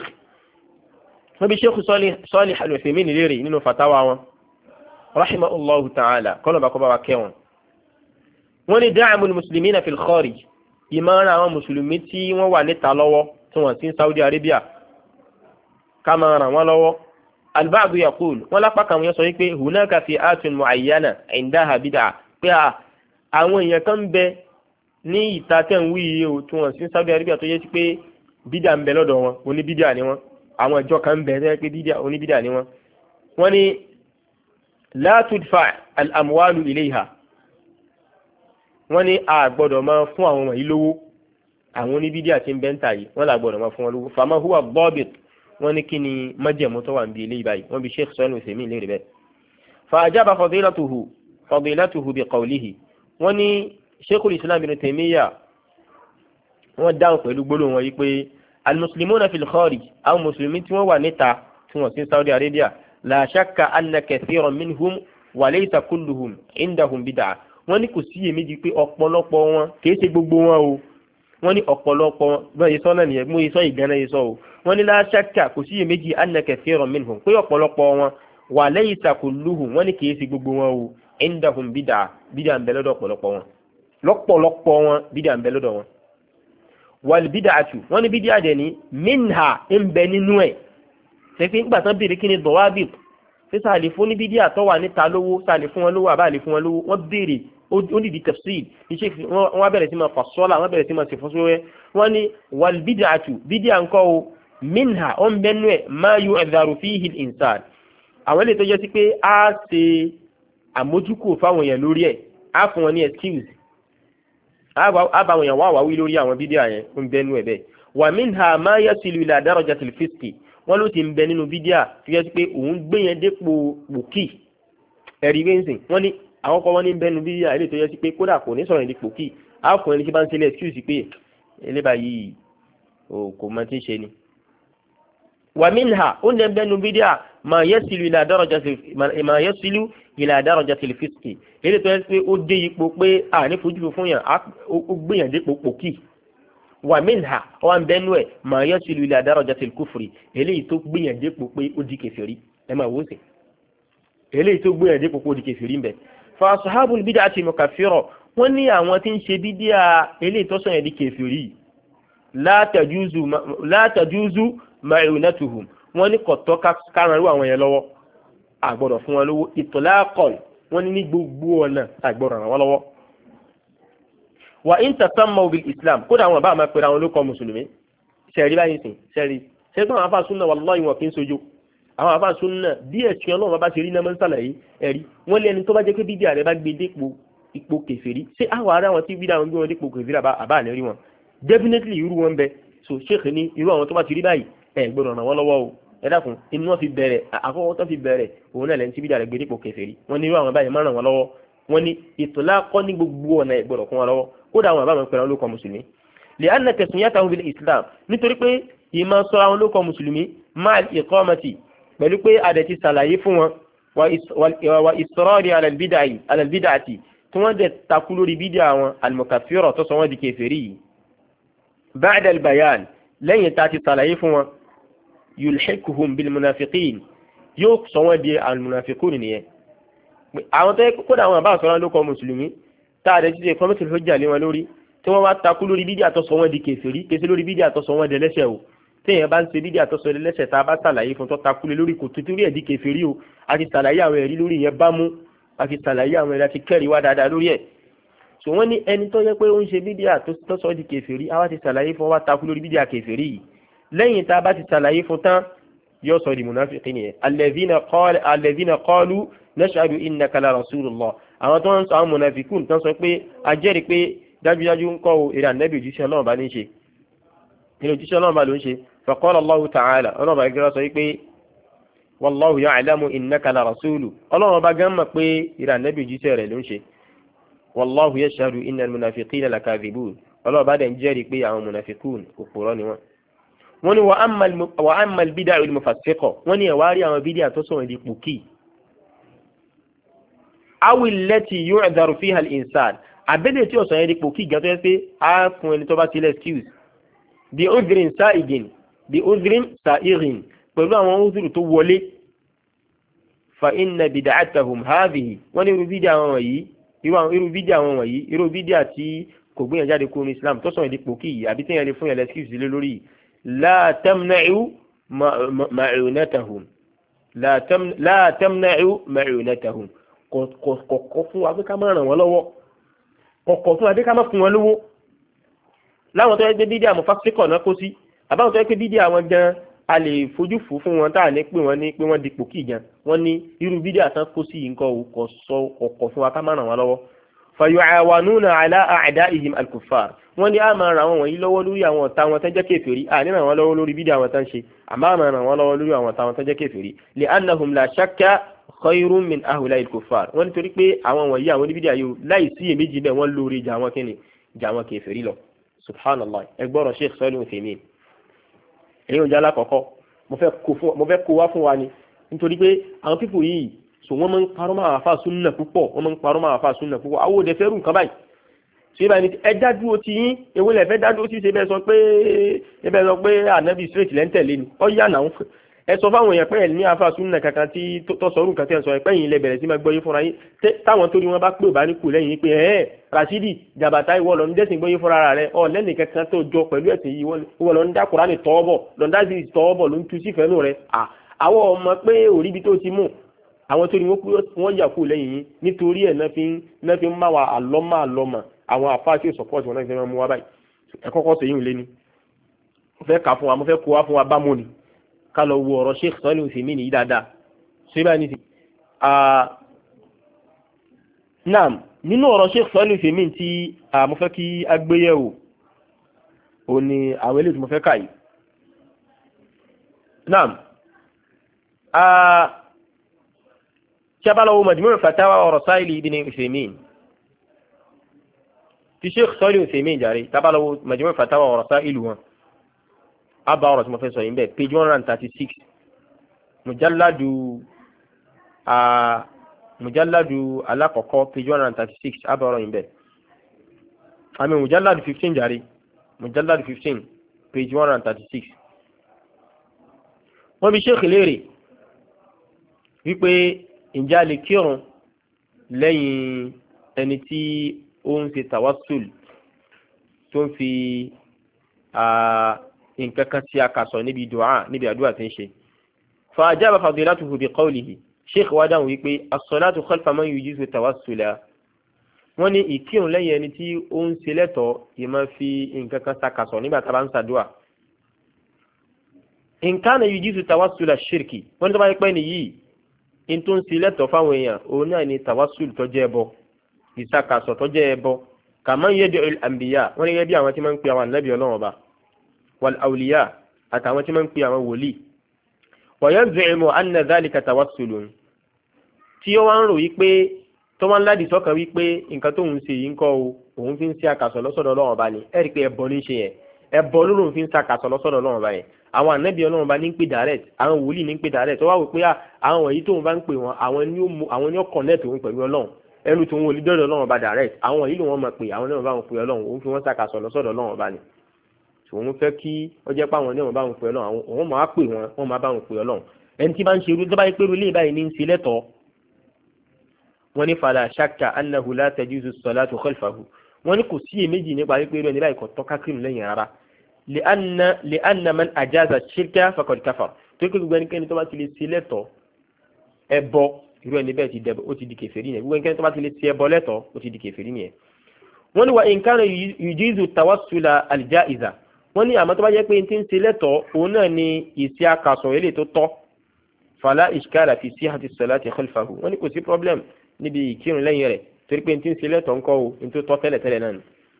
[SPEAKER 1] wọ́n bí Sheikh Salih Al-Uthaymin léèrè nínú fatawa wọn rahimahullahu ta'ala kọ́nà bá kọ́ bá wa kẹ́wọn. wọ́n ní da'amul muslimina fil kharij ìmọ̀ràn àwọn mùsùlùmí tí wọ́n wà níta lọ́wọ́ tí wọ́n sí Saudi Arabia ká máa ràn wọ́n lọ́wọ́. al-ba'du yaqul wọ́n lápá kan wọ́n sọ wípé hunaka fi'atun mu'ayyana indaha bid'a pé àwọn èèyàn kan bẹ ní ìta tẹ̀ ń wí iye o tí wọ́n sí Saudi Arabia tó yẹ sí pé bídà ń bẹ lọ́dọ̀ wọn oníbídà ni wọ́n àwọn ìjọ kan bẹ tẹ́ pé oníbídà ni wọ́n. wọ́n ní la tudfa al-amwalu ilayha wọ́n ní a gbọ́dọ̀ máa fún àwọn wọ̀nyí lówó àwọn oníbídíà tí ń bẹ́ ń tà yìí wọ́n là gbọ́dọ̀ máa fún wọn lówó fama huwa dhabit wọ́n ní kí ni májẹ̀mú tó wà ń bi eléyìí báyìí wọ́n bi Sheikh Salih Uthaymin léèrè bẹ́ẹ̀. fa ajaba fadilatuhu fadilatuhu bi qawlihi wọ́n ní Sheikhul Islam Ibn Taymiyyah wọ́n dáhùn pẹ̀lú gbólóhùn wọn yìí pé al-muslimuna fil kharij àwọn mùsùlùmí tí wọ́n wà níta tí wọ́n sí Saudi Arabia la shakka anna kathiran minhum wa laysa kulluhum indahum bid'ah wọ́n ní kò síyè méjì pé ọ̀pọ̀lọpọ̀ wọn kìí ṣe gbogbo wọn o wọ́n ní ọ̀pọ̀lọpọ̀ bẹ́ẹ̀ yìí sọ́nà nìyẹn mú isọ́ ìgànnà yìí sọ o wọ́n ní la shakka kò síyè méjì anna kathiran minhum pé ọ̀pọ̀lọpọ̀ wọn wa laysa kulluhum wọ́n ní kìí ṣe gbogbo wọn o indahum bid'ah bid'ah ń bẹ lọ́dọ̀ ọ̀pọ̀lọpọ̀ wọn lọ́pọ̀lọpọ̀ wọn bid'ah ń bẹ lọ́dọ̀ wọn wal bid'atu wọ́n ní bid'ah dẹ̀ ní minha ń bẹ nínú ẹ̀ ṣèfì ń gbà tán bèrè kí ni dọ̀wábì ṣé sáàlì fún ní bídíà tó wà níta lówó sáàlì fún wọn lówó àbáàlì fún wọn lówó wọ́n bèrè ó dìdí tafsir iṣẹ́ wọ́n bẹ̀rẹ̀ sí máa fasọ́lá wọ́n bẹ̀rẹ̀ sí máa ṣèfọ́sọ́wẹ́ wọ́n ní wal bid'atu bídíà ńkọ́ o minha ó ń bẹ́nu ẹ̀ ma yu'dharu fihi al-insan àwọn ilé tó jẹ́ sí pé a ṣe àmójúkò fáwọn èèyàn lórí ẹ̀ á fún wọn ní excuse á bá àwọn èèyàn wá wáwí lórí àwọn bídíà yẹn ó ń bẹ́nu ẹ̀ bẹ́ẹ̀ wa minha ma yasilu ila darajatil fisqi wọ́n ló ti ń bẹ nínú bídíà tó yẹ pé òun gbé yẹn dépò pòkì ẹ̀rí wẹ́nsìn wọ́n ní àwọn kan wọ́n ní bẹ́nu bídíà ilé tó yẹ sí pé kódà kò ní sọ̀rọ̀ ní pòkì àkùnrin ní kí bá ń ṣẹlẹ̀ excuse pé eléba yìí kò mọ tí ń ṣe ni. wa minha ó ń bẹ́nu bídíà ma yasilu ila darajatil ma yasilu ila darajatil fisqi ilé tó yẹ pé ó dé ipò pé à ní fojú fún yàn ó gbé yẹn dépò pòkì wa minha wọn bẹnu ẹ ma yasilu ila darajatil kufri eléyìí tó gbìyàn dépò pé ó di kèfèrí ẹ máa wò sí eléyìí tó gbìyàn dépò pé ó di kèfèrí mbẹ fa ashabul bid'ati mukaffira wọn ní àwọn tí ń ṣe bídíà eléyìí tó sọyàn di kèfèrí la tajuzu la tajuzu ma'unatuhum wọn ní kọtọ kárànrú àwọn yẹn lọ́wọ́ àgbọ́dọ̀ fún wọn lówó itlaqan wọn ní ní gbogbo ọ̀nà àgbọ́dọ̀ ràn wọn lọ́wọ́ wa in tasammaw bil islam kódà àwọn bá máa pèrè àwọn olókọ mùsùlùmí sẹ́rí báyìí sìn sẹ́rí sẹ́rí àwọn afá súnà wallahi wọn kì í sojú àwọn afá súnà bí ẹ̀sìn ọlọ́run bá ṣe rí náà máa ń sàlàyé ẹ̀rí wọ́n lé ẹni tó bá jẹ́ pé bídíà rẹ̀ bá gbé dépò ipò kèfèrí ṣé àwọn ará wọn tí bídíà wọn gbé wọn dépò kèfèrí àbá àní rí wọn definitely irú wọn bẹ so sheikh ní irú àwọn tó bá ti rí báyìí ẹ gbọ́dọ̀ ràn wọ́n lọ́wọ́ o ẹ dákun inú wọn fi bẹ̀rẹ̀ àkọ́kọ́ tó fi bẹ̀rẹ̀ òun náà lẹ́ni tí bídíà rẹ̀ gbé dépò kèfèrí wọ́n ní irú àwọn báyìí máa ràn wọ́n lọ́wọ́ wọ́n ní ìtòlákọ́ ní gbogbo ọ̀nà ìgbọ̀dọ̀ kún wọn lọ́wọ́ kódà àwọn àbáwọn pẹ̀lú olókọ mùsùlùmí lè á nà tẹ̀sùn yàtọ̀ àwọn ilẹ̀ islam nítorí pé ìmọ̀ sọ àwọn olókọ mùsùlùmí máa iqamati pẹ̀lú pé adẹ̀ ti sàlàyé fún wọn wa israri ala bid'ati tí wọ́n dẹ̀ takú lórí bídíà wọn al-mukaffira tó sọ wọ́n di kèfèrí yìí ba'da al-bayan lẹ́yìn tá a ti sàlàyé fún wọn yulhikuhum bil munafiqin yóò sọ wọ́n di al-munafiqun nìyẹn àwọn tó kódà àwọn àbá sọ̀rọ̀ lókọ mùsùlùmí táàdé ti ṣe kọ́mẹ́tì hujja lé wọn lórí tí wọ́n wá takú lórí bídíà tó sọ wọ́n di kèfèrí kése lórí bídíà tó sọ wọ́n di ẹlẹ́ṣẹ̀ o téèyàn bá ń ṣe bídíà tó sọ di ẹlẹ́ṣẹ̀ tá a bá ṣàlàyé fún tó takú lé lórí kò tuntun rí ẹ̀ di kèfèrí o a ti ṣàlàyé àwọn ẹ̀rí lórí yẹn bá mú a ti ṣàlàyé àwọn ẹ̀rí àti kẹ́rì wá dáadáa lórí ẹ̀ so wọ́n ní ẹni tó yẹ pé ó ń ṣe bídíà tó sọ di kèfèrí a wá ti ṣàlàyé fún wá takú lórí bídíà kèfèrí yìí lẹ́yìn tá a bá ti ṣàlàyé fún tán yóò sọ di munafiki nìyẹn alladhina qalu nashhadu innaka la rasulullah àwọn tó ń sọ àwọn munafikun tó ń sọ pé a jẹ́rìí pé dájúdájú ń kọ́ o èrè ànábì òjíṣẹ́ ọlọ́run bá ní ṣe èrè òjíṣẹ́ ọlọ́run bá ló ń ṣe faqala Allahu ta'ala ọlọ́run bá gẹ́gẹ́ sọ pé wallahu ya'lamu innaka la rasulu ọlọ́run bá gán mọ̀ pé èrè ànábì òjíṣẹ́ rẹ̀ ló ń ṣe wallahu yashhadu innal munafiqina lakadhibun ọlọ́run bá dẹ̀ ń jẹ́rìí pé àwọn munafikun òpùrọ́ ni wọ́n. wọ́n ní wa amma al-bid'u al-mufassiqa wọ́n ní ẹ̀wárí àwọn bídíà tó sọ̀rọ̀ di pòkì awi allati yu'dharu fiha al-insan abẹ́lẹ̀ tí ọ̀sán yẹn di pòkì gan tó yẹ pé a fún ẹni tó bá ti lẹ̀ excuse bi udhrin sa'igin bi udhrin sa'igin pẹ̀lú àwọn udhru tó wọlé fa inna bid'atahum hadhihi wọ́n ní irú bídíà àwọn wọ̀nyí irú bídíà àwọn wọ̀nyí irú bídíà tí kò gbìyànjú jáde kúrò ní Islam tó sọ̀rọ̀ di pòkì yìí àbí tí yẹn lè fún yẹn lẹ̀ excuse lé lórí la tamna'u ma'unatahum la tamna'u ma'unatahum kọ̀kọ̀ fún wa pé ká má ràn wọ́n lọ́wọ́ kọ̀kọ̀ fún wa pé ká má fún wọn lówó láwọn tó yẹ pé bídíà mufassiqah náà kó sí àbáwọn tó yẹ pé bídíà wọn gan a lè fojú fò fún wọn táà ní pé wọ́n ní pé wọ́n di pòkì gan wọ́n ní irú bídíà tán kó sí nǹkan kò sọ kọ̀kọ̀ fún wa ká má ràn wọ́n lọ́wọ́ fayu'awanuna ala a'da'ihim al-kuffar wọ́n ní a máa ràn wọ́n wọ̀nyí lọ́wọ́ lórí àwọn ọ̀tá wọn tó jẹ́ kèfèrí à ní ràn wọ́n lọ́wọ́ lórí bídíà wọn tán ṣe àmọ́ a máa ràn wọ́n lọ́wọ́ lórí àwọn ọ̀tá wọn tó jẹ́ kèfèrí li'annahum la shakka khayrun min ahula il-kuffar wọ́n nítorí pé àwọn wọ̀nyí àwọn oníbídíà yóò láì sí èméjì bẹ́ẹ̀ wọ́n lórí jà wọn kíni jà wọn kèfèrí lọ subhanallah ẹgbọ́rọ̀ sheikh Salih Uthaymin èyí ò jẹ́ alákọ̀ọ́kọ́ mo fẹ́ kó wá fún wa ni nítorí pé àwọn pípò yìí so wọ́n máa ń parọ́ máa àfa súnà púpọ̀ wọ́n máa ń parọ́ máa àfa súnà púpọ̀ àwọn òde fẹ́rù nǹkan báyìí ṣé báyìí ẹ dádúró ti yín èwo lẹ fẹ́ dádúró sí ṣe bẹ́ẹ̀ sọ pé ẹ bẹ́ẹ̀ sọ pé ànábì straight lẹ́ ń tẹ̀lé ni ọ yà náà ẹ sọ fáwọn èèyàn pé ẹ ní àfa súnà kankan tí tó sọ orúkọ tẹ́ ẹ sọ ẹ pẹ́yìn ilẹ̀ bẹ̀rẹ̀ sí máa gbọ́ yín fúnra yín táwọn torí wọn bá pè bá ní kù lẹ́yìn yín pé ẹ̀ Rashidi jàbàtà ìwọ lọ ń dẹ́sìn gbọ́ yín fúnra rẹ ọ lẹ́nì kankan tó jọ pẹ̀lú ẹ̀sìn yìí wọ́n lọ ń dá Kùránì tọ́ọ̀bọ̀ lọ ń dá sí tọ́ọ̀bọ̀ ló ń tu sífẹ̀ẹ́ nù rẹ àwọn ọmọ pé òríbi tó ti mú àwọn tó ní wọ́n yà kú lẹ́yìn yín nítorí ẹ̀ náà fi ń máa wà àlọ́mà àlọ́mà àwọn àfáàṣì support wọn náà fi máa mú wa báyìí ẹ kọ́kọ́ sèyí lé ní mo fẹ́ kà fún wa mo fẹ́ kó wa fún wa bá mọ́ ni ká lọ wo ọ̀rọ̀ Sheikh Salih Uthaymin yìí dáadáa ṣé báyìí ní ti naam nínú ọ̀rọ̀ Sheikh Salih Uthaymin tí mo fẹ́ kí agbéyẹ̀wò ò ní àwọn eléyìí tí mo fẹ́ kà yìí naam tí a bá lọ wo Majmu' Fatawa wa Rasail Ibn Uthaymin tí Sheikh Salih Uthaymin jàre tí a bá lọ wo Majmu' Fatawa wa Rasail wọn a bá ọ̀rọ̀ tí mo fẹ́ sọ yìí bẹ́ẹ̀ page one hundred thirty six mujalladu mujalladu alakọ̀kọ́ page one hundred thirty six a bá ọ̀rọ̀ yìí bẹ́ẹ̀ àmì mujalladu fifteen jàre mujalladu fifteen page one hundred thirty six wọ́n bi Sheikh léèrè wípé ǹjẹ́ a lè kírun lẹ́yìn ẹni tí ó ń ṣe tawassul tó ń fi nǹkan kan sí akasọ̀ níbi dùá níbi àdúrà tí ń ṣe. fa ajaba fadilatuhu bi qawlihi Sheikh wa dáhùn wípé as-salatu khalfa man yujizu tawassula wọ́n ní ìkírun lẹ́yìn ẹni tí ó ń ṣe lẹ́tọ̀ọ́ yìí máa fi nǹkan kan sakasọ̀ nígbà tá a bá ń ṣàdúrà. in kana yujizu tawassula shirki wọ́n ní tó bá yẹ pé nìyí in tó ń ṣe lẹ́tọ̀ọ́ fáwọn èèyàn òun náà ni tawassul tó jẹ́ ẹbọ ìsakasọ̀ tó jẹ́ ẹbọ kama yad'u al-anbiya wọ́n ní gẹ́gẹ́ bí àwọn tí máa ń pe àwọn ànábì Ọlọ́run ọba wal awliya àtàwọn tí máa ń pe àwọn wòlíì wa yaz'umu anna dhalika tawassulun tí ó wá ń rò wípé tó wá ń ládìí sọ́kàn wípé nǹkan tó ń ṣe yìí ń kọ́ o òun fi ń ṣe àkàsọ̀ lọ́sọ̀dọ̀ Ọlọ́run ọba ni ẹ̀rí pé ẹbọ ní ṣe yẹn ẹbọ lóòrùn fi ń ṣe àkàsọ̀ lọ́sọ̀dọ̀ Ọlọ́run ọba yẹn àwọn ànábì Ọlọ́run ọba ní ń pè direct àwọn wòlíì ní ń pè direct tó wá wò pé àwọn wọ̀nyí tóun bá ń pè wọn àwọn ni ó connect òun pẹ̀lú Ọlọ́run ẹnu tó ń wọlé dọ́dọ̀ Ọlọ́run ọba direct àwọn wọ̀nyí ló wọ́n máa pè àwọn náà bá wọn pè Ọlọ́run òun fi wọ́n ṣàkàsọ̀ lọ́sọ̀dọ̀ Ọlọ́run ọba ni òun fẹ́ kí ó jẹ́ pé àwọn náà bá wọn pè Ọlọ́run òun máa pè wọn wọ́n máa bá wọn pè Ọlọ́run ẹni tí bá ń ṣe irú tó bá yẹ pé irú ilé báyìí ní ń ṣe lẹ́tọ̀ọ́ wọ́n ní fala shakka annahu la tajuzu as-salatu khalfahu wọ́n ní kò sí èméjì nípa wípé irú ẹni báyìí kò tọ́ka kírun lẹ́yìn rárá li'anna li'anna man ajaza shirka faqad kafar tó kí gbogbo ẹnikẹ́ni tó bá ti lè ṣe lẹ́tọ̀ọ́ ẹbọ irú ẹni bẹ́ẹ̀ ti dẹbọ ó ti di kèfèrí nìyẹn gbogbo ẹnikẹ́ni tó bá ti lè ṣe ẹbọ lẹ́tọ̀ọ́ ó ti di kèfèrí nìyẹn. wọ́n ní wa in kana yujizu tawassula al-ja'iza wọ́n ní àmọ́ tó bá jẹ́ pé ti ń ṣe lẹ́tọ̀ọ́ òun náà ni ìṣe àkàsọ̀ ilé tó tọ́ fala ishkala fi sihhati as-salati khalfahu wọ́n ní kò sí problem níbi ìkírun lẹ́yìn rẹ̀ torí pé ti ń ṣe lẹ́tọ̀ọ́ ńkọ́ o ní tó tọ́ tẹ́lẹ̀ tẹ́lẹ̀ náà ni.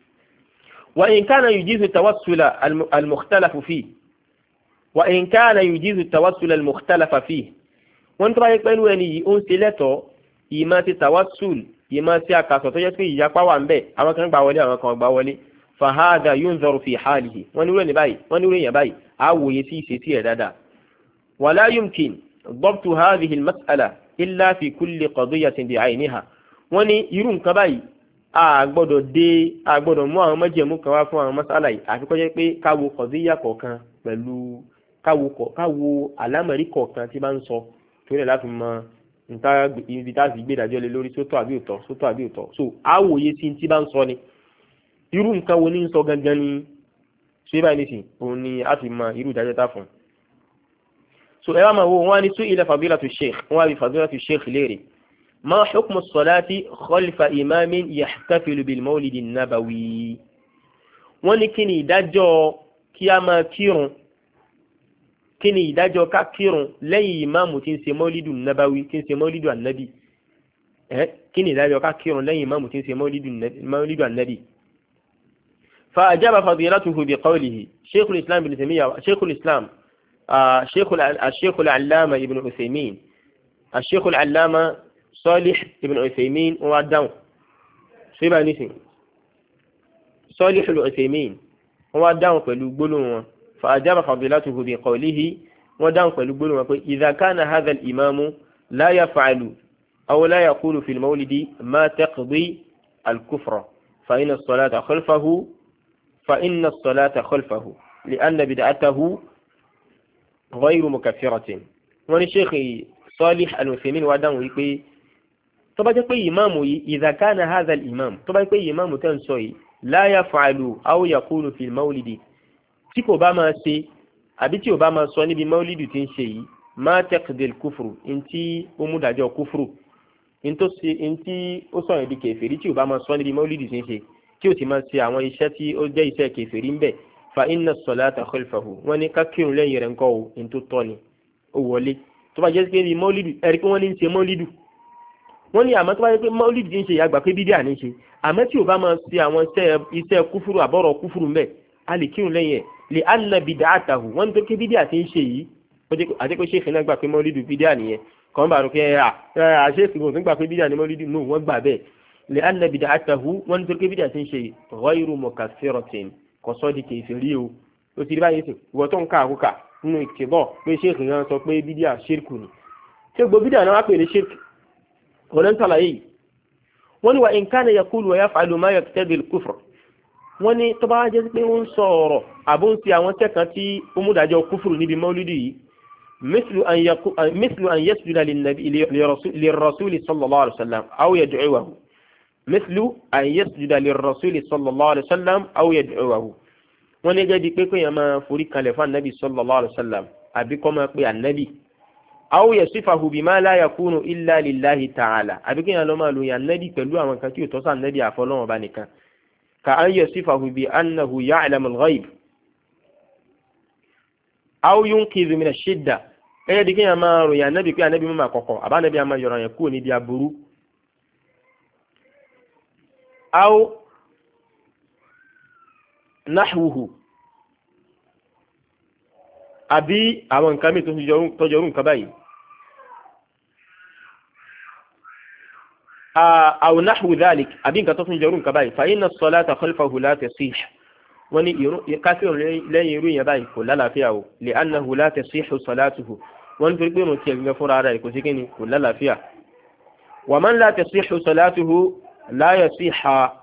[SPEAKER 1] wa in kana yujizu tawassula al-mukhtalafu fihi wa in kana yujizu tawassula al-mukhtalafa fihi wọ́n tó bá yẹ pẹ́lú ẹni yìí ó ń ṣe lẹ́tọ̀ọ́ ìmọ̀ ti tawassul ìmọ̀ sí àkàsọ̀ tó yẹ pé ìyapa wà ń bẹ̀ àwọn kan gbà wọlé àwọn kan gbà wọlé fahada yunzaru fi halihi wọ́n ní wúrẹ́ ní báyìí wọ́n ní wúrẹ́ yẹn báyìí á wòye sí ìṣesí ẹ̀ dáadáa. wala yumkin ضبط هذه المسألة إلا في كل قضية بعينها wọ́n ní irú nǹkan báyìí a gbọ́dọ̀ dé a gbọ́dọ̀ mú àwọn májẹ̀mú kan wá fún àwọn masala yìí àfi kó jẹ́ pé káwo kọ̀díyà kọ̀ọ̀kan pẹ̀lú káwo àlámọ̀rí kọ̀ọ̀kan tí bá ń sọ torí ẹ̀ láti mọ nta ibi tá a sì gbé ìdájọ́ lé lórí sótọ́ àbí òtọ́ sótọ́ àbí òtọ́ so àwòye sí tí bá ń sọ ni irú nǹkan wo ní ń sọ gangan ni ṣé báyìí nìsín òun ni a ti mọ irú ìdájọ́ tá fún. so ẹ wá máa wo wọn á ní sún ilẹ̀ fadilatu sheikh wọn á bí fadilatu sheikh léèrè ma hukmu salati khalfa imamin yahtafilu bil mawlidi nabawi wọ́n ní kí ni ìdájọ́ kí a máa kírun kí ni ìdájọ́ ká kírun lẹ́yìn ìmáàmù tí ń ṣe mọ́lídù nabawi tí ń ṣe mọ́lídù ànábì ẹ́ kí ni ìdájọ́ ká kírun lẹ́yìn ìmáàmù tí ń ṣe mọ́lídù ànábì. fa ajaba fadilatuhu bi qawlihi sheikhul islam ibn taymiyyah sheikhul islam sheikhul allama ibn uthaymin sheikhul allama salih ibn uthaymin wa dáhùn ṣé bá nísìn salih ibn uthaymin wa dáhùn pẹ̀lú gbólóhùn wọn. فأجاب فضيلته بقوله wọ́n dáhùn pẹ̀lú gbólóhùn wọn pé idha kana hadha al-imamu la yaf'alu aw la yaqulu fil mawlidi ma taqdi al-kufra fa inna as-salata khalfahu fa inna as-salata khalfahu li'anna bid'atahu ghayru mukaffiratin. wọ́n ní Sheikh Salih Al-Uthaymin wá dáhùn wípé tó bá jẹ́ pé ìmáàmù yìí idha kana hadha al-imam tó bá jẹ́ pé ìmáàmù tẹ́ ń sọ yìí la yaf'alu aw yaqulu fil mawlidi tí kò bá máa ṣe àbí tí ò bá máa sọ níbi mawlidu tí ń ṣe yìí ma taqdil kufru ntí ó mú dájọ́ kufru ntí ó sọ yẹn di kèfèrí tí ò bá máa sọ níbi mawlidu tí ń ṣe tí ò sì máa ṣe àwọn iṣẹ́ tí ó jẹ́ iṣẹ́ kèfèrí ń bẹ̀ fa inna as-salata khalfahu wọ́n ní kákírun lẹ́yìn rẹ̀ ńkọ́ o ntó tọ́ ni ó wọlé tó bá jẹ́ pé ní mawlidu ẹ̀rí pé wọ́n ní ń ṣe mawlidu wọ́n ní àmọ́ tó bá jẹ́ pé mawlidu tí ń ṣe yàgbà pé bídíà ní ṣe àmọ́ tí ò bá máa ṣe àwọn iṣẹ́ kúfúrú àbọ̀rọ̀ kúfúrú ń bẹ̀ a lè kírun lẹ́yìn ẹ̀ lè anna bid'atahu wọ́n tó ké bídíà tí ń ṣe yìí àti pé ṣéèkì náà gbà pé mọ́lídù bídíà nìyẹn kàn bá rò pé ẹ à ṣéèkì kò tún gbà pé bídíà ní mọ́lídù nù wọ́n gbà bẹ́ẹ̀ lè anna bid'atahu wọ́n tó ké bídíà tí ń ṣe ghayru mukaffiratin kò sọ́ di kèfèrí o ó ti rí báyìí sìn ìwọ tó ń ká àkókà nínú ìtìbọ̀ pé ṣéèkì náà sọ pé bídíà ṣírkù ni ṣé gbogbo bídíà náà wá pè ní ṣírkì ọ̀nà ń tàlàyé yìí wọ́n ní wa in kana yaqulu wa yaf'alu ma yaqtadi al-kufr wọ́n ní tó bá jẹ́ pé ó ń sọ ọ̀rọ̀ àbó ń ṣe àwọn tẹ́kan tí ó mú dájọ́ kúfùrù níbi mọ́lúdì yìí mislu an yasjuda lirrasuli sallallahu alaihi wasallam aw yad'uhu mislu an yasjuda lirrasuli sallallahu alaihi wasallam aw yad'uhu wọ́n ní gẹ́gẹ́ bí pé kéèyàn máa forí kalẹ̀ fún anabi sallallahu alaihi wasallam àbí kó máa pe anabi aw yasifahu bima la yakunu illa lillahi ta'ala àbí kéèyàn lọ máa lo yàn anabi pẹ̀lú àwọn kan tí ò tọ́ sí anabi àfọlọ́wọ́n bá nìkan كأن يصفه بأنه يعلم الغيب أو ينقذ من الشدة أي دي كي ما روي النبي كي النبي ما كوكو أبا النبي ما يرى يكون دي أبرو أو نحوه أبي أو أن كامي تجرون تجرون كباي أو نحو ذلك أبين كتصن جرون كباي فإن الصلاة خلفه لا تصيح وني كافر لا يروي يباي كل لا فيه لأنه لا تصيح صلاته وان فرقون تيغفر على كوسيكني كل لا فيه ومن لا تصيح صلاته لا يصيح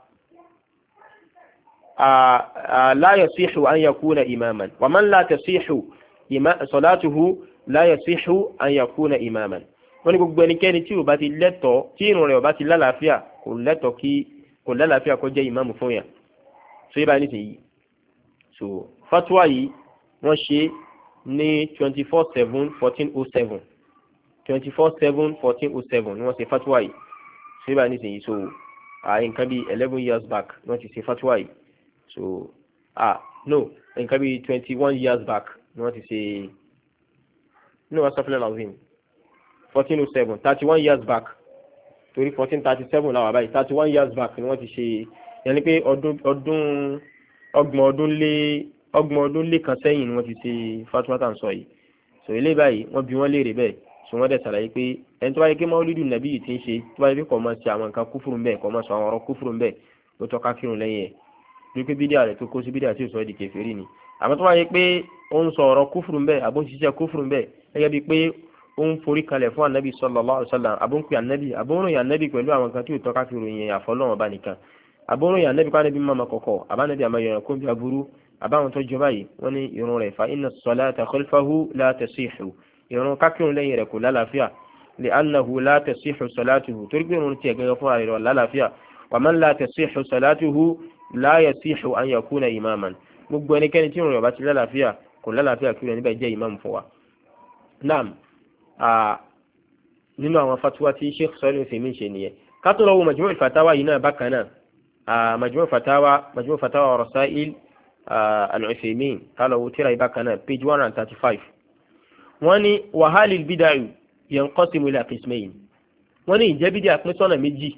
[SPEAKER 1] لا يصيح أن يكون إماما ومن لا تصيح صلاته لا يصيح أن يكون إماما wọ́n ní gbogbo ẹnikẹ́ni tí ò bá ti lẹ́tọ̀ọ́ tí ìrun rẹ̀ ò bá ti lálàáfíà kò lẹ́tọ̀ọ́ kí kò lálàáfíà kó jẹ́ ìmáàmù fún yàn so yíba nísìnyí so fatwa yìí wọ́n ṣe ní twenty four seven fourteen oh seven twenty four seven fourteen oh seven ni wọ́n ṣe fatwa yìí so yíba nísìnyí so nǹkan bíi eleven years back ni wọ́n ti ṣe fatwa yìí so ah no nǹkan bíi twenty one years back ni wọ́n ti ṣe no wọ́n sọ fúnlẹ̀ làwọn fourteen oh seven thirty one years back torí fourteen thirty seven làwọn àbáyé thirty one years back ni wọ́n ti ṣe yẹn ni pé ọdún ọdún ọgbọ̀n ọdún lé ọgbọ̀n ọdún lé kan sẹ́yìn ni wọ́n ti ṣe fatwa tá à ń sọ yìí so eléyìí báyìí wọ́n bi wọ́n léèrè bẹ́ẹ̀ so wọ́n dẹ̀ ṣàlàyé pé ẹni tó bá yẹ kí maulidu nàbí yìí ti ń ṣe tó bá yẹ kí kò máa ṣe àwọn nǹkan kúfùrù ń bẹ̀ kò máa sọ àwọn ọ̀rọ̀ kúfùrù ń bẹ̀ ó tọ́ka kírun lẹ́yìn ẹ̀ lórí pé bídíà rẹ̀ tó kó sí bídíà tí ò sọ ẹ́ di kèfèrí ni àmọ́ tó bá yẹ pé ó ń sọ ọ̀rọ̀ kúfùrù ń bẹ̀ àbó ń ṣiṣẹ́ kúfùrù ń bẹ̀ gẹ́gẹ́ bíi pé ó ń forí kalẹ̀ fún anabi sallallahu alaihi wasallam abóńpẹ anabi abóńròyìn anabi pẹ̀lú àwọn kan tí ò tọ́ka fi ròyìn àfọlọ́wọ́n bá nìkan abóńròyìn anabi kó anabi máa ma kọ̀kọ̀ àbánabi àmà yọ̀rọ̀ kó bí aburú àbáwọn tó jọba yìí wọ́n ní irun rẹ̀ fa inna salata khalfahu la tasihu irun kákírun lẹ́yìn rẹ̀ kò lálàáfíà li'annahu la tasihu salatuhu torí pé irun tiẹ̀ gẹ́gẹ́ fúnra rẹ̀ lálàáfíà wa man la tasihu salatuhu la yasihu an yakuna imaman gbogbo ẹnikẹ́ni tí irun rẹ̀ bá ti lálàáfíà kò lálàáfíà kí rẹ̀ níbẹ̀ jẹ́ imam fún wa. naam nínú àwọn fatuwa tí Sheikh Salih Uthaymin ṣe nìyẹn ká tó lọ wo Majmu' al-Fatawa yìí náà bákan náà Majmu' al-Fatawa Majmu' al-Fatawa wa Rasail al-Uthaymin ká lọ wo tírà yìí bákan náà page one hundred thirty five wọ́n ní wa hal al-bid'u yanqasimu ila qismayn wọ́n ní ìjẹ́ bídíà pín sọ́nà méjì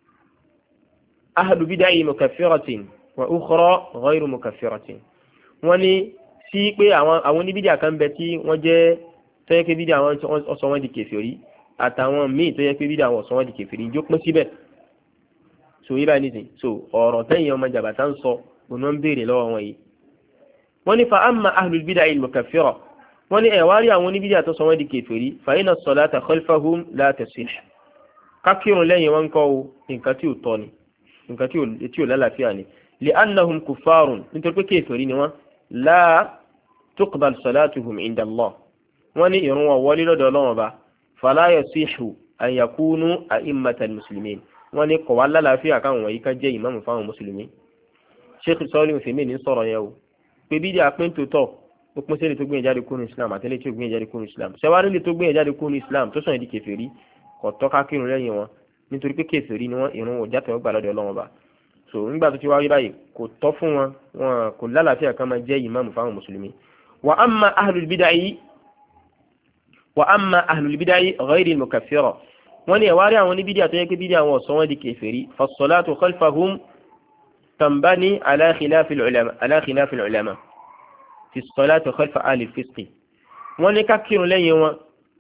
[SPEAKER 1] ahlu bid'ah mukaffiratin wa ukhra ghayru mukaffiratin wọ́n ní sí pé àwọn àwọn oníbídíà kan bẹ tí wọ́n jẹ́ tó yẹ pé bídíà àwọn ọ̀sọ̀ wọn di kèfèrí àtàwọn míì tó yẹ pé bídíà àwọn ọ̀sọ̀ wọn di kèfèrí ìjó pín síbẹ̀ so yíba nísìn so ọ̀rọ̀ tẹ́yìn ọmọ jàbàtà ń sọ òun ń béèrè lọ́wọ́ wọn yìí wọ́n ní fa amma ahlul bid'ah mukaffira wọ́n ní ẹ̀wárí àwọn oníbídíà tó sọ wọ́n di kèfèrí fa inna as-salata khalfahum la tasih kákírun lẹ́yìn wọn kọ́ o nǹkan tí ò tọ́ ni nǹkan tí ò lálàáfíà ni li'annahum kuffarun nítorí pé kèfèrí ni wọ́n la tuqbal salatuhum inda Allah wọ́n ní ìrun wọn wọlé lọ́dọ̀ Ọlọ́run Ọba fala yasihu an yakunu a'immatal muslimin wọ́n ní kò wá lálàáfíà káwọn wọ̀nyí ká jẹ́ ìmáàmù fáwọn mùsùlùmí. Sheikh Sọ́ọ́lì Fèmí ní sọ̀rọ̀ yẹn o pé bídíà pín tó tọ̀ ó pín sílẹ̀ tó gbìyànjú jáde kúrò Islam àtẹ́lẹ̀ tí ó gbìyànjú jáde kúrò Islam ṣẹ́wárí lè tó gbìyànjú jáde kúrò Islam tó sàn di kèfèrí kò tọ́ ká kírun lẹ́yìn wọn nítorí pé kèfèrí ni wọ́n ìrun wọn jáde ọgbà lọ́dọ̀ Ọlọ́run Ọba. So nígbà tó ti wá rí báyìí kò tọ́ fún wọn wọn kò lálàáfíà kan máa jẹ́ ìmáàmù fáwọn mùsùlùmí. wa amma ahlul bid'ah wa amma ahlul bid'ah ghayri al-mukaffira wọ́n ní ẹ̀wárí àwọn ní bídíà tó yẹ kí bídíà àwọn ọ̀sán wọn di kèfèrí fassalatu khalfahum tambani ala khilafil ulama ala khilafil ulama fi salati khalfa ahli al-fisq wọ́n ní ká kírun lẹ́yìn wọn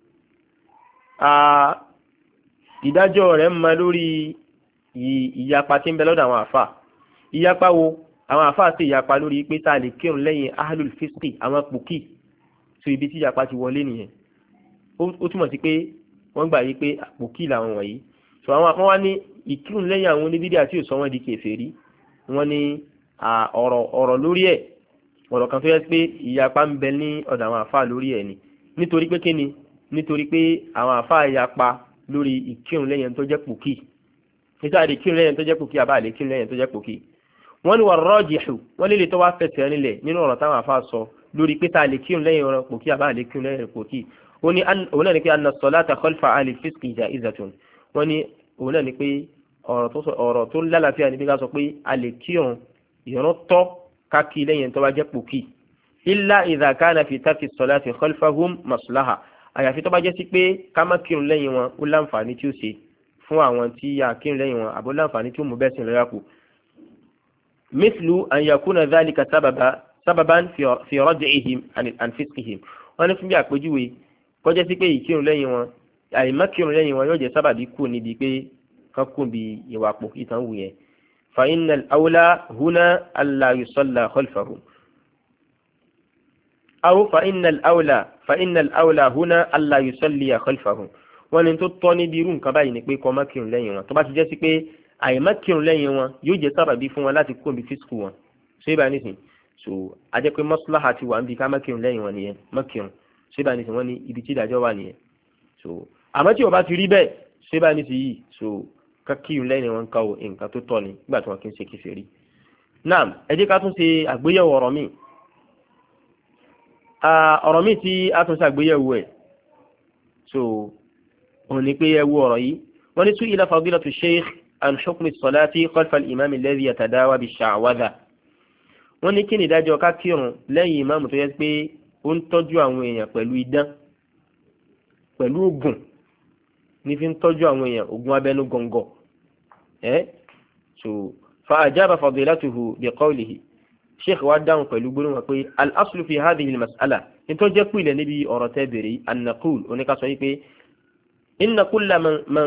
[SPEAKER 1] ìdájọ́ rẹ̀ ń ma lórí ìyapa tí ń bẹ lọ́dọ̀ àwọn àfà ìyapa wo àwọn àfà sí ìyapa lórí pé tá a lè kírun lẹ́yìn ahlul fisq àwọn pòkì so ibi tí ìyapa ti wọlé nìyẹn ó túmọ̀ sí pé wọ́n gbà yí pé pòkì làwọn wọ̀nyí so àwọn àpọ́n wá ní ìkírun lẹ́yìn àwọn oníbídíà tí ò sọ wọ́n di kèfèrí wọ́n ní ọ̀rọ̀ ọ̀rọ̀ lórí ẹ̀ ọ̀rọ̀ kan tó yẹ pé ìyapa ń bẹ ní ọ̀dọ̀ àwọn àfà lórí ẹ̀ ni nítorí pé kíni nítorí pé àwọn àfà ìyapa lórí ìkírun lẹ́yìn tó jẹ́ pòkì nígbà tí ìkírun lẹ́yìn tó jẹ́ pòkì àbá àlè kírun lẹ́yìn tó jẹ́ pòkì wọ́n ní war-rajihu wọ́n lè lè tó wá fẹsẹ̀ nílẹ̀ nínú ọ̀rọ̀ táwọn àfà sọ lórí pé tá a lè kírun lẹ́yìn ọ̀rọ̀ pòkì àbá àlè kírun lẹ́yìn pòkì wọ́n ní òun náà ni pé anna as-salata khalfa ahli al-fisq ja'izatun wọ́n ní òun náà ni pé ọ̀rọ̀ tó lálàáfíà ní bí ká sọ pé a lè kírun ìrun tọ́ káàkiri lẹ́yìn tó bá jẹ́ pòkì illa idha kana fi tarki as-salati khalfahum maslaha àyàfi tó bá jẹ́ sí pé ká má kírun lẹ́yìn wọn ó láǹfààní tí ó ṣe fún àwọn tí a kírun lẹ́yìn wọn àbó láǹfààní tí ó mú bẹ́ẹ̀ sìn lọ́yà kù. mithlu an yakuna dhalika sababa sababan fi rad'ihim an fisqihim wọ́n ní fún bí àpèjúwe kọjá sí pé ìkírun lẹ́yìn wọn àìmọ́ kírun lẹ́yìn wọn yóò jẹ́ sábàbí kù níbi pé kán kù bí ìwà pò ìtàn wù yẹn. fa innal awla huna alla yusalla khalfahum aw fa innal awla fa innal awla huna alla yusalli khalfahum wọ́n ní tó tọ́ níbi irú nǹkan báyìí ni pé kó má kírun lẹ́yìn wọn tó bá ti jẹ́ sí pé àìmọ́ kírun lẹ́yìn wọn yóò jẹ́ sábàbí fún wọn láti kó bí fíṣkù wọn ṣé bá nísìn so a jẹ́ pé maslaha ti wà níbi ká má kírun lẹ́yìn wọn nìyẹn má kírun ṣé bá nísìn wọ́n ní ibi tí ìdájọ́ wà nìyẹn so àmọ́ tí o bá ti rí bẹ́ẹ̀ ṣé bá nísìn yìí so ká kírun lẹ́yìn wọn ká o nǹkan tó tọ́ ni nígbà tí wọ́n kí ń ṣe kèfèrí. naam ẹ jẹ́ ká tún ṣe àgbéyẹ̀wò ọ̀rọ̀ míì ọ̀rọ̀ míì tí a tún ṣe àgbéyẹ̀wò ẹ̀ so òun ni pé ẹ wo ọ̀rọ̀ yìí wọ́n ní su'ila fadilatu sheikh an hukmi as-salati khalfa al-imam alladhi yatadawa bish-sha'wadha wọ́n ní kí ni ìdájọ́ ká kírun lẹ́yìn ìmáàmù tó yẹ pé ó ń tọ́jú àwọn èèyàn pẹ̀lú idán pẹ̀lú oògùn ní fi ń tọ́jú àwọn èèyàn oògùn abẹ́nú gọ̀ǹgọ̀ ẹ́ so fa ajaba fadilatuhu bi qawlihi sheikh wa dáhùn pẹ̀lú gbólóhùn pé al-aslu fi hadhihi al-mas'ala nítorí jẹ́ pìlẹ̀ níbi ọ̀rọ̀ tẹ́ bèrè an naqul oníkàsọ yìí pé inna kulla man man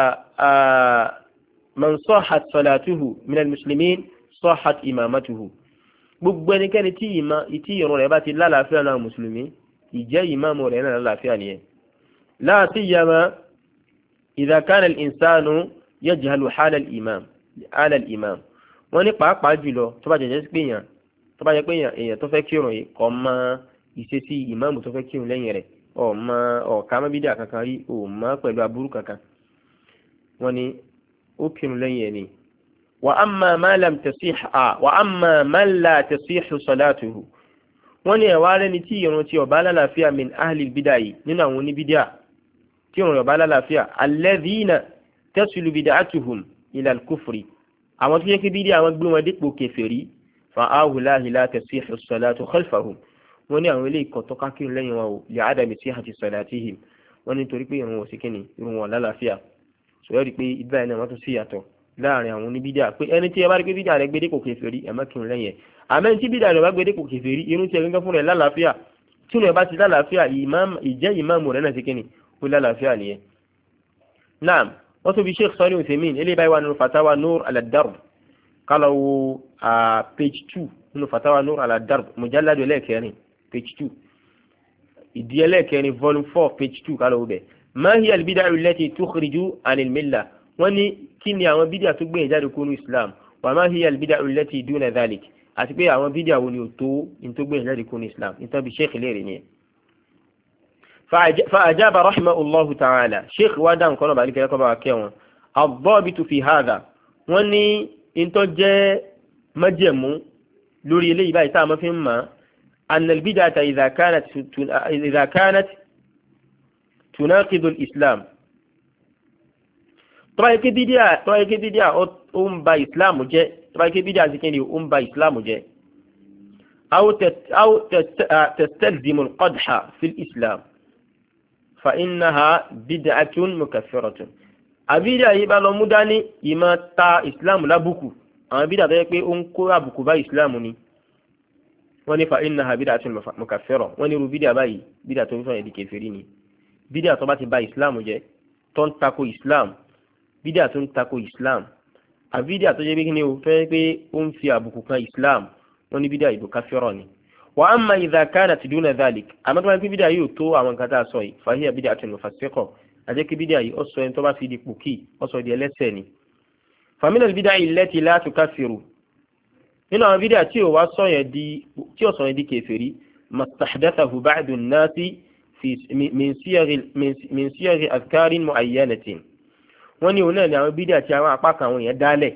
[SPEAKER 1] man sahhat salatuhu min al-muslimin sahhat imamatuhu gbogbo ẹnikẹ́ni tí ìmá ìtí ìrun rẹ̀ bá ti lálàáfíà náà mùsùlùmí ìjẹ́ ìmáàmù rẹ̀ náà lálàáfíà nìyẹn la siyama idha kana al-insanu yajhalu hala al-imam hala al-imam wọ́n ní pàápàá jùlọ tó bá jẹ́jẹ́ pé èèyàn tó bá jẹ́ pé èèyàn tó fẹ́ kírun yìí kò mọ ìṣesí ìmáàmù tó fẹ́ kírun lẹ́yìn rẹ̀ ọ̀ma ọ̀ka mọ́bídà kankan rí ọ̀ma pẹ̀lú aburú kankan wọ́n ní ó kírun lẹ́yìn ẹ̀ ni wa amma ma lam tasih wa amma man la tasihu salatuhu wọ́n ní ẹ̀wá rẹ̀ ni tí ìrun tí ó bá lálàáfíà min ahli bid'ah yìí nínú àwọn oníbídà tí ìrun ó bá lálàáfíà alladhina tasilu bid'atuhum ila al-kufri àwọn tó yẹ kí bídà àwọn gbé wọn dípò kèfèrí fa ahulahi la tasihu salatu khalfahum wọ́n ní àwọn ilé ìkọ̀tọ́ kákírun lẹ́yìn wọn ò lè àdàmì sí àti salatihim wọ́n ní torí pé ìrun wọn sí kíni ìrun wọn lálàáfíà sọ̀rọ̀ rí pé ibà ẹ̀ náà wọ́n tún sí yàtọ̀ láàrin àwọn oníbídà pé ẹni tí ẹ bá rí pé bídà rẹ̀ gbé dípò kèfèrí ẹ má kírun lẹ́yìn ẹ̀ àmọ́ tí bídà rẹ̀ bá gbé dípò kèfèrí irun tí ẹ gẹ́gẹ́ fún rẹ̀ lálàáfíà tí wọn bá ti lálàáfíà ìjẹ́ ìmáàmù rẹ̀ náà sí kíni ó lálàáfíà nìyẹn. naam wọ́n tún bí Sheikh Sọ́lé Uthaymin eléyìí báyìí wà nínú fatawa Nur ala Darb kálọ̀ wo page two nínú fatawa Nur ala Darb mujalladu ẹlẹ́ẹ̀kẹrin page two ìdí ẹlẹ́kẹrin volume four page two kálọ̀ ọbẹ̀ ma hiya al-bid'u allati tukhriju anil millah wọ́n ní kí ni àwọn bídíà tó gbé jáde kúrò islam wa ma hiya al-bid'u allati duna dhalik àti pé àwọn bídíà wo ni ò tó in tó gbé jáde kúrò islam in tó bí sheikh léèrè ni fa ajaba rahimahullahu ta'ala sheikh wa dan kono bali kele ko ba kewon ad-dabitu fi hadha wọ́n ní in tó jẹ́ májẹ̀mú lórí eléyìí báyìí tá ma fi ma أن البدعة إذا كانت إذا كانت تناقض الإسلام طبعا كبدعة طبعا كبدعة أم با إسلام جاء طبعا كبدعة زكيني أم با إسلام جاء أو تت أو تستلزم القدح في الإسلام فإنها بدعة مكفرة أبدا يبقى لو مداني يما تا إسلام لا بوكو أبدا يبقى أنكو أبوكو با إسلامني wọ́n ní fa innaha bid'atun mukaffira wọ́n ní irú bídíà báyìí bídíà tó ń sọ̀rọ̀ di kèfèrí ni bídíà tó bá ti ba islam jẹ́ tó ń tako islam bídíà tó ń tako islam àbí bídíà tó jẹ́ bí kíni o fẹ́ pé ó ń fi àbùkù kan islam wọ́n ní bídíà ìbò kaffira ni wa amma idha kanat duna dhalik àmọ́ tó bá pé bídíà yóò tó àwọn nǹkan tá a sọ yìí fa hiya bid'atun mufassiqa àjẹ́ kí bídíà yìí ó sọ ẹni tó bá fi di pòkì ó sọ di ẹlẹ́ṣẹ̀ ni fa min al-bid'i allati la tukaffiru nínú àwọn bídíà tí ó wá sọ̀yẹ̀ di tí ó sọ̀yẹ̀ di kèfèrí mastahdathahu ba'du an-nasi fi min siyaghi min siyaghi adhkarin mu'ayyanatin wọ́n ní òun náà ni àwọn bídíà tí àwọn apá kan àwọn èèyàn dálẹ̀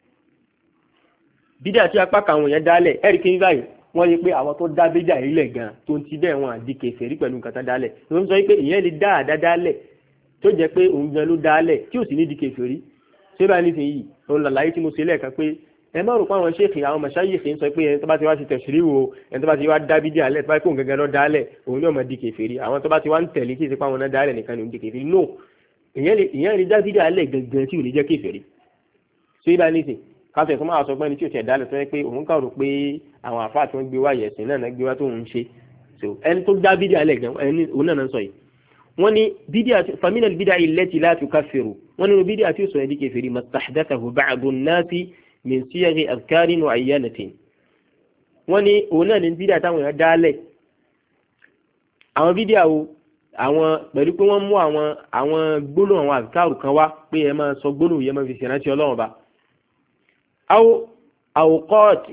[SPEAKER 1] bídíà tí apá kan àwọn èèyàn dálẹ̀ ẹ̀rí kí n báyìí wọ́n rí pé àwọn tó dá bídíà yìí lẹ̀ gan tó ń ti bẹ́ẹ̀ wọn àdí kèfèrí pẹ̀lú nǹkan tán dálẹ̀ ló ń sọ pé ìyẹn lè dá àdá dálẹ̀ tó jẹ́ pé òun gan ló dálẹ̀ tí ò sì ní di kèfèrí ṣé báyìí nísìnyí òun làlàyé tí mo ṣe lẹ́ẹ̀kan pé ẹ má rò pé àwọn ṣéèkì àwọn màṣáyìkì ń sọ pé ẹni tó bá ti wá sí tẹ̀sírí wo ẹni tó bá ti wá dá bídíà alẹ́ tó bá kó gẹ́gẹ́ lọ dálẹ̀ òun ní ọmọ di kèfèrí àwọn tó bá ti wá ń tẹ̀lé kí ìsìnkú àwọn náà dálẹ̀ nìkan ní òun di kèfèrí no ìyẹn lè dá bídíà alẹ́ gẹ́gẹ́ tí ò ní jẹ́ kèfèrí ṣé ibà nísìn káfíń tó máa sọ pé ẹni tí ò tẹ̀ dálẹ̀ tó yẹ pé òun kà rò pé àwọn àfáà tí wọ́n gbé wá yẹ̀sìn náà gbé wá tó ń ṣe ẹni tó dá bídíà alẹ́ gan òun náà sọ yìí wọ́n ní bídíà famina bídíà allati la tukaffiru wọ́n ní bídíà tí ó sọ ẹ̀dí kèfèrí mastahdathahu ba'du an-nasi min siyaghi adhkarin mu'ayyanatin wọ́n ní òun náà ní bídíà táwọn èèyàn dálẹ̀ àwọn bídíà wo àwọn pẹ̀lú pé wọ́n mú àwọn àwọn gbólóhùn àwọn àzkáàrù kan wá pé ẹ máa sọ gbólóhùn yẹn máa fi ṣèrántí Ọlọ́run ba aw awqat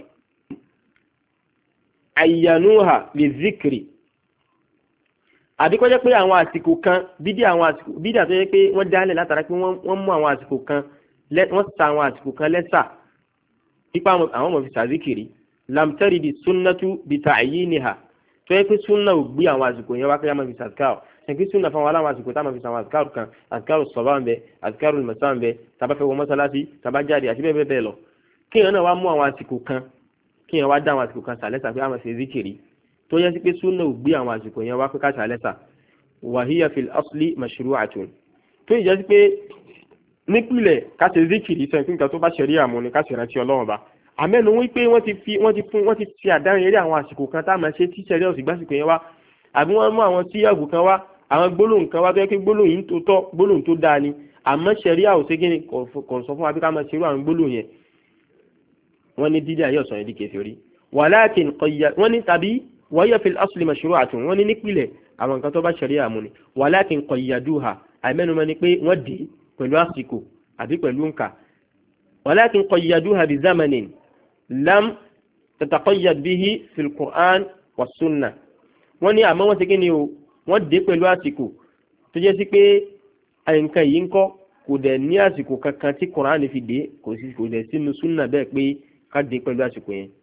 [SPEAKER 1] ayyanuha li dhikri àbí kó jẹ́ pé àwọn àsìkò kan bídíà àwọn àsìkò bídíà tó jẹ́ pé wọ́n dálẹ̀ látara pé wọ́n mú àwọn àsìkò kan wọ́n sa àwọn àsìkò kan lẹ́sà nípa àwọn ọmọ fi sàzíkiri lamtari di sunnatu bi ta'yiniha tó yẹ pé sunna ò gbé àwọn àsìkò yẹn wá pé a máa fi sàzíkàrò ṣe pé sunna fún wa láwọn àsìkò tá a máa fi sàwọn àsìkàrò kan àsìkàrò sọ̀bà ń bẹ àsìkàrò mẹ́sà ń bẹ tàbá fẹ́ wọ mọ́sálásí tàbá jáde àti bẹ́ẹ̀ bẹ́ẹ̀ lọ kí èèyàn náà wá mú àwọn àsìkò kan kí èèyàn wá dá àwọn àsìkò kan sàlẹ́sà pé a máa fi zikiri tó yẹ sí pé sunna ò gbé àwọn àsìkò yẹn wá pé ká sàlẹ́sà wàhíyà fil asli mashru'atun tó yẹ sí pé nípìnlẹ̀ ká ṣe zikiri sọ nǹkan tó bá ṣẹ̀rí àmú ni ká ṣe rántí Ọlọ́run ba àmẹ́nu wípé wọ́n ti fi wọ́n ti fún wọ́n ti fi àdáyẹn eré àwọn àsìkò kan tá a máa ṣe tí ṣẹ̀rí ọ̀sìn gbásìkò yẹn wá àbí wọ́n mú àwọn síyàgò kan wá àwọn gbólóhùn kan wá tó yẹ kí gbólóhùn yìí tó tọ́ gbólóhùn tó dáa ni àmọ́ ṣẹ̀rí àwòṣe kí ni kò sọ fún wa bí ká máa ṣerú àwọn gbólóhùn yẹn wọ́n ní dídí ayé ọ̀sán yẹn di kèfèrí walakin qayya wọ́n ní tàbí wáyé fil asli mashru'atun wọ́n ní nípìnlẹ̀ àwọn nǹkan tó bá ṣẹ̀rí àmú ni walakin qayyaduha àmẹ́nu mọ́ ni pé wọ́n dé pẹ̀lú àsìkò àbí pẹ̀lú nǹka walakin qayyaduha bi zamanin lam tataqayyad bihi fil Qur'an wa sunnah wọ́n ní àmọ́ wọ́n ti kí ni o wọ́n dé pẹ̀lú àsìkò tó jẹ́ sí pé nǹkan yìí ń kọ́ kò dẹ̀ ní àsìkò kankan tí Qur'an fi dé kò sí kò dẹ̀ sínú sunna bẹ́ẹ̀ pé ká dé pẹ̀lú àsìkò yẹn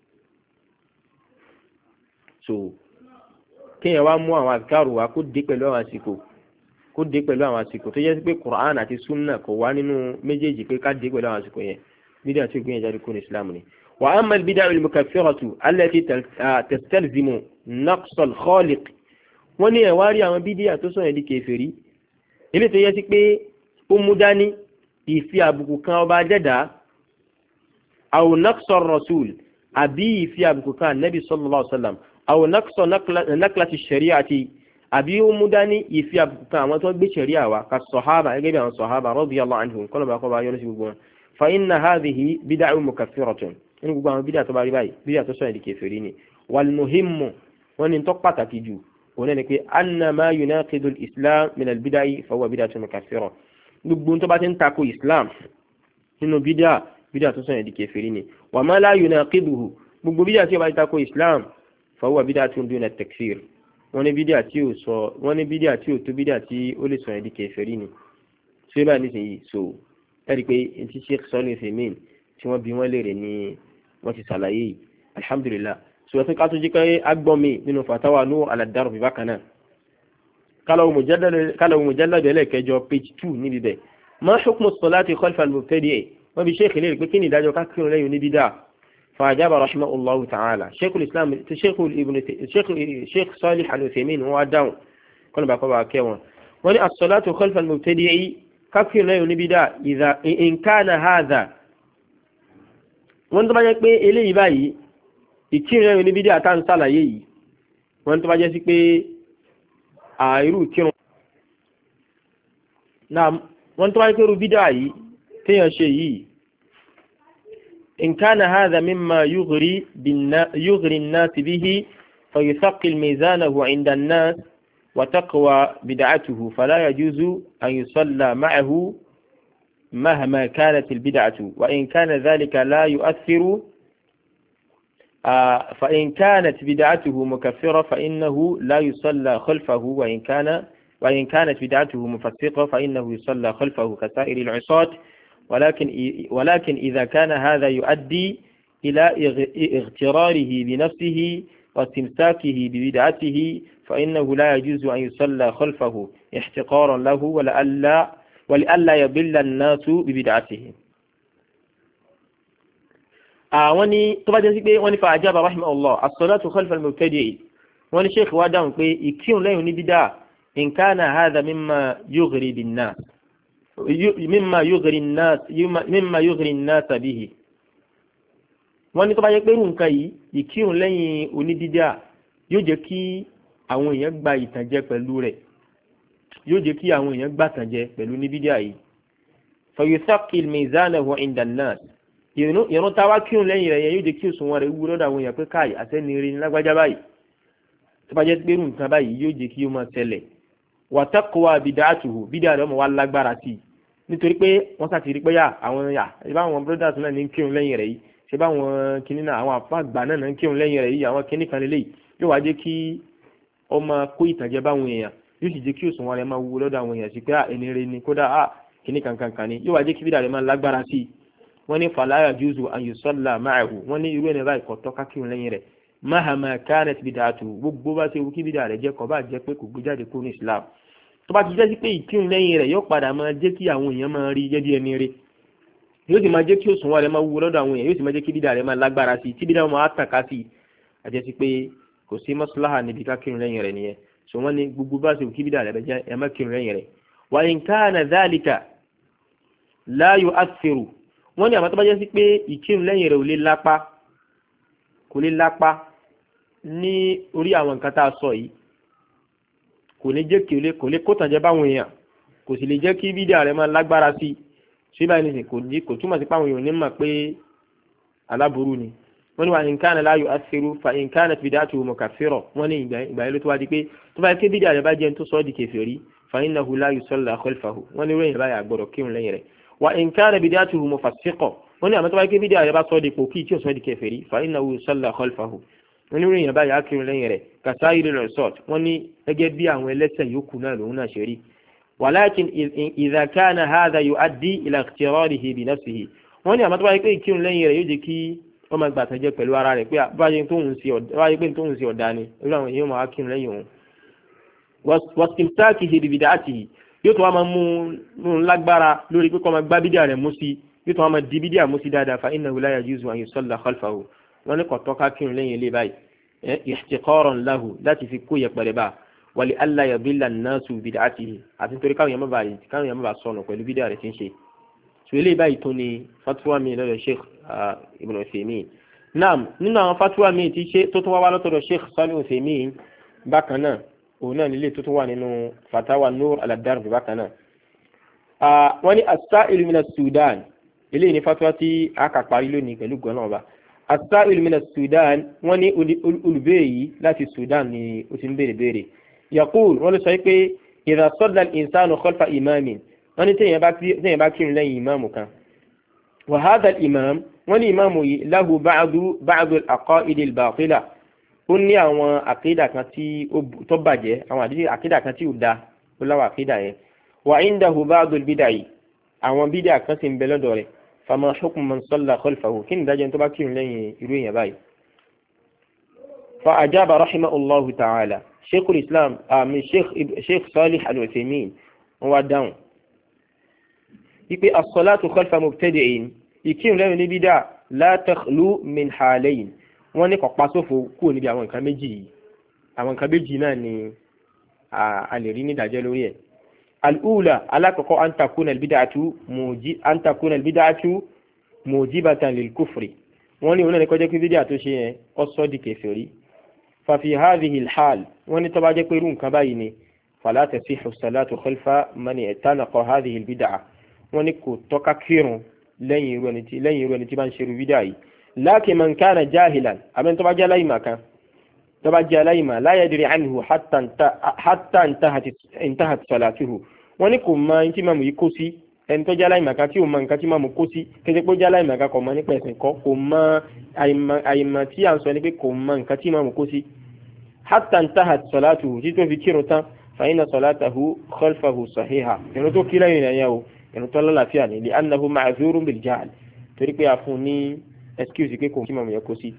[SPEAKER 1] so kéèyàn wá mú àwọn àzkárù wá kó dé pẹ̀lú àwọn àsìkò kó dé pẹ̀lú àwọn àsìkò tó jẹ́ sí pé Qur'an àti sunna kò wá nínú méjèèjì pé ká dé pẹ̀lú àwọn àsìkò yẹn bídà tí ó gbìyànjú jáde kó ní Islam ni. wa amma al-bid'u al-mukaffiratu allati tastalzimu naqs al-khaliq wọ́n ní ẹ̀wá rí àwọn bídíà tó sọ̀rọ̀ di kèfèrí ilé tó yẹ sí pé ó mú dání ìfi àbùkù kan ọba dẹ́dà aw naqs ar-rasul àbí ìfi àbùkù kan nabi sallallahu alaihi wasallam aw naqs naqlati ash-shari'ati àbí ó mú dání ìfi àbùkù kan àwọn tó gbé ṣẹ̀ríà wa ka sọ̀hábà gẹ́gẹ́ bí àwọn sọ̀hábà radiyallahu anhum kọ́nà bá kọ́ bá yọ́nú sí gbogbo wọn fa inna hadhihi bid'u mukaffiratun nínú gbogbo àwọn bídíà tó bá rí báyìí bídíà tó sọ̀rọ̀ di kèfèrí ni wal muhimmu wọ́n ní tó pàtàkì jù òun ni pé anna ma yunaqidu al-islam min al-bid'ah fa huwa bid'atun mukaffira gbogbo tó bá ti ń tako islam nínú bídà bídà tó sọ̀yàn di kèfèrí ni wa ma la yunaqiduhu gbogbo bídà tí ó bá ti tako islam fa huwa bid'atun duna at-takfir wọ́n ní bídà tí ó sọ wọ́n ní bídà tí ó tó bídà tí ó lè sọ̀yàn di kèfèrí ni ṣé bá ní sèyí so ẹ̀rí pé ti Sheikh Salih Al-Uthaymeen tí wọ́n bí wọ́n léèrè ni wọ́n ti ṣàlàyé yìí alhamdulillah so ẹ̀fẹ́ ká tó jí pé agbọ́mi nínú fatawa Nur ala Darb bákan náà kálọ̀ mujallad ẹlẹ́kẹjọ page two níbi bẹ́ẹ̀ ma hukmu as-salati khalfa al-mubtadi' wọ́n bí sheikh léèrè pé kí ni ìdájọ́ ká kírun lẹ́yìn ní bídà fàájábà rahimahullahu ta'ala sheikhul islam sheikhul ibn sheikh Salih Al-Uthaymeen wọ́n wá dáhùn kọ́nà bá kọ́ bá kẹ́ wọn wọ́n ní as-salatu khalfa al-mubtadi' ká kírun lẹ́yìn ní bídà idha in kana hadha wọ́n tó bá jẹ́ pé eléyìí báyìí ìkírun lẹ́yìn ní bídà tá ń sàlàyé yìí wọ́n tó bá jẹ́ sí pé àìrú kírun náà wọ́n tó bá jẹ́ pé irú bídà yìí téèyàn ṣe yìí in kana hadha mimma yughri yughri an-nas bihi fa yusaqqil mizanahu 'inda an-nas wa taqwa bid'atuhu fala yajuzu an yusalla ma'ahu مهما كانت البدعة وإن كان ذلك لا يؤثر آه فإن كانت بدعته مكفرة فإنه لا يصلى خلفه وإن كان وإن كانت بدعته مفسقة فإنه يصلى خلفه كسائر العصاة ولكن ولكن إذا كان هذا يؤدي إلى اغتراره بنفسه واستمساكه ببدعته فإنه لا يجوز أن يصلى خلفه احتقارا له ولئلا ولئلا يضل الناس ببدعته àwọn ní tó bá jẹ́ sí pé wọ́n ní fa ajaba rahimahullah as-salatu khalfa al-mubtadi' wọ́n ní sheikh wá dáhùn pé ìkírun lẹ́yìn ní bídà in kana hadha mimma yughri bin-nas mimma yughri an-nas mimma yughri an-nas bihi wọ́n ní tó bá jẹ́ pé nǹkan yìí ìkírun lẹ́yìn oníbídà yóò jẹ́ kí àwọn èèyàn gba ìtànjẹ pẹ̀lú rẹ̀ yóò jẹ́ kí àwọn èèyàn gbà tànjẹ pẹ̀lú oníbídà yìí fa yusaqqil mizanahu 'inda an-nas ìrún táwa kírun lẹ́yìn rẹ̀ yẹn yóò jẹ́ kí òṣùwọ̀n rẹ̀ wúwo lọ́dọ̀ àwọn èèyàn pé káì àtẹ́nirin ní lágbájá báyìí tó bá jẹ́ pé irú nǹkan báyìí yóò jẹ́ kí ó máa tẹ̀lẹ̀ wa taqwa bid'atuhu bídà rẹ̀ ọmọ wa lágbára sí i nítorí pé wọ́n sá ti rí pé yà àwọn yà ṣe bá àwọn brothers náà ní kírun lẹ́yìn rẹ̀ yìí ṣe bá àwọn kinní náà àwọn àpá àgbà náà ní kírun lẹ́yìn rẹ̀ yìí àwọn kinní kan lélẹ́yìí yóò wá jẹ́ kí ó máa kó ìtànjẹ báwọn èèyàn yóò sì jẹ́ kí òṣùwọ̀n rẹ̀ máa wúwo lọ́dọ̀ àwọn èèyàn sí pé ẹni rẹ̀ ni kódà kinní kankan kan ni yóò wá jẹ́ kí bídà rẹ̀ máa lágbára sí i wọ́n ní fala yajuzu an yusalla ma'ahu wọ́n ní irú ẹni báyìí kò tọ́ ká kírun lẹ́yìn rẹ̀ mahama kanat bid'atu gbogbo bá ṣe wù kí bídà rẹ̀ jẹ́ kó bá jẹ́ pé kò gbé jáde kúrò ní islam tó bá ti jẹ́ sí pé ìkírun lẹ́yìn rẹ̀ yóò padà máa jẹ́ kí àwọn èèyàn máa rí jẹ́ bí ẹni rẹ̀ yóò sì máa jẹ́ kí òṣùwọ̀n rẹ̀ máa wúwo lọ́dọ̀ àwọn èèyàn yóò sì máa jẹ́ kí bídà rẹ̀ máa lágbára sí i tí bídà máa tàn ká sí i àjẹ́ sí pé kò sí maslaha níbi ká kírun lẹ́yìn rẹ̀ nìyẹn so wọ́n ní gbogbo bá ṣe wù kí bídà rẹ̀ jẹ́ ẹ má kírun lẹ́yìn rẹ̀ wa in kana dhalika la yu'athiru wọ́n ní àmọ́ tó bá jẹ́ sí pé ìkírun lẹ́yìn rẹ̀ ò lè lápá kò lè lápá ní orí àwọn nǹkan tá a sọ yìí kò ní jẹ́ kí o lè kò lè kó tànjẹ́ báwọn èèyàn kò sì lè jẹ́ kí bídíà rẹ̀ máa lágbára sí i ṣé báyìí nìsín kò ní kò túmọ̀ sí pé àwọn èèyàn ní mọ̀ pé aláburú ni wọ́n ní wa in kana la yu'athiru fa in kanat bid'atuhu mukaffira wọ́n ní ìgbà yẹn ló tó wá di pé tó bá yẹ kí bídíà rẹ̀ bá jẹ́ tó sọ ọ́ di kèfèrí fa innahu la yusalla khalfahu wọ́n ní ròyìn báyà gbọ́dọ̀ kírun lẹ́yìn rẹ̀ wa in kana bid'atuhu mufassiqa wọ́n ní àmọ́ tó bá yẹ kí bídíà rẹ̀ bá sọ ọ́ di pòkì tí ò sọ ọ́ di kèfèrí fa innahu yusalla khalfahu wọ́n ní ròyìn báyà kírun lẹ́yìn rẹ̀ kasa'iril resort wọ́n ní gẹ́gẹ́ bí àwọn ẹlẹ́ṣẹ̀ yòókù náà lòun náà ṣe rí walakin idha kana hadha yu'addi ila ikhtirarihi bi nafsihi wọ́n ní àmọ́ tó bá yẹ pé ìkírun lẹ́yìn rẹ̀ yóò jẹ́ kí wọ́n máa gbàtàn jẹ pẹ̀lú ara rẹ̀ pé báyé tóun sí ọ̀dà ni irú àwọn èèyàn máa kírun lẹ́yìn òun wastimsakihi bi bid'atihi yóò tó wá máa mú un lágbára lórí pé kọ́ máa gbá bídíà rẹ̀ mú sí yóò tó wá máa di bídíà mú sí dáadáa fa innahu la yajuzu an yusalla khalfahu wọ́n ní kò tọ́ ká kírun lẹ́yìn ilé báyìí ihtiqaran lahu láti fi kó yẹpẹrẹ bá wa li alla yadilla an-nasu bid'atihi àti nítorí káwọn yẹn má bàa káwọn yẹn má bàa sọnù pẹ̀lú bídíà rẹ̀ tí ń ṣe so ilé báyìí tó ni fatuwa mi lọ́dọ̀ Sheikh Ibn Uthaymeen naam nínú àwọn fatuwa mi tí ṣe tó tún wá wá lọ́tọ̀dọ̀ Sheikh Salih Uthaymeen bákan náà òun náà nílé tó tún wà nínú fatawa Nur ala Darb bákan náà wọ́n ní as-sa'ilu min as-Sudan ilé ní fatuwa tí a kà parí lónìí pẹ̀lú gbọ́nà ọba as-sa'ilu min as-Sudan wọ́n ní olùbéèrè yìí láti Sudan ni ó ti ń béèrè béèrè yaqul wọ́n lè sọ pé idha salla al-insanu khalfa imamin wọ́n ní téèyàn bá kírun lẹ́yìn ìmáàmù kan wa hadha al-imam wọ́n ní ìmáàmù yìí lahu ba'du ba'du al-aqaid al-batila ó ní àwọn àkídà kan tí ó bàjẹ́ àwọn àkídà kan tí ò da ó láwọn àkídà yẹn wa indahu ba'du al-bid'ah àwọn bídà kan sì ń bẹ lọ́dọ̀ rẹ̀ fama hukmu man salla khalfahu kí ni ìdájọ́ tó bá kírun lẹ́yìn irú èèyàn báyìí. fa ajaba rahimahullahu ta'ala sheikhul islam àmì sheikh salih al-uthaymin wọ́n wá dáhùn wípé as-salatu khalfa mubtadi'in ìkírun lẹ́yìn ní bídà la takhlu min halayn wọ́n ní kò pa sófo kúrò níbi àwọn nǹkan méjì yìí àwọn nǹkan méjì náà ni a lè rí nídàjẹ́ lórí ẹ̀. الأولى ألاك أن تكون البدعة موجي أن تكون البدعة موجبة للكفر وأن هنا نقول لك بدعة شيء أصدق كفري ففي هذه الحال وأن تبع يقولون كبايني فلا تصح الصلاة خلف من اعتنق هذه البدعة وأن يكون تكفير لن يرونتي لن يرونتي من شر بدعي لكن من كان جاهلا أبن تبع جاهلا ما كان tọba jẹ́ aláìmọ̀ la yadri anhu hatta intahat salatuhu wọ́n ní kò mọ ní tí màmú yìí kó sí ẹni tó jẹ́ aláìmọ̀ kan tí ò mọ nǹkan tí màmú kó sí kéde pé ó jẹ́ aláìmọ̀ kan kò mọ nípa ẹ̀sìn kọ́ kò mọ àìmọ̀ tí à ń sọ ni pé kò mọ nǹkan tí màmú kó sí hatta intahat salatuhu tí tó fi kírun tán fa inna salatahu khalfahu sahiha ìrun tó kí lẹ́yìn ẹ̀yà o ìrun tó lálàáfíà ní li annahu ma'zurun bil jahl torí pé a fún ní excuse pé kò kí màmú yẹn kó sí.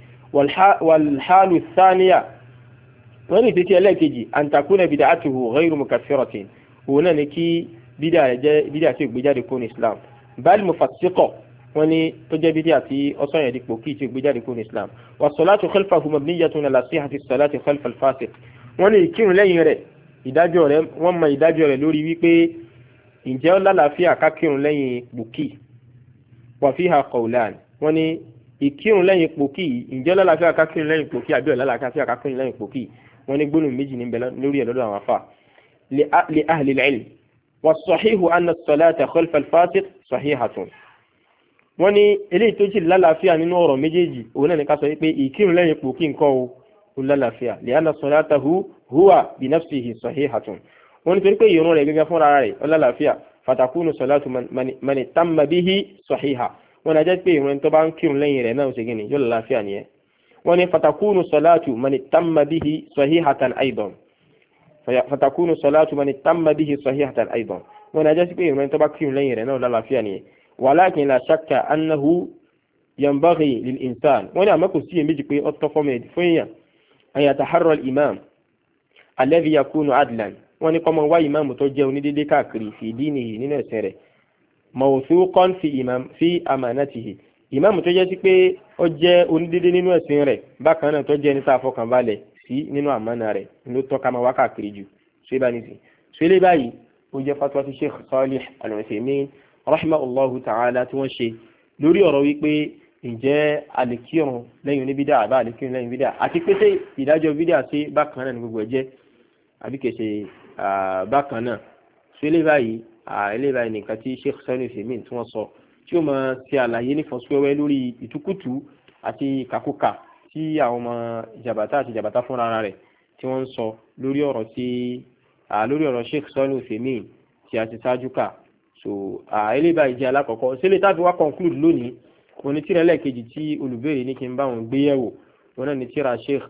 [SPEAKER 1] والحال الثانية wọ́n ní ẹlẹ́ẹ̀kejì an takuna bid'atuhu ghayru mukaffiratin òun náà ni kí bídà jẹ́ bídà tí ó gbé jáde kó ní islam bal mufassiqa wọ́n ní tó jẹ́ bídà tí ọsàn yẹn dípò kí tí ó gbé jáde kó ní islam wa salatu khalfahu mabniyatun ala sihhati salati khalfa al-fasiq wọ́n ní ìkírun lẹ́yìn rẹ̀ ìdájọ́ rẹ̀ wọ́n mọ ìdájọ́ rẹ̀ lórí wípé ǹjẹ́ ó lálàáfíà ká kírun lẹ́yìn pòkì wa fiha qawlan wọ́n ní ìkírun lẹ́yìn pòkì ǹjẹ́ lálàáfíà ká kírun lẹ́yìn pòkì àbí ọ̀lálàáfíà ká kírun lẹ́yìn pòkì wọ́n ní gbólóhùn méjì níbẹ̀ lórí ẹ̀ lọ́dọ̀ àwọn afá li ahli al-ilm was-sahihu anna as-salata khalfa al-fasiq sahihatun wọ́n ní eléyìí tó jì lálàáfíà nínú ọ̀rọ̀ méjèèjì òun náà ní ká sọ pé ìkírun lẹ́yìn pòkì nǹkan o lálàáfíà li anna salatahu huwa bi nafsihi sahihatun wọ́n ní torí pé ìrun rẹ̀ gẹ́gẹ́ fúnra rẹ̀ lálàáfíà fatakunu salatu man tamma bihi sahiha wọ́n ní ajẹ́ pé ìrun tó bá ń kírun lẹ́yìn rẹ̀ náà ó ṣe gíní yóò lálàáfíà nìyẹn wọ́n ní fatakunu salatu man tamma bihi sahihatan aidan fatakunu salatu man tamma bihi sahihatan aidan wọ́n ní ajẹ́ pé ìrun tó bá kírun lẹ́yìn rẹ̀ náà lálàáfíà nìyẹn walakin la shakka annahu yanbaghi lil insan wọ́n ní àmọ́ kò sí èméjì pé ó tọ́ fún èèyàn an yataharra al imam alladhi yakunu adlan wọ́n ní kọ́mọ wá ìmáàmù tó jẹ́ onídéédé káàkiri fi dinihi nínú ẹ̀sìn rẹ̀ mawthuqan fi imam fi amanatihi ìmáàmù tó jẹ́ sí pé ó jẹ́ onídéédé nínú ẹ̀sìn rẹ̀ bákan náà tó jẹ́ ní sáà fọkànbalẹ̀ sí nínú àmánà rẹ̀ ló tọ́ka máa wá káàkiri jù ṣé bá ní sí ṣé lé báyìí ó jẹ́ fatwa ti Sheikh Salih Al-Uthaymin rahimahullahu ta'ala tí wọ́n ṣe lórí ọ̀rọ̀ wípé ǹjẹ́ àlèkírun lẹ́yìn oníbídà àbá àlèkírun lẹ́yìn bídà àti pé ìdájọ́ bídà sí bákan náà ní gbogbo ẹ̀jẹ̀ àbí kèsè bákan náà ṣé lé báyìí ilé báyìí nìkan tí Sheikh Salih Al-Uthaymin tí wọ́n sọ tí ó máa ṣe àlàyé ní fọ́síwẹ́wẹ́ lórí ìtukùtù àti kàkúkà tí àwọn ọmọ jàbátá àti jàbátá fúnra rẹ̀ tí wọ́n ń sọ lórí ọ̀rọ̀ tí lórí ọ̀rọ̀ Sheikh Salih Al-Uthaymin tí a ti ṣáájú kà so ilé báyìí jẹ́ alákọ̀ọ́kọ́ sílẹ̀ táfi wá conclude lónìí wọn ni tíra ẹlẹ́ẹ̀kejì tí olùbéèrè ní kí n bá wọn gbé yẹ̀wò wọn náà ni tíra Sheikh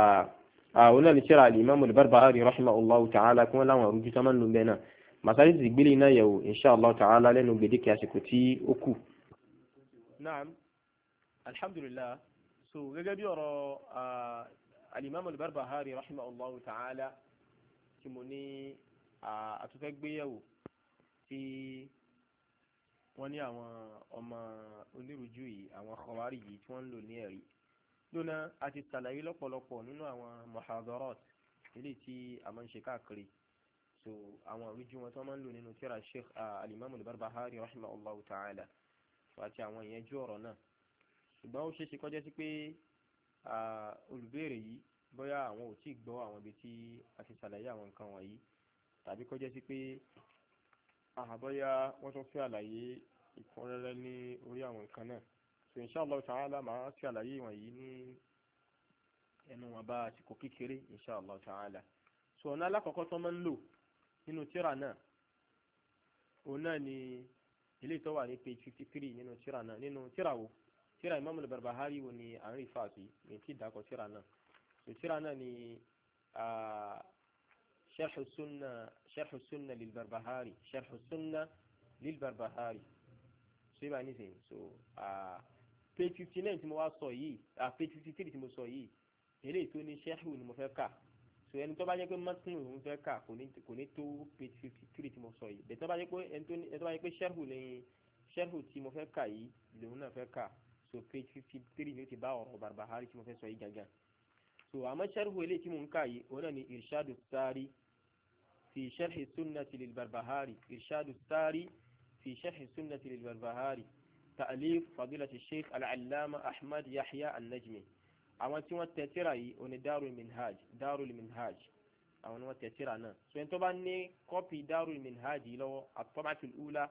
[SPEAKER 1] wọn náà ni tíra al-Imam al-Barbahari rahimahullahu ta'ala kí wọ́n láwọn arúgbó tó máa ń lò bẹ́ẹ̀ náà masali ti gbélé iná yẹ̀wò inshallah ta'ala lẹ́nu gbèdéke àsìkò tí ó kù. naam alhamdulillah so gẹ́gẹ́ bí ọ̀rọ̀ al-Imam al-Barbahari rahimahullahu ta'ala tí mo ní àtúfẹ́ gbéyẹ̀wò tí wọ́n ní àwọn ọmọ onírúurú yìí àwọn kọ̀wárì yìí tí wọ́n ń lò ní ẹ̀rí lónà àti tàlàyé lọ́pọ̀lọpọ̀ nínú àwọn muhadarat eléyìí tí a máa ń ṣe káàkiri so àwọn àrújú wọn tó máa ń lò nínú tírà Sheikh al-Imam al-Barbahari rahimahullahu ta'ala so àti àwọn ìyẹnjú ọ̀rọ̀ náà ṣùgbọ́n ó ṣe é ṣe kọjá sí pé olùbéèrè yìí bóyá àwọn ò tíì gbọ́ àwọn ibi tí a ti ṣàlàyé àwọn nǹkan wọ̀nyí tàbí kọjá sí pé àbọ̀yá wọ́n tún fẹ́ àlàyé ìkúnrẹ́rẹ́ ní orí àwọn nǹkan náà so inshallah ta'ala máa ṣe àlàyé wọ̀nyí ní ẹnu wọn bá àsìkò kékeré inshallah ta'ala so ọ̀nà alákọ̀ọ́kọ́ tó máa ń lò nínú tírà náà òun náà ni ilé tó wà ní page fifty three nínú tírà náà nínú tírà wo tírà Imam al-Barbahari wo ni à ń rí fàásì ní tí ìdákọ̀ tírà náà so tírà náà ni sharh as-sunnah sharh as-sunnah lil-Barbahari sharh as-sunnah lil-Barbahari so ibà nísìnyí so page fifty nine tí mo wá sọ yìí page fifty three tí mo sọ yìí eléyìí tó ní sharhu ni mo fẹ́ kà so ẹni tó bá jẹ́ pé mọ́tún òun fẹ́ kà kò ní kò ní tó page fifty three tí mo sọ yìí bẹ́ẹ̀ tó bá jẹ́ pé ẹni tó bá jẹ́ pé sharhu lẹ́yìn sharhu tí mo fẹ́ kà yìí lòun náà fẹ́ kà so page fifty three ni ó ti bá ọ̀rọ̀ Barbahari tí mo fẹ́ sọ yìí gangan so àmọ́ sharhu eléyìí tí mo ń kà yìí òun náà ni irshadu sari fi sharhi sunnati lil Barbahari irshadu sari fi sharhi sunnati lil Barbahari ta'alif fadilati sheikh al-allama Ahmad Yahya an-Najmi àwọn tí wọ́n tẹ tírà yìí òní Darul Minhaj Darul Minhaj àwọn ni wọ́n tẹ tírà náà so ẹni tó bá ní kọ́pì Darul Minhaj yìí lọ́wọ́ at-tab'atul ula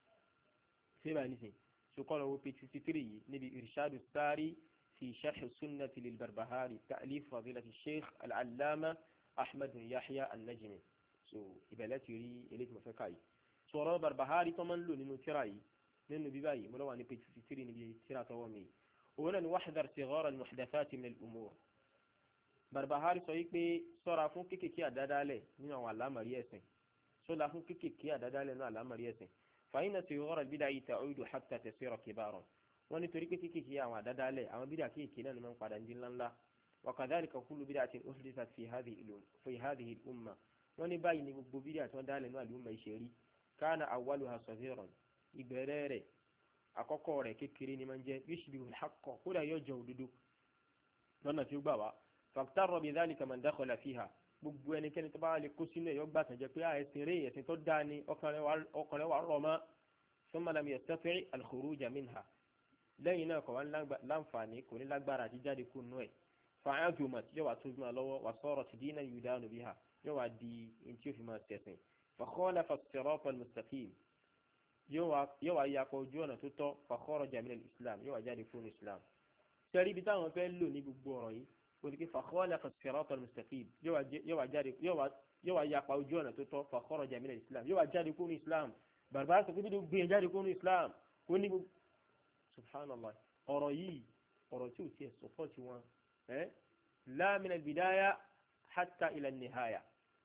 [SPEAKER 1] ṣé báyìí nísìn so kọ́ lọ́wọ́ page fifty three yìí níbi irshadu sari fi sharh sunnati lil Barbahari ta'alif fadilati sheikh al-allama Ahmad Yahya an-Najmi so ìbẹ̀lẹ̀ ti rí eléyìí mo fẹ́ ká yìí sọ̀rọ̀ Barbahari tó máa ń lò nínú tírà yìí nínú bíbá yìí mo lọ́wọ́ ní page fifty three níbi tírà tọwọ́ mi òun ni wahdhar sighara al-muhdathati min al-umur Barbahari sọ wípé ṣọ́ra fún kékèké àdádálẹ̀ nínú àwọn àlámọ̀rí ẹ̀sìn ṣọ́ra fún kékèké àdádálẹ̀ nínú àlámọ̀rí ẹ̀sìn fa inna sighara al-bid'i ta'udu hatta tasira kibaran wọ́n ní torí pé kékèké àwọn àdádálẹ̀ àwọn bídà kéèké náà ni wọ́n padà ń di ńláńlá wa kadhalika kullu bid'atin uhdithat fi hadhihi al-umma wọ́n ní báyìí ni gbogbo bídà tí wọ́n dálẹ̀ nínú àlùmọ̀ ìṣèrí kana awwaluha saghiran ìbẹ̀rẹ̀ rẹ̀ àkọ́kọ́ rẹ̀ kékeré ni máa ń jẹ́ yushbihu al-haqqa kódà yóò jọ òdodo lọ́nà tí ó gbà wá faqtarra bi dhalika man dakhala fiha gbogbo ẹnikẹ́ni tó bá lè kó sínú ẹ̀ yóò gbà tán jẹ́ pé ẹ̀sìn rẹ̀ ẹ̀sìn tó dáa ni ọkàn rẹ̀ wà rọ̀ mọ́ thumma lam yastati' al-khuruja minha lẹ́yìn náà kò wá láǹfààní kò ní lágbára àti jáde kú nú ẹ̀ fa'azumat yóò wá tó gbà lọ́wọ́ wa sarat dinan yudanu biha yóò wá di in tí ó fi máa tẹ̀sìn fa khalafa as-sirata al-mustaqim yóò wá yapọ̀ ojú ọ̀nà tó tọ́ fa kharaja min al-islam yóò wá jáde fún islam sẹ́rí ibi táwọn fẹ́ lò ní gbogbo ọ̀rọ̀ yìí kò ní kí fa khalafa as-sirata al-mustaqim yóò wá jáde yóò wá yapọ̀ ojú ọ̀nà tó tọ́ fa kharaja min al-islam yóò wá jáde fún islam Barbahari sọ pé bí gbé jáde fún islam kò ní gbogbo subhanallah ọ̀rọ̀ yìí ọ̀rọ̀ tí ò tiẹ̀ sọ́pọ̀tì wọn la min al-bidaya hatta ila an-nihaya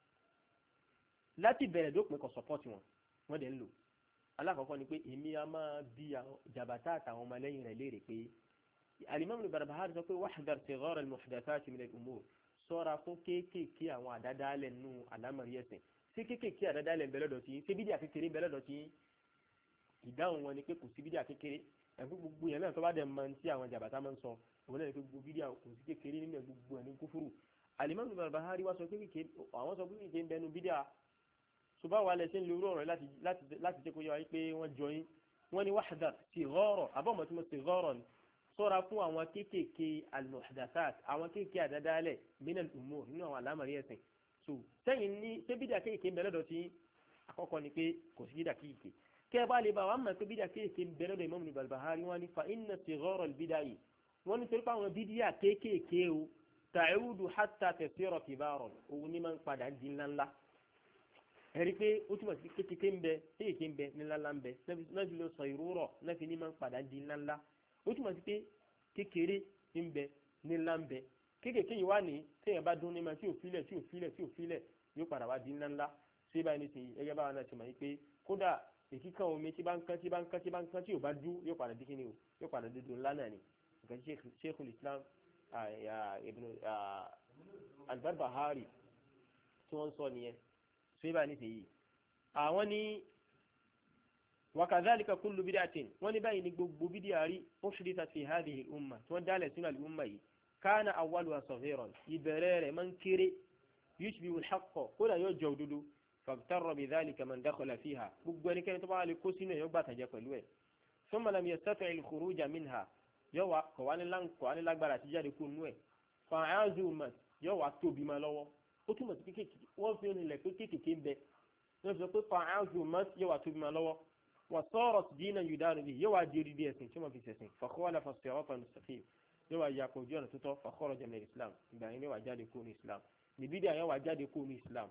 [SPEAKER 1] láti bẹ̀rẹ̀ dópin kò sọ́pọ̀tì wọn wọ́n dẹ̀ ń lò alákọ̀ọ́kọ́ ni pé èmi a máa bí jàbátá àtàwọn ọmọ lẹ́yìn rẹ̀ léèrè pé al-Imam al-Barbahari sọ pé wahdhar sighara al-muhdathati min al-umur sọ́ra fún kéékèèké àwọn àdádálẹ̀ nù àlámọ̀rí ẹ̀sìn sí kéékèèké àdádálẹ̀ ń bẹ lọ́dọ̀ tí sí bídíà kékeré ń bẹ lọ́dọ̀ tí ìdáhùn wọn ni pé kò sí bídíà kékeré ẹ̀fún gbogbo yẹn náà tó bá dẹ̀ mọ tí àwọn jàbátá máa ń sọ òun náà ni pé gbogbo bídíà kò sí kékeré nínú gbogbo ẹ̀ ní kúfúrú al-Imam al-Barbahari wá sọ pé àwọn sọ pé kékeré ń bẹnu bídíà ṣùgbọ́n wà lẹ́sẹ̀ ń lo ọ̀rọ̀ láti jẹ́ kó yọ wáyé pé wọ́n jọ yín wọ́n ní wahdhar sighara àbọ̀mọ̀ tí mo sighara ni sọ́ra fún àwọn kéékèèké al-muhdathat àwọn kéékèèké àdádálẹ̀ min al-umur nínú àwọn àlámọ̀rí ẹ̀sìn so sẹ́yìn ní ṣé bídà kéékèèké ń bẹ lọ́dọ̀ tí àkọ́kọ́ ni pé kò sí bídà kéékèèké kẹ́ ẹ bá lè bá wà mọ̀ pé bídà kéékèèké ń bẹ lọ́dọ̀ Imam al-Barbahari wọ́n ní fa inna sighara al-bid'i wọ́n ní torí pé àwọn bídíà kéékèèké o ta'udu hatta tasira kibaran òun ní máa ń padà di ńláńlá ẹ̀rí pé ó túmọ̀ sí kékeré ń bẹ kéèké ń bẹ ńláńlá ń bẹ náà fi lọ sọ ìrúrọ̀ náà fi ní máa ń padà di ńláńlá ó túmọ̀ sí pé kékeré ń bẹ ńlá ń bẹ kéèké yìí wá ní téèyàn bá dún ní ma tí ò filẹ̀ tí ò filẹ̀ tí ò filẹ̀ yóò padà wá di ńláńlá ṣé báyìí ní sìn ẹgbẹ́ báwa náà ti mọ̀ yìí pé kódà èkíkà omi tí bá ń kán tí bá ń kán tí bá ń kán tí ò bá dú yóò padà di kíni o yóò padà di dùn ńlá náà ni nǹkan tí Sheikhul Islam Ibn al-Barbahari tí wọ́n sọ nìyẹn síbà ní sèyí àwọn ní wakadhalika kullu bid'atin wọ́n ní báyìí ní gbogbo bídíà rí uhdithat fi hadhihi al-umma tí wọ́n dálẹ̀ sínú al-umma yìí kana awwaluha saghiran ìbẹ̀rẹ̀ rẹ̀ máa ń kéré yushbihu al-haqqa kódà yóò jọ òdodo fagtarra bidhalika man dakhala fiha gbogbo ẹnikẹ́ni tó bá lè kó sínú ẹ̀ yóò gbà tàjẹ́ pẹ̀lú ẹ̀ thumma lam yastati' al-khuruja minha yóò wá kọ̀ wá ní lágbára àti jáde kó nú ẹ̀ fa'azumat yóò wá tóbi máa lọ́wọ́ ó túmọ̀ sí kékeré wọ́n fi onílẹ̀ pé kékeré ń bẹ wọ́n sọ pé fa'azumat yóò wá tóbi máa lọ́wọ́ wa sarat dinan yudanu bihi yóò wá di orí bí ẹ̀sìn tí wọ́n fi ṣẹ̀sìn fa khalafa as-sirata al-mustaqim yóò wá ya kojú ọ̀nà tó tọ́ fa kharaja min al-islam ìgbà yẹn yóò wá jáde kó ní islam ní bídíà yẹn wà jáde kó ní islam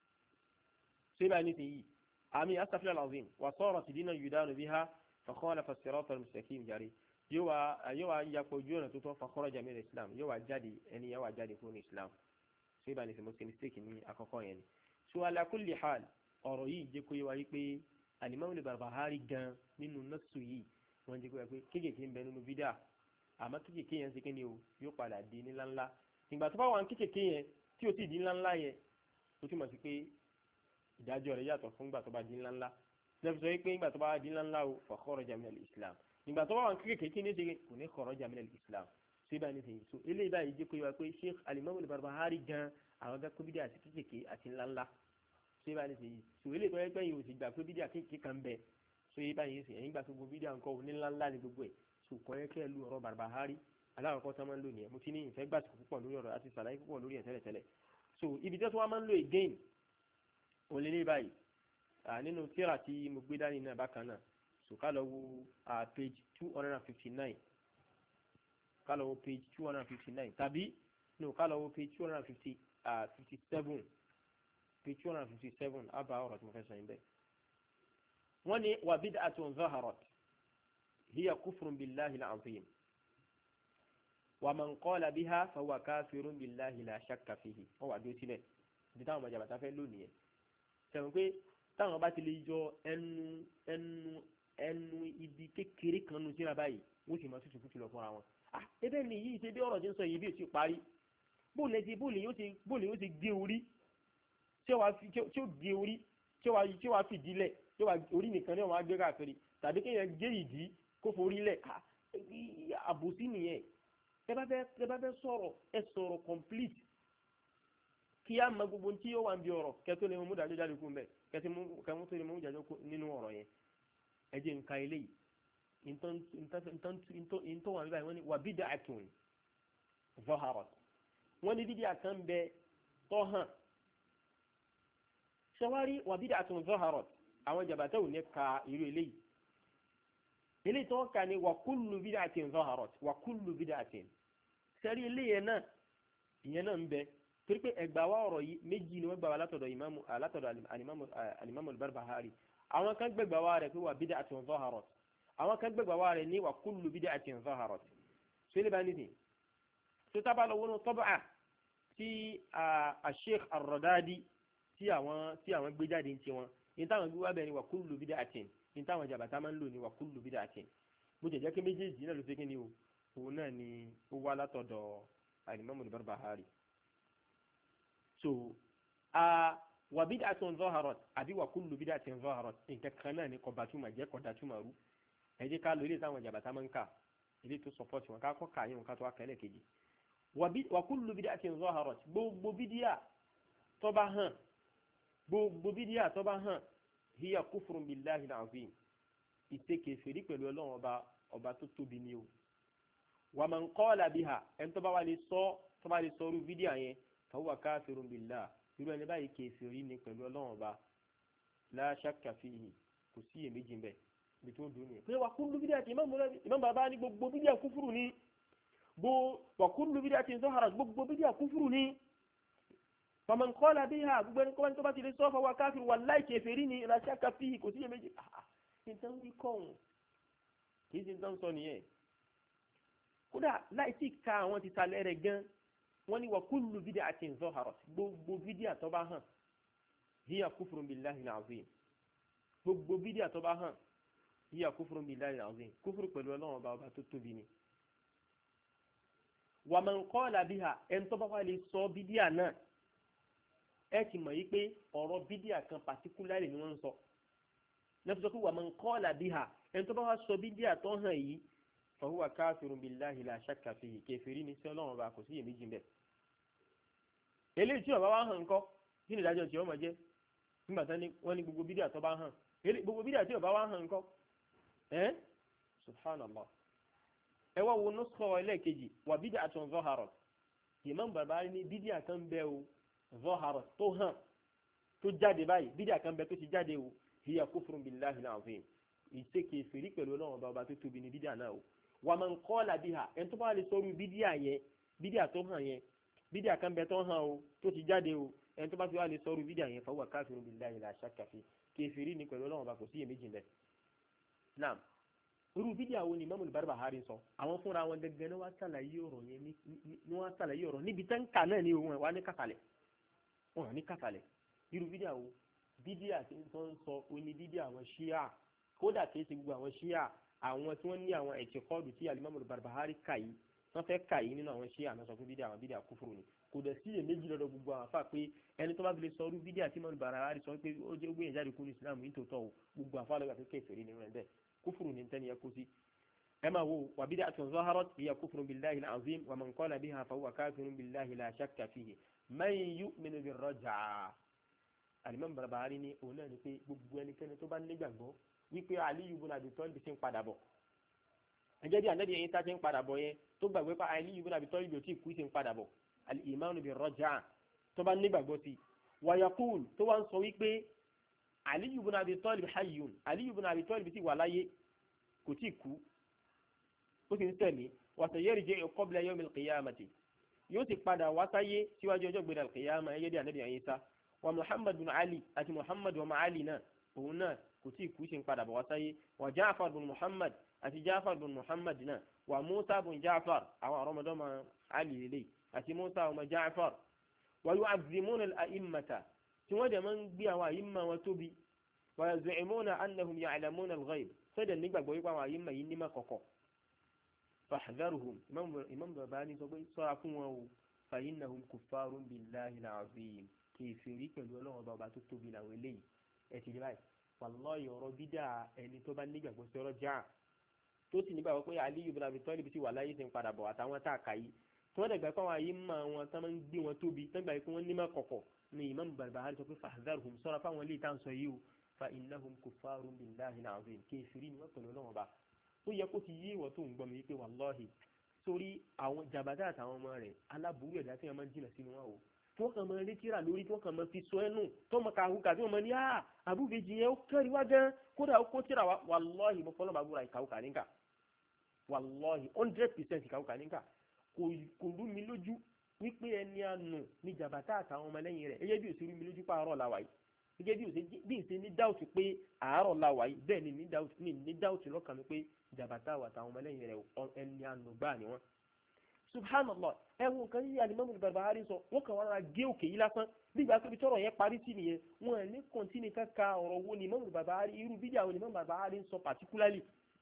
[SPEAKER 1] ṣé báyìí nísìnyí àmì astaghfir al-azim wa sarat dinan yudanu biha fa khalafa as-sirata al-mustaqim jàre yóò wá yóò wá yapọ̀ ojú ọ̀nà tó tọ́ fa kharaja min islam yóò wá jáde ẹni yẹn wá jáde kó ní islam ṣé báyìí nísìnyí mo ṣe mistake ní àkọ́kọ́ yẹn ni so ala kulli hal ọ̀rọ̀ yìí jẹ́ kó yé wa yí pé Al-Imam al-Barbahari gan nínú nọ́ọ̀sù yìí wọ́n jẹ́ kó yẹ pé kéékèèké ń bẹ nínú bídà àmọ́ kéékèèké yẹn ṣe kí ni o yóò padà di ní ńláńlá ìgbà tó bá wà ní kéékèèké yẹn tí o ti di ńláńlá yẹn ó túmọ̀ sí pé ìdájọ́ rẹ̀ yàtọ̀ fún ìgbà tó bá di ńláńlá lẹ́bi sọ pé ìgbà tó bá di ńláńlá o fa kharaja min al-Islam ìgbà tó bá wà ní kéékèèké kí ni ṣe kò ní kharaja min al-Islam ṣé báyìí ní so eléyìí báyìí jẹ́ kó yẹ pé Sheikh Al-Imam al-Barbahari gan àwọn gẹ́gẹ́ bídà àti kéékèèké àti ńláńlá ṣé báyìí ní so eléyìí tó yẹ pé yìí ò sì gbà pé bídà kéékèèké kan bẹ so yé báyìí sì ẹ̀yìn gbà tó gbogbo bídà nǹkan ní ńláńlá ni gbogbo ẹ̀ so kọ́ yẹ kẹ́ ẹ lu ọ̀rọ̀ Barbahari aláwọ̀kọ́ tó máa ń lò nìyẹn mo ti ní ìfẹ́ gbà púpọ̀ lórí ọ̀rọ̀ àti sàlàyé púpọ̀ lórí ẹ̀ tẹ́lẹ̀tẹ́lẹ̀ so ibi tó wá máa ń lò again òlélẹ́ báyìí nínú tíra tí mo gbé dání náà bákan náà so ká lọ wo page two hundred and fifty nine ká lọ wo page two hundred and fifty nine tàbí no ká lọ wo page two hundred and fifty fifty seven page two hundred and fifty seven àbá ọ̀rọ̀ tí mo fẹ́ sọ yín bẹ́ẹ̀ wọ́n ní wa bid'atun zaharat hiya kufrun billahi al-azim wa man qala biha fahuwa kafirun billahi la shakka fihi wọ́n wà dúró síbẹ̀ ibi táwọn ọmọ jàbàtà fẹ́ lónìí yẹn sẹ́wọ̀n pé táwọn bá ti lè yọ ẹnu ẹnu ẹnu ibi kékeré kan nu síra báyìí wọ́n sì máa tutù kùtù lọ fúnra wọn. ah ebe ni yìí ṣe bí ọ̀rọ̀ ti ń sọ yìí bí o ti parí bóòlù ti bóòlù yóò ti bóòlù yóò ti gé orí tí ó gé orí tí ó wàá fìdí lẹ̀ tí ó wàá orí nìkan ní ọmọ agbé káàkiri tàbí kéèyàn gé ìdí kó forí lẹ̀ àbòsí nìyẹn ẹ bá fẹ́ ẹ bá fẹ́ sọ̀rọ̀ ẹ sọ̀rọ̀ complete kí á mọ gbogbo tí yóò wà ń bí ọ̀rọ̀ kẹtó lè mú dájọ́ jáde kú mbẹ kẹtí mú kẹmú tó lè mú dájọ́ nínú ọ̀rọ̀ yẹn ẹ jẹ́ nǹka eléyìí ntọ́ wà níbàyìí wọ́n ní wà bid'atun zaharat wọ́n ní bídíà kan bẹ tọ́ hàn ṣẹwárí wà bid'atun zaharat àwọn jàbátà ò ní ka irú eléyìí eléyìí tó kà ní wà kullu bid'atin zaharat wà kullu bid'atin sẹ́rí eléyìí náà ìyẹn náà ń bẹ torí pé ẹgbà wa ọ̀rọ̀ yìí méjì ni wọ́n gbà wá látọ̀dọ̀ ìmáàmù látọ̀dọ̀ alimami al-Barbahari àwọn kan gbẹgbà wa rẹ̀ pé wà bid'atun zaharat àwọn kan gbẹgbà wa rẹ̀ ní wà kullu bid'atin zaharat ṣé lè bá ní sìn tó tábà lọ wọnú tọ́bà tí Sheikh Ar-Radadi tí àwọn tí àwọn gbé jáde ń ti wọn ní táwọn gbé wá bẹ́ẹ̀ ni wà kullu bid'atin ní táwọn jàbàtà máa ń lò ní wà kullu bid'atin bó jẹ́ jẹ́ kí méjèèjì náà ló ṣe kí ni o òun náà ni ó wá látọ̀dọ̀ alimami al-Barbahari so a wa bid'atun zaharat àbí wa kullu bid'atin zaharat nǹkan kan náà ni kọ̀bátúmọ̀ jẹ́ kọ̀dátúmọ̀ rú ẹ jẹ́ ká lọ ilé táwọn jàbàtà máa ń kà ilé tó support wọn ká kọ́ kà yín wọn ká tó wá kẹ́lẹ̀ kejì wa kullu bid'atin zaharat gbogbo bídíà tó bá hàn gbogbo bídíà tó bá hàn hiya kufrun billahi al-azim ìtẹ́kẹ̀ fèrí pẹ̀lú ọlọ́run ọba ọba tó tóbi ni o wa man qala biha ẹni tó bá wà lè sọ tó bá lè sọ irú bídíà yẹn fahuwa kafirun billah irú ẹni báyìí kèfèrí ni pẹ̀lú ọlọ́run ọba la shakka fihi kò sí iyèméjì ń bẹ ibi tó dùn ní. pé wa kullu bid'atin Imam Barbahari ní gbogbo bídíà kúfùrù ni wa kullu bid'atin zaharat gbogbo bídíà kúfùrù ni faman qala biha gbogbo ẹni kọ́ni tó bá ti lè sọ fahuwa kafirun wallahi kèfèrí ni la shakka fihi kò sí iyèméjì. nǹkan wí kọ́hún kì í ṣe nǹkan sọ nìyẹn kódà láì tí ka àwọn ti talẹ̀ rẹ̀ gan wọ́n ní wa kullu bid'atin zaharat gbogbo bídíà tó bá hàn hiya kufrun billahi al-azim gbogbo bídíà tó bá hàn hiya kufrun billahi al-azim kúfùrù pẹ̀lú ọlọ́run ọba ọba tó tóbi ni. wa man qala biha ẹni tó bá wà lè sọ bídíà náà ẹ ti mọ̀ yìí pé ọ̀rọ̀ bídíà kan pàtíkúlárì ni wọ́n ń sọ lẹ́fù sọ pé wa man qala biha ẹni tó bá wà sọ bídíà tó hàn yìí fahuwa kafirun billahi la shakka fihi kèfèrí ni sí ọlọ́run ọba kò sí iyèméjì ń bẹ. eléyìí tí ọba wa hàn ńkọ́ kí ni ìdájọ́ tí ó máa jẹ́ nígbà tán ni wọ́n ní gbogbo bídíà tó bá hàn gbogbo bídíà tí ọba wa hàn ńkọ́ ẹ́ subhanallah ẹ wá wo nuskha ẹlẹ́ẹ̀kejì wà bid'atun zaharat Imam Barbahari ní bídíà kan bẹ o zaharat tó hàn tó jáde báyìí bídíà kan bẹ tó ti jáde o hiya kufrun billahi al-azim ìṣe kèfèrí pẹ̀lú ọlọ́run ọba ọba tó tóbi ní bídíà náà o wa man qala biha ẹni tó bá lè sọ irú bídíà yẹn bídíà tó hàn yẹn bídíà kan bẹ tó hàn o tó ti jáde o ẹni tó bá ti wá lè sọrú bídíà yẹn fahuwa kafirun billahi la shakka fi kèfèrí ni pẹ̀lú Ọlọ́run bá kò sí iyèméjì bẹ́ẹ̀. naam irú bídíà wo ni Imamul Barbahari sọ àwọn fúnra wọn gẹ́gẹ́ ní wọ́n ṣàlàyé ọ̀rọ̀ yẹn ní wọ́n ṣàlàyé ọ̀rọ̀ níbi tán kà náà ni òun wà ní kàkàlẹ̀ wọn ní kàkàlẹ̀ irú bídíà wo bídíà tí wọ́n sọ oní bídíà àwọn ṣíà kódà kìí ṣe gbogbo àwọn ṣíà àwọn tí wọ́n ní àwọn ẹ̀tìkọ́ọ̀dù tí Imamul Barbahari kà yìí wọ́n fẹ́ kà yìí nínú àwọn ṣíà náà sọ fún bídíà àwọn bídíà kúfùrù ni kò dẹ̀ sí èméjì lọ́dọ̀ gbogbo àwọn afá pé ẹni tó bá fi lè sọ ọdún bídíà tí Imamul Barbahari sọ pé ó jẹ́ gbé ìjáde kúrò Islam yìí tó tọ̀ o gbogbo àfá lọ́gbà pé kèfèrí nínú ẹ̀ bẹ́ẹ̀ kúfùrù ní tẹ́ni ẹ kó sí. ẹ máa wo wà bid'atun zaharat hiya kufrun billahi al-azim wa man qala biha fahuwa kafirun billahi la shakka fihi man yu'minu bir-raj'a. Al-Imam Barbahari ní òun náà ni pé gbogbo ẹnikẹ́ni tó bá nígbàgbọ́ wípé Aliyu ibn Abi Talib ti ń padà bọ̀ ẹjẹ́ bí Ànábì Ìsá ti ń padà bọ̀ yẹn tó gbàgbé pa Aliyu ibn Abi Talib tí kú ti ń padà bọ̀ al-imanu bir-raj'a tó bá nígbàgbọ́ sí wa yaqul tó wá ń sọ wípé Aliyu ibn Abi Talib hayyun Aliyu ibn Abi Talib ti wà láyé kò tí kú ó sì ń tẹ̀lé wa sayarji'u qabla yawm al-qiyamati yóò ti padà wá sáyé síwájú ọjọ́ gbẹ̀dẹ̀ al-qiyama ẹjẹ́ bí Ànábì Ìsá wa Muhammad bin Ali àti Muhammad wa Ali náà òun náà kò tí kú sí ń padà bọ̀ wá sáyé wa Ja'far bin Muhammad àti Ja'far bin Muhammad náà wa Musa bin Ja'far àwọn àrọ́mọdọ́mọ Ali lélẹ̀ àti Musa ọmọ Ja'far wa yu'azzimuna al-a'immata tí wọ́n dẹ̀ máa ń gbé àwọn àyíma wọn tóbi wa yaz'umuna annahum ya'lamuna al-ghayb sọ́dẹ̀ nígbàgbọ́ wípé àwọn àyíma yìí ní mẹ́kọ̀kọ̀ fahdharuhum Imam Barbahari sọ pé sọ́ra fún wọn o fa innahum kuffarun billahi al-azim kèfèrí pẹ̀lú Ọlọ́run ọba ọba tó tóbi làwọn eléyìí ẹ ti rí báyìí wallahi ọ̀rọ̀ bídà ẹni tó bá nígbàgbọ́ sí ọ̀rọ̀ jà tó sì nígbàgbọ́ pé Aliyu ibn Abi Talib ti wà láyé ti ń padà bọ̀ àtàwọn tá a kà yìí tí wọ́n dẹ̀gbà pé àwọn ayé máa wọn tán máa ń gbé wọn tóbi tán gbà pé wọ́n ní máa kọ̀kọ̀ ni Imam Barbahari sọ pé fahdharhum sọ́ra fáwọn ilé ìtàn sọ yìí o fa innahum kuffarun billahi al-azim kèfèrí ni wọ́n pẹ̀lú Ọlọ́run ọba ó yẹ kó ti yé ìwọ tó ń gbọ́ mi wípé wallahi sórí àwọn jàbátà àtàwọn ọmọ rẹ̀ aláburú ẹ̀dá tí wọ́n máa ń jìnà sínú wọn o tí wọ́n kàn máa rí tíra lórí tí wọ́n kàn máa fi sọ ẹnu tó mọ kàwùkà tí wọ́n máa ní à àbúbejì yẹn ó kẹ́rì wá gan kódà ó kó tíra wá wallahi mo fọlọ́ bàbúrà ìkàwùkà níkà wallahi hundred percent ìkàwùkà níkà kò rú mi lójú wípé ẹni àánú ní jàbátà àtàwọn ọmọlẹ́yìn rẹ̀ ẹyẹ bí òsè rú mi lójú pé àárọ̀ la wà yìí gẹ́gẹ́ bí òsè ní dáùtì pé àárọ̀ la wà yìí bẹ́ẹ̀ ni ní dáùtì lọ́kàn mi pé jàbátà àtàwọn ọmọlẹ́yìn rẹ̀ ẹni àánú gbáà ni wọ́n. Subhanallah ẹwọ nǹkan yíyí Al-Imam Barbahari sọ wọn kàn wọn ra gé òkè yìí lásán nígbà tó fi tọrọ yẹn parí sí nìyẹn wọn ní kọ́ntínì kankan ọ̀rọ̀ wo ni Imam Barbahari irú fídíà wo ni Imam Barbahari sọ particularly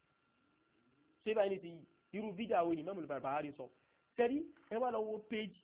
[SPEAKER 1] ṣé báyìí ní ti irú fídíà wo ni Imam Barbahari sọ sẹ́rí ẹ wá lọ wo page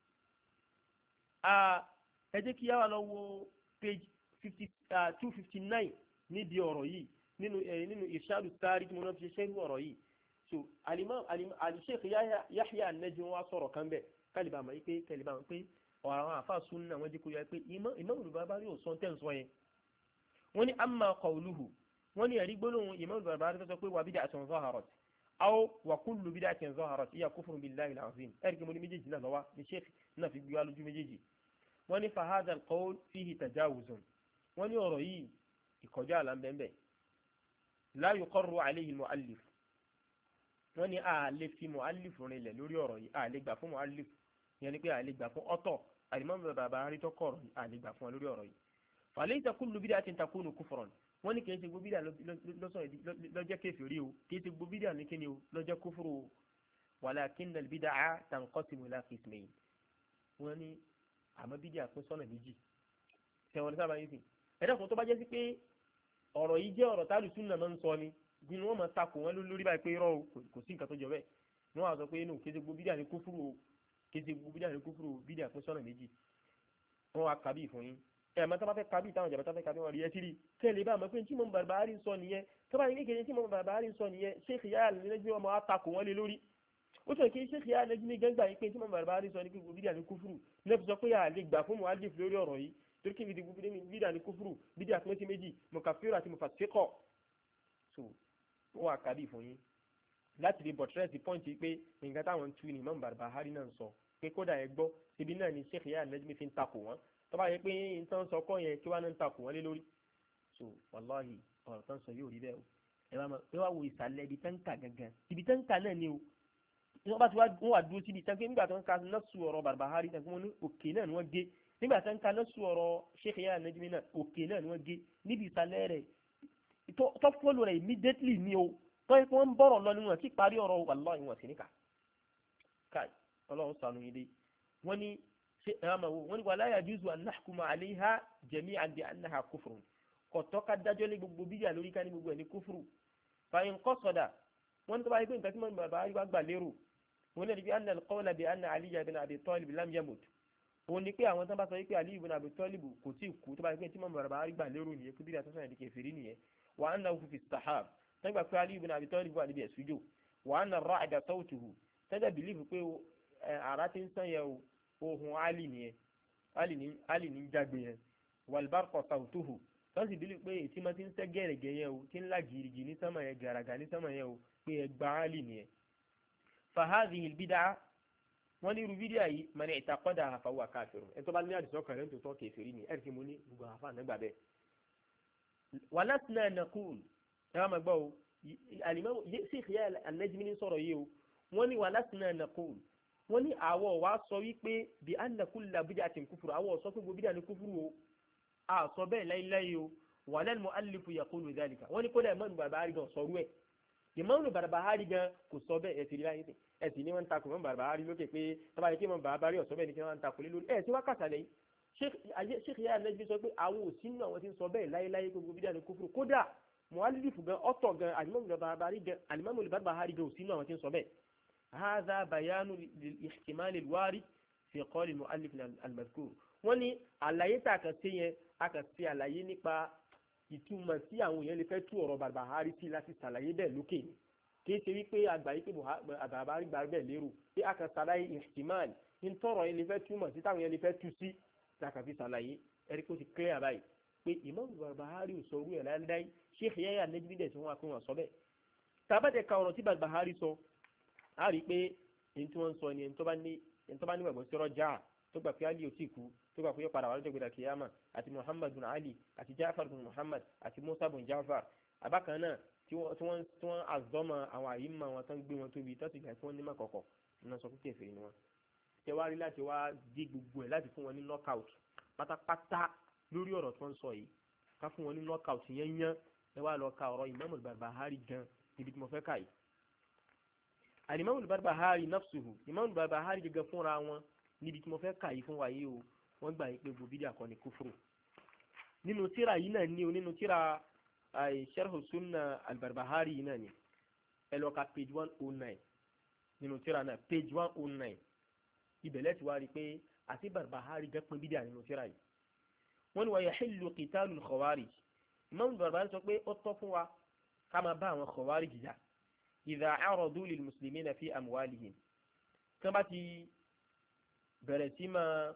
[SPEAKER 1] ẹ jẹ́ kí ẹ wá lọ wo page two fifty nine nídìí ọ̀rọ̀ yìí nínú nínú Irshadu Sari tí mo náà fi ṣe ṣẹ́rú ọ̀rọ̀ yìí so alimam al-Sheikh Yahya an-Najmi wa sọ̀rọ̀ kan bẹ́ẹ̀ kálíbà máa pé kálíbà máa pé ọ̀rọ̀ àwọn àfa sunna wọ́n jẹ́ kó yẹ pé Imam Barbahari ò sọ tẹ́ ń sọ yẹn wọ́n ní amma qawluhu wọ́n ní ẹ̀rí gbólóhùn Imam Barbahari tó sọ pé wa bid'atun zaharat aw wa kullu bid'atin zaharat hiya kufrun billahi al-azim ẹ̀rí kí mo ní méjèèjì náà lọ́wọ́ ní Sheikh náà fi gbé wa lójú méjèèjì wọ́n ní fa hadha al-qawl fihi tajawuzun wọ́n ní ọ̀rọ̀ yìí ìkọjá àlà bẹ́ẹ̀ la yuqarru alayhi al-mu'allif wọ́n ní a lè fi mu'allif rinlẹ̀ lórí ọ̀rọ̀ yìí a lè gbà fún mu'allif yẹn ni pé a lè gbà fún ọ̀tọ̀ Al-Imam Barbahari tó kọ̀rọ̀ yìí a lè gbà fún lórí ọ̀rọ̀ yìí falaysa kullu bid'atin takunu kufran wọ́n ní kìí ṣe gbogbo bídà lọ́jẹ́ kèfèrí o kìí ṣe gbogbo bídà ní kíni o lọ́jẹ́ kúfúrú o walakinna al-bid'a tanqasimu ila qismayn wọ́n ní àmọ́ bídà pín sọ́nà méjì tẹ̀wọ̀n sábà yìí sì ẹ̀dá kan tó bá jẹ́ sí pé ọ̀rọ̀ yìí jẹ́ ọ̀rọ̀ táàlù súnà máa ń sọ ni gbinu wọn máa takò wọn lórí báyìí pé irọ́ kò sí nǹkan tó jọ bẹ́ẹ̀ ni wọ́n á sọ pé inú kéde gbogbo bídà ní kúfúrú o kéde gbogbo bídà ní kúfúrú o bídà pín sọ́nà méjì wọ́n wá kábí fún yín ẹ̀ mọ́ tó bá fẹ́ kábí táwọn ìjàmbá tó fẹ́ kábí wọn rí ẹ sí rí kẹ́lẹ́ bá mọ̀ pé tí mo Barbahari sọ nìyẹn tó bá ní kéde tí mo Barbahari sọ nìyẹn Sheikh Yahya al-Najmi wọn máa takò wọn lé lórí ó sọ kí Sheikh Yahya al-Najmi gẹ́gbà yìí pé tí mo Barbahari sọ ní pé gbogbo bídà ní kúfúrú lẹ́bi sọ pé a lè gbà fún mu'allif lórí ọ̀rọ̀ yìí torí kí bídà ní kúfúrú bídà pín sí méjì mukaffiru àti mufassiqo so wọ́n wá kábí fún yín láti lè bọ̀tírẹ́sì pọ́ǹtì pé nǹkan táwọn ń tú ni Imam Barbahari náà ń sọ pé kódà ẹ gbọ́ ibi náà ni Sheikh Yahya al-Najmi fi ń takò wọ́n tó bá yẹ pé nǹkan sọ kọ́ yẹn kí wọ́n ń takò wọ́n lé lórí so wàláhì ọ̀rọ̀ tán sọ yóò rí bẹ́ẹ̀ o ẹ bá ẹ wá wo ìsàlẹ̀ ibi tán kà gangan ibi tán kà náà ni o wọ́n bá ti wá wọ́n wà dúró síbi tẹ́gbẹ́ nígbà tó ń ka nọ́ọ̀sù ọ̀rọ̀ Barbahari tẹ́gbẹ́ wọn ní òkè náà ni wọ́n gé nígbà tó ń ka nọ́ọ̀sù ọ̀rọ̀ Sheikh Yahya Najmi náà òkè náà ni wọ́n gé níbi ìsàlẹ̀ rẹ̀ tó fọ́lù rẹ̀ immediately ni o tó yẹ kí wọ́n ń bọ̀rọ̀ lọ nínú ẹ̀ kí parí ọ̀rọ̀ wallahi wọn sì níkà káì ọlọ́run sànù yìí dé wọ́n ní ṣe ẹ̀hámà wo wọ́n ní wala yajuzu an nahkuma alayha jami'an bi annaha kufrun kò tọ́ ká dájọ́ lé gbogbo bídíà lórí ká ní gbogbo ẹ̀ ní kúfùrù fa in qasada wọ́n ní tó bá yẹ pé nǹkan tí wọ́n bàbá rí wá gbà lérò wọ́n lè rí bí anna al-qawla bi anna Ali ibn Abi Talib lam yamut òun ni pé àwọn tó bá sọ pé Ali ibn Abi Talib kò tí ì kú tó bá yẹ pé tí wọ́n bàbá rí gbà lérò nìyẹn kó bídíà tó sọ̀rọ̀ ìdíkẹ̀ fèrè nìyẹn wa annahu fi as-sahab tẹ́gbà pé Ali ibn Abi Talib wà níbi ẹ̀sùjò wa anna ar-ra'da sawtuhu tẹ́gbà bìlífù pé àrá ti ń sàn yẹ ohun Ali nìyẹn Ali ní jágbe yẹn wal barqa sawtuhu tọ́ sì bílífù pé ètí máa ti ń sẹ́ gẹ̀rẹ̀gẹ̀ yẹn o tí ń là gìrìgì ní sánmà yẹn gàràgà ní sánmà yẹn o pé ẹgbà Ali nìyẹn fa hadhihi al-bid'a wọ́n ní irú fídíà yìí man i'taqadaha fa huwa kafirun ẹ̀ tó bá ní àdìsọ́ kan rẹ̀ tó tọ́ kèfèrí ni ẹ̀rì kí mo ní gbogbo àfa nígbà bẹ́ẹ̀. walasna naqul ẹ wá máa gbọ́ o alimami Sheikh Yahya An-Najmi ní sọ̀rọ̀ yìí o wọ́n ní walasna naqul wọ́n ní àwọ̀ wa sọ wípé bí anna kulla bid'atin kufru àwọ̀ sọ pé gbogbo bídà ní kúfùrù o a sọ bẹ́ẹ̀ láíláí o wala al-mu'allifu yaqulu dhalika wọ́n ní kódà Imam Barbahari gan sọ̀rọ̀ ẹ̀ Imam Barbahari gan kò sọ bẹ́ẹ̀ ẹ̀sìn rí láyé ẹ̀sìn ní wọ́n ń takò Imam Barbahari lókè pé tọ́ba yìí kí Imam Barbahari ọ̀sọ́ bẹ́ẹ̀ ni kí wọ́n ń takò lé lórí ẹ̀ tí wọ́n kàtà lẹ́yìn Sheikh Yahya An-Najmi sọ pé àwọn òsínú àwọn tí ń sọ bẹ́ẹ̀ láíláí gbogbo bídà ní kúfùrù kódà mu'allifu gan ọ̀tọ̀ gan Imam Barbahari gan Imam Barbahari gan òsínú àwọn tí ń sọ bẹ́ẹ̀ hadha bayanu lil-ihtimal al-warid fi qawl al-mu'allif al-madhkur wọ́n ní àlàyé tá a kàn sí yẹn a kàn sí àlàyé nípa ìtumọ̀ tí àwọn èèyàn lè fẹ́ tú ọ̀rọ̀ Barbahari sí láti ṣàlàyé bẹ́ẹ̀ lókè ni kì í ṣe wípé àgbà yìí pé Barbahari gbà bẹ́ẹ̀ lérò pé a kàn ṣàlàyé ihtimal ń tọrọ yẹn lè fẹ́ túmọ̀ sí táwọn yẹn lè fẹ́ tú sí láti fi ṣàlàyé ẹ̀rí kó ti clear báyìí pé Imam Barbahari ò sọ orú ẹ̀ láńdáì Sheikh Yahya An-Najmi dẹ̀ tí wọ́n wá pé wọ́n sọ bẹ́ẹ̀ tàbátẹ̀ ka ọ̀rọ̀ tí Barbahari sọ a rí i pé ẹni tí wọ́n sọ ni ẹni tó bá ní ẹni tó bá ní gbàgbọ́ sí rọ́jà tó gbà pé Ali ò tí kú tó gbà pé yóò padà wà lọ́jọ́ gbèdà kìyàmà àti Muhammad bin Ali àti Jafar bin Muhammad àti Musa bin Jafar abákan náà tí wọ́n tí wọ́n tí wọ́n àzọ́mọ àwọn àyíma wọn tán gbé wọn tóbi tó sì gbà pé wọ́n ní má kọ̀kọ̀ iná sọ pé kèfèrí ni wọn. tẹ wá rí láti wá gé gbogbo ẹ̀ láti fún wọn ní knockout pátápátá lórí ọ̀rọ̀ tí wọ́n sọ yìí ká fún wọn ní knockout yẹn yán ẹ wá lọ ka ọ̀rọ̀ Imam Barbahari gan níbi tí mo fẹ́ kà yìí. Al-Imam Barbahari nafsuhu Imam Barbahari gẹ́gẹ́ fúnra wọn níbi tí mo fẹ́ kà yìí fún wa yìí o wọ́n gbà yín pé gbogbo bídíà kọ́ ni kúfùrù nínú tíra yìí náà ní o nínú tíra Sharh Sunnah al-Barbahari yìí náà ni ẹ lọ ka page one oh nine nínú tíra náà page one oh nine ibẹ̀ lẹ́tì wá rí pé àti Barbahari gẹ́ pín bídíà nínú tíra yìí wọ́n ní wa yahillu qitalul khawarij Imam Barbahari sọ pé ó tọ́ fún wa ká máa bá àwọn khawarij jà idha aradu lil muslimina fi amwalihim tí wọ́n bá ti bẹ̀rẹ̀ sí máa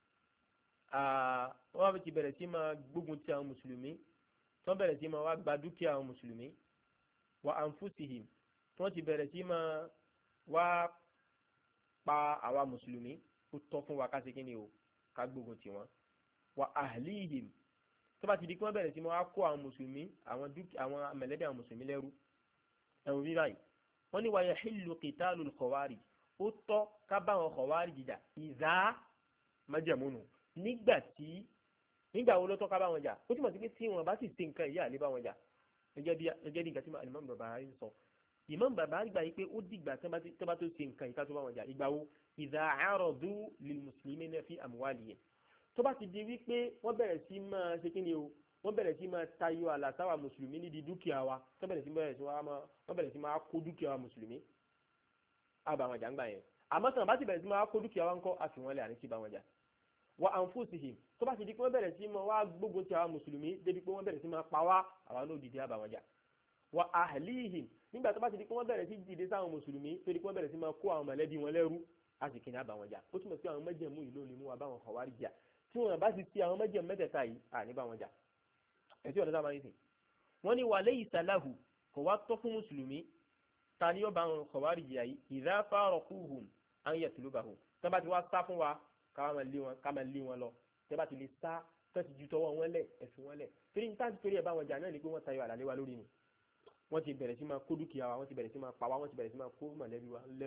[SPEAKER 1] wọ́n bá ti bẹ̀rẹ̀ sí máa gbógun ti àwọn mùsùlùmí tí wọ́n bẹ̀rẹ̀ sí máa wá gba dúkìá àwọn mùsùlùmí wa anfusihim tí wọ́n ti bẹ̀rẹ̀ sí máa wá pa àwa mùsùlùmí ó tọ́ fún wa ká ṣe kí ni o ká gbógun ti wọn wa ahlihim tó bá ti di kí wọ́n bẹ̀rẹ̀ sí máa wá kó àwọn mùsùlùmí àwọn dúkìá àwọn mẹ̀lẹ́bí àwọn mùsùlùmí lẹ́rú ẹ̀wọ̀n bí báyìí wọ́n ní wa yahillu qitalul khawarij ó tọ́ ká bá wọn khawarij jà ìzá májẹ̀múnù nígbà tí nígbà wo ló tọ́ ká bá wọn jà ó túmọ̀ sí pé tí wọn bá sì ṣe nǹkan ìyá àlè bá wọn jà gẹ́gẹ́ bí gẹ́gẹ́ bí nǹkan tí Imam Barbahari ń sọ Imam Barbahari gbà yí pé ó dìgbà tó bá tó ṣe nǹkan ìka tó bá wọn jà ìgbà wo ìzá aradu lil muslimina fi amwalihim tó bá ti di wípé wọ́n bẹ̀rẹ̀ sí máa ṣe kí ni o wọ́n bẹ̀rẹ̀ sí máa tayọ àlàsáwà mùsùlùmí nídìí dúkìá wa tó bẹ̀rẹ̀ sí wọ́n bẹ̀rẹ̀ sí máa kó dúkìá wa mùsùlùmí àbá wọn jà ń gbà yẹn àmọ́ sọ̀rọ̀ bá ti bẹ̀rẹ̀ sí máa kó dúkìá wa ń kọ́ àfi wọn lẹ̀ àní sí bá wọn jà wa anfusihim tó bá ti di pé wọ́n bẹ̀rẹ̀ sí máa wá gbógun ti àwọn mùsùlùmí débi pé wọ́n bẹ̀rẹ̀ sí máa pa wá àwọn náà dìde àbá wọn jà wa ahlihim nígbà tó bá ti di pé wọ́n bẹ̀rẹ̀ sí dìde sáwọn mùsùlùmí tó di pé wọ́n bẹ̀rẹ̀ sí máa kó àwọn mọ̀lẹ́bí wọn lẹ́rú á sì kìnnì àbá wọn jà ó túmọ̀ sí àwọn májẹ̀mú yìí ló lè mú wa bá wọn Khawarij jà tí wọn bá ti ti àwọn májẹ̀mú mẹ́tẹ̀ẹ̀ta yìí à ní bá wọn jà ẹtí ọ̀dọ́ sábà yìí sìn wọ́n ní wa laysa lahu kò wá tọ́ fún mùsùlùmí ta ni yóò bá wọn Khawarij jà yìí idha faraquhum an yatlubahum tó bá ti wá sá fún wa ká máa lé wọn ká máa lé wọn lọ tó bá ti lè sá tó ti ju tọwọ́ wọn lẹ̀ ẹ̀sùn wọn lẹ̀ torí níta torí ẹ̀ bá wọn jà náà ni pé wọ́n tayọ àlàlé wa lórí ni wọ́n ti bẹ̀rẹ̀ sí máa kó dúkìá wa wọ́n ti bẹ̀rẹ̀ sí máa pa wá wọ́n ti bẹ̀rẹ̀ sí máa kó mọ̀lẹ́bí wa lẹ́rú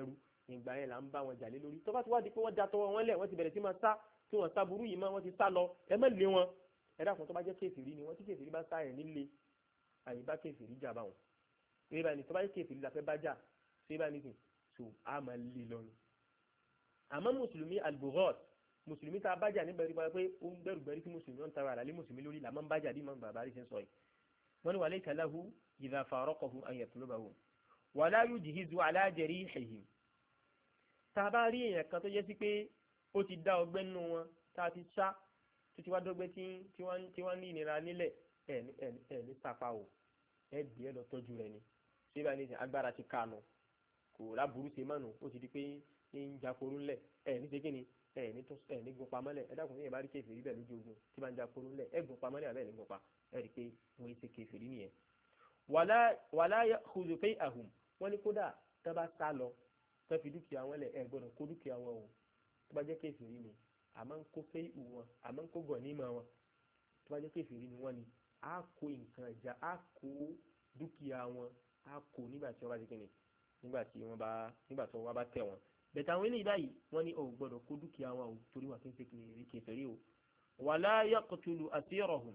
[SPEAKER 1] ìgbà yẹn là ń bá wọn jà lé lórí tó bá ti wá di pé wọ́n da tọwọ́ wọn lẹ̀ wọ́n ti bẹ̀rẹ̀ sí máa sá tí wọ́n sá burú yìí mọ́ wọ́n ti sá lọ ẹ má lé wọn ẹ dákun tó bá jẹ́ kèfèrí ni wọ́n tí kèfèrí bá sá ẹ̀ nílé àyè bá kèfèrí jà bá wọn ṣé bá ní tó bá jẹ́ kèfèrí la fẹ́ bá jà ṣé bá ní sìn so a máa lé lọ ni àmọ́ mùsùlùmí al-bughat mùsùlùmí tá a bá jà níbẹ̀rẹ̀ pé pé ó ń bẹ̀rù bẹ̀rẹ̀ tí mùsùlùmí ń tara àlàlé mùsùlùmí lórí làmọ́ ń bá jà bí mọ́ bàbá rí ṣe ń sọ yìí wọ́n ní wa laysa lahu idha faraqahu an yatlubahu wa la yujhizu ala jarihihi tá a bá rí èèyàn kan tó jẹ́ sí pé ó ti dá ọgbẹ́ nínú wọn tá a ti sá tó ti wá dọ́gbẹ́ tí wọ́n ní ìnira nílẹ̀ ẹ̀ ẹ̀ ní sápá o ẹ̀ díẹ̀ lọ tọ́jú rẹ̀ ni ṣé bá ní sìn agbára ti kànú kò láburú ṣe mọ́nu ó ti di pé ń jakoru ńlẹ̀ ẹ̀ ní ṣe kí ni ẹ̀ ní tó ẹ̀ ní gun pamọ́lẹ̀ ẹ̀ dákun ní ìbá rí kèfèrí bẹ́ẹ̀ lójú ogun tí máa ń jakoru ńlẹ̀ ẹ̀ gun pamọ́lẹ̀ àbẹ́ ní gun pa ẹ̀ rí pé wọ́n ṣe kèfèrí nìyẹn. wàlá ya'khudhu fay'ahum wọ́n ní kódà tó bá sá lọ tó fi dúkìá wọn lẹ̀ ẹ̀ gbọ́dọ̀ kó dúkìá wọn o tó bá jẹ́ kèfèrí ni àmọ́ ń kó fay'u wọn àmọ́ ń kó gọ̀nímà wọn tó bá jẹ́ kèfèrí ni wọ́n ni á kó nǹkan ìjà á kó dúkìá wọn á kó nígbà tí wọ́n bá ti kíni nígbà tí wọ́n bá nígbà tí wọ́n bá tẹ̀ wọ́n bẹ̀tẹ̀ àwọn eléyìí báyìí wọ́n ní ò gbọ́dọ̀ kó dúkìá wọn o torí wà kí n ṣe kèfèrí o wala yaqtulu asirahum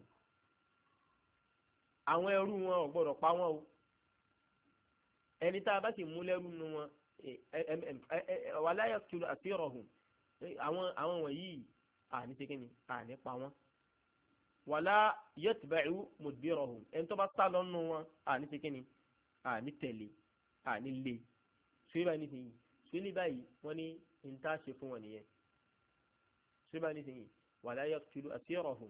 [SPEAKER 1] àwọn ẹrú wọn ò gbọ́dọ̀ pa wọn o ẹni tá a bá sì mú lẹ́rú nu wọn wala yaqtulu asirahum àwọn àwọn wọ̀nyí àní ṣe kíni àní pa wọn wala yatba'u mudbirahum ẹni tó bá sá lọ nù wọn àní ṣe kíni àní tẹ̀lé àní lé ṣé báyìí nísìnyí ṣé ní báyìí wọ́n ní n tá ṣe fún wọn nìyẹn ṣé báyìí nísìnyí wala yaqtulu asirahum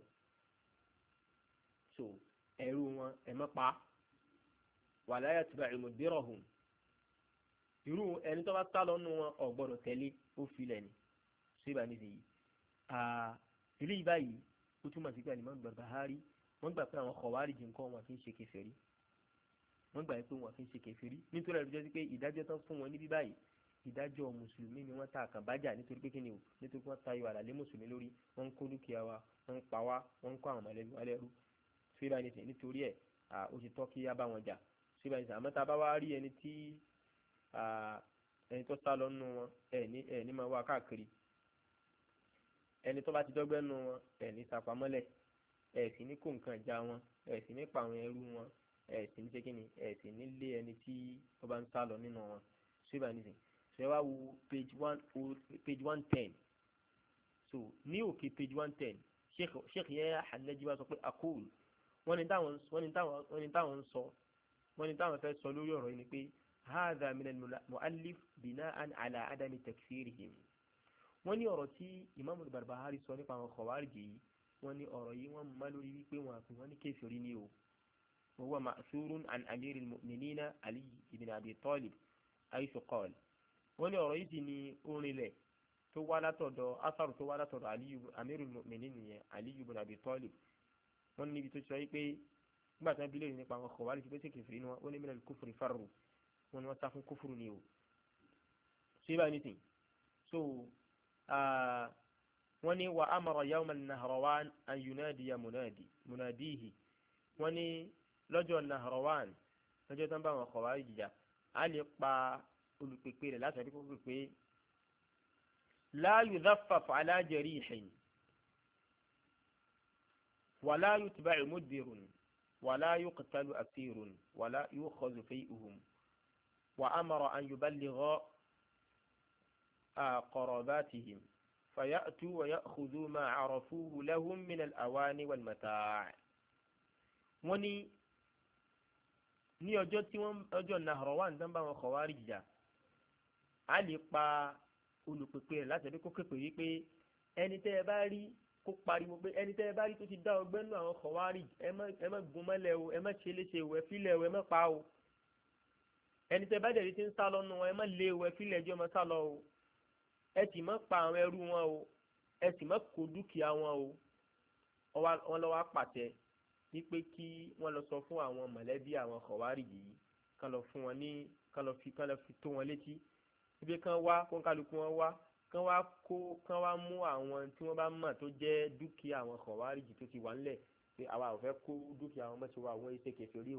[SPEAKER 1] so ẹrú wọn ẹ má pa wala yatba'u mudbirahum irú ẹni tó bá sá lọ nù wọn ò gbọ́dọ̀ tẹ̀lé ó filẹ̀ ni ṣé báyìí nísìnyí eléyìí báyìí ó túmọ̀ sí pé Al-Imam Barbahari wọ́n gbà pé àwọn Khawarij nǹkan wọn kì í ṣe kèfèrí wọ́n gbà pé wọn kì í ṣe kèfèrí nítorí ẹ̀rọ jẹ́ sí pé ìdájọ́ tán fún wọn níbí báyìí ìdájọ́ mùsùlùmí ni wọ́n ta àkànbájà nítorí pé kíni o nítorí pé wọ́n tayọ àlàlé mùsùlùmí lórí wọ́n ń kó dúkìá wa wọ́n ń pa wá wọ́n ń kó àwọn mọ̀lẹ́bí wa lẹ́rú síbáyìí nìsín nítorí ẹ̀ ó ti tọ́ kí á bá wọn jà síbáyìí nìsín àmọ́ tá a bá wá rí ẹni tí ẹni tó sá lọ nínú wọn ẹ̀ ní ẹ̀ ní máa wá káàkiri ẹni tó bá ti dọ́gbẹ́ nínú wọn ẹ̀ ní sapamọ́lẹ̀ ẹ̀ sì ní kó nǹkan ìjà wọn ẹ̀ sì ní pa àwọn ẹrú wọn ẹ̀ sì ní ṣe kíni ẹ̀ sì ní lé ẹni tí ó bá ń sá lọ nínú wọn síbáyìí nìsín ṣe wá wo page one oh page one ten so ní òkè page one ten sheikh sheikh Yahya Al-Najmi wá sọ pé akul wọ́n ní táwọn wọ́n ní táwọn wọ́n ní táwọn sọ wọ́n ní táwọn fẹ́ sọ lórí ọ̀rọ̀ yìí ni pé hadha min al-mu'allif bina'an ala adami takfirihim wọ́n ní ọ̀rọ̀ tí Imam Al-Barbahari sọ nípa àwọn Khawarij yìí wọ́n ní ọ̀rọ̀ yìí wọ́n má lórí wípé wọ́n àfi wọ́n ní kèfèrí ni o wa huwa ma'thurun an amir al-mu'minina Ali ibn Abi Talib haythu qala wọ́n ní ọ̀rọ̀ yìí sì ní orinlẹ̀ tó wá látọ̀dọ̀ asaru tó wá látọ̀dọ̀ aliyu amirul mu'minin nìyẹn aliyu ibn abi talib wọ́n níbi tó sọ pé nígbà tí wọ́n bí lórí nípa àwọn Khawarij ti pé sí kèfèrí ni wọ́n ní minal kufri farru wọ́n ní wọ́n sá fún kúfùrù ni o ṣé bá ní sìn so wọ́n ní wa amara yawma nahrawan an yunadiya munadi munadihi wọ́n ní lọ́jọ́ nahrawan lọ́jọ́ tó ń bá àwọn Khawarij jà á lè pa olùpèpè rẹ̀ láti ẹ̀dínkù pípé la yudhaffaf ala jarihin wala yutba'u mudbirun wala yuqtalu asirun wala yukhadhu fay'uhum wa amara an yuballigha qarabatihim faya'tu wa ya'khudhu ma 'arafuhu lahum min al-awani wal mata' wọ́n ní ní ọjọ́ tí wọ́n ọjọ́ Nahrawan tán bá wọn Khawarij jà a lè pa olùpèpè rẹ̀ láti ẹbí kó képe yìí pé ẹni tẹ́ ẹ bá rí kó pariwo pé ẹni tẹ́ ẹ bá rí tó ti dá ọgbẹ́ nù àwọn Khawarij ẹ má gun mọ́lẹ̀ o ẹ má ṣe léṣe o ẹ fílẹ̀ o ẹ má pa o ẹni tẹ́ ẹ bá dẹ̀ rí ti ń sá lọ nù wọn ẹ má lé o ẹ fílẹ̀ ẹjọ́ má sá lọ o ẹ sì má pa àwọn ẹrú wọn o ẹ sì má kó dúkìá wọn o wọn lọ wá pàṣẹ wípé kí wọ́n lọ sọ fún àwọn mọ̀lẹ́bí àwọn Khawarij yìí kán lọ fún wọn ní kán lọ fi kán lọ fi tó wọn létí ibi kan wá kó kálukú wọn wá kán wá kó kán wá mú àwọn tí wọ́n bá mọ̀ tó jẹ́ dúkìá àwọn Khawarij tó ti wà ńlẹ̀ pé àwa ò fẹ́ kó dúkìá àwọn mọ́tò wa àwọn iṣẹ́ kèfèrí o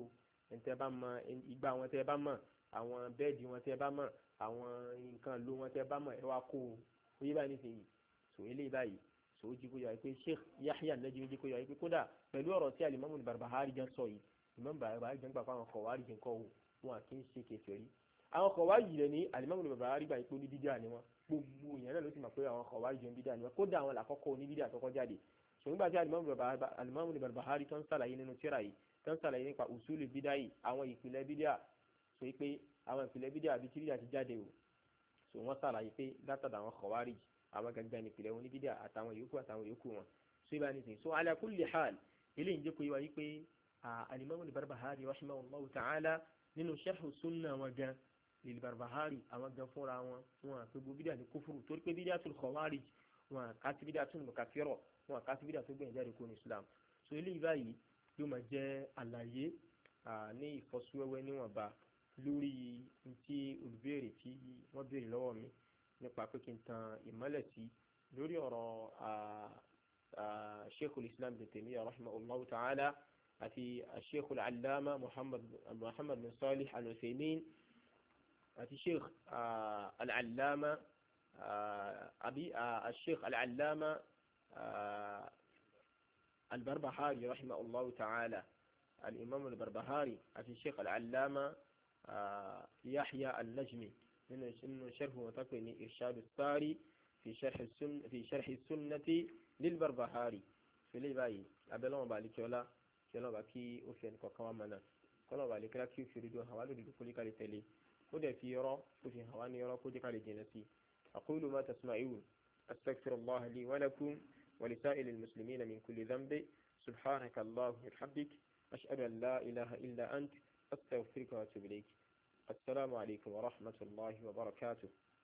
[SPEAKER 1] ẹni tẹ́ bá mọ̀ ìgbà wọn tẹ́ bá mọ̀ àwọn bẹ́ẹ̀dì wọn tẹ́ bá mọ̀ àwọn nǹkan lo wọn tẹ́ bá mọ̀ ẹ wá kó o oyè báyìí nísìnyí so eléyìí báyìí so ó jí kó yọ pé Sheikh Yahya an-Najmi jí kó yọ pé kódà pẹ̀lú ọ̀rọ̀ tí alimami Barbahari jẹ́ sọ yìí Imam Barbahari jẹ́ ń gbà fún àwọn kọ̀wárí jẹ́ ń kọ́ wò wọn kì í ṣe kèfèrí àwọn kọ̀wárí rẹ̀ ní alimami Barbahari gbà pé ní bídíà ni wọn gbogbo èèyàn náà ló sì mọ̀ pé àwọn kọ̀wárí jẹ́ bídíà ni wọn kódà àwọn làkọ́kọ́ ní bídíà àkọ́kọ́ jáde so nígbà tí alimami Barbahari tó ń sàlàyé nínú tírà yìí tó ń sàlàyé nípa usulu bídíà yìí àwọn ìpìlẹ̀ bídíà so pé àwọn ìpìlẹ̀ bídíà àbí tí bídíà ti jáde o so wọ́n sàlàyé pé látàdà àwọn kọ̀wárí àwọn gangan ìpìlẹ̀ wọn ní bídíà àtàwọn yòókù àtàwọn yòókù wọn so ibà ní sìn so ala kulli hal eléyìí jẹ́ kó yé wa yí pé alimami Barbahari rahimahullahu ta'ala nínú sharhu sunna wọn gan lil Barbahari àwọn gan fúnra wọn wọn àti gbogbo bídíà ní kúfùrù torí pé bídíà tul khawarij wọn àti bídíà tul mukaffira wọn àti bídíà tó gbẹ̀yìn jáde kó ní Islam so eléyìí báyìí yóò máa jẹ́ àlàyé ní ìfọ́síwẹ́wẹ́ níwọ̀nba lórí tí olùbéèrè tí wọ́n béèrè lọ́wọ́ mi nípa pé kí n tan ìmọ́lẹ̀ sí lórí ọ̀rọ̀ Sheikhul Islam Ibn Taymiyyah rahimahullahu ta'ala àti Sheikhul Allama Muhammad Muhammad bin Salih Al-Uthaymin àti Sheikh Al-Allama àbí Sheikh Al-Allama Al-Barbahari rahimahullahu ta'ala al-Imam Al-Barbahari àti Sheikh Al-Allama Yahya an-Najmi nínú sharhu wọn tàpé ní Irshad as-Sari fi sharh as-sunnati lil-Barbahari fílẹ̀ báyìí abẹ́lẹ́wọ̀n bá alikiola kí ọlọ́ba kí ó fi ẹnì kọ̀ọ̀kan wá mọ̀nà kọ́lọ́ba alikiola kí ó fi rídò hàn wá lórí kó lè tẹ̀lé ó dẹ̀ fi yọrọ ó fi hàn wá ní yọrọ kó jẹ́ ká lè jìnà sí aqulu ma tasma'un astaghfirullah li wa lakum wa lisa'il al-muslimina min kulli dhanbi subhanaka allahumma wa bihamdik ashhadu an la ilaha illa ant astaghfiruka wa atubu ilayk. السلام عليكم ورحمة الله وبركاته.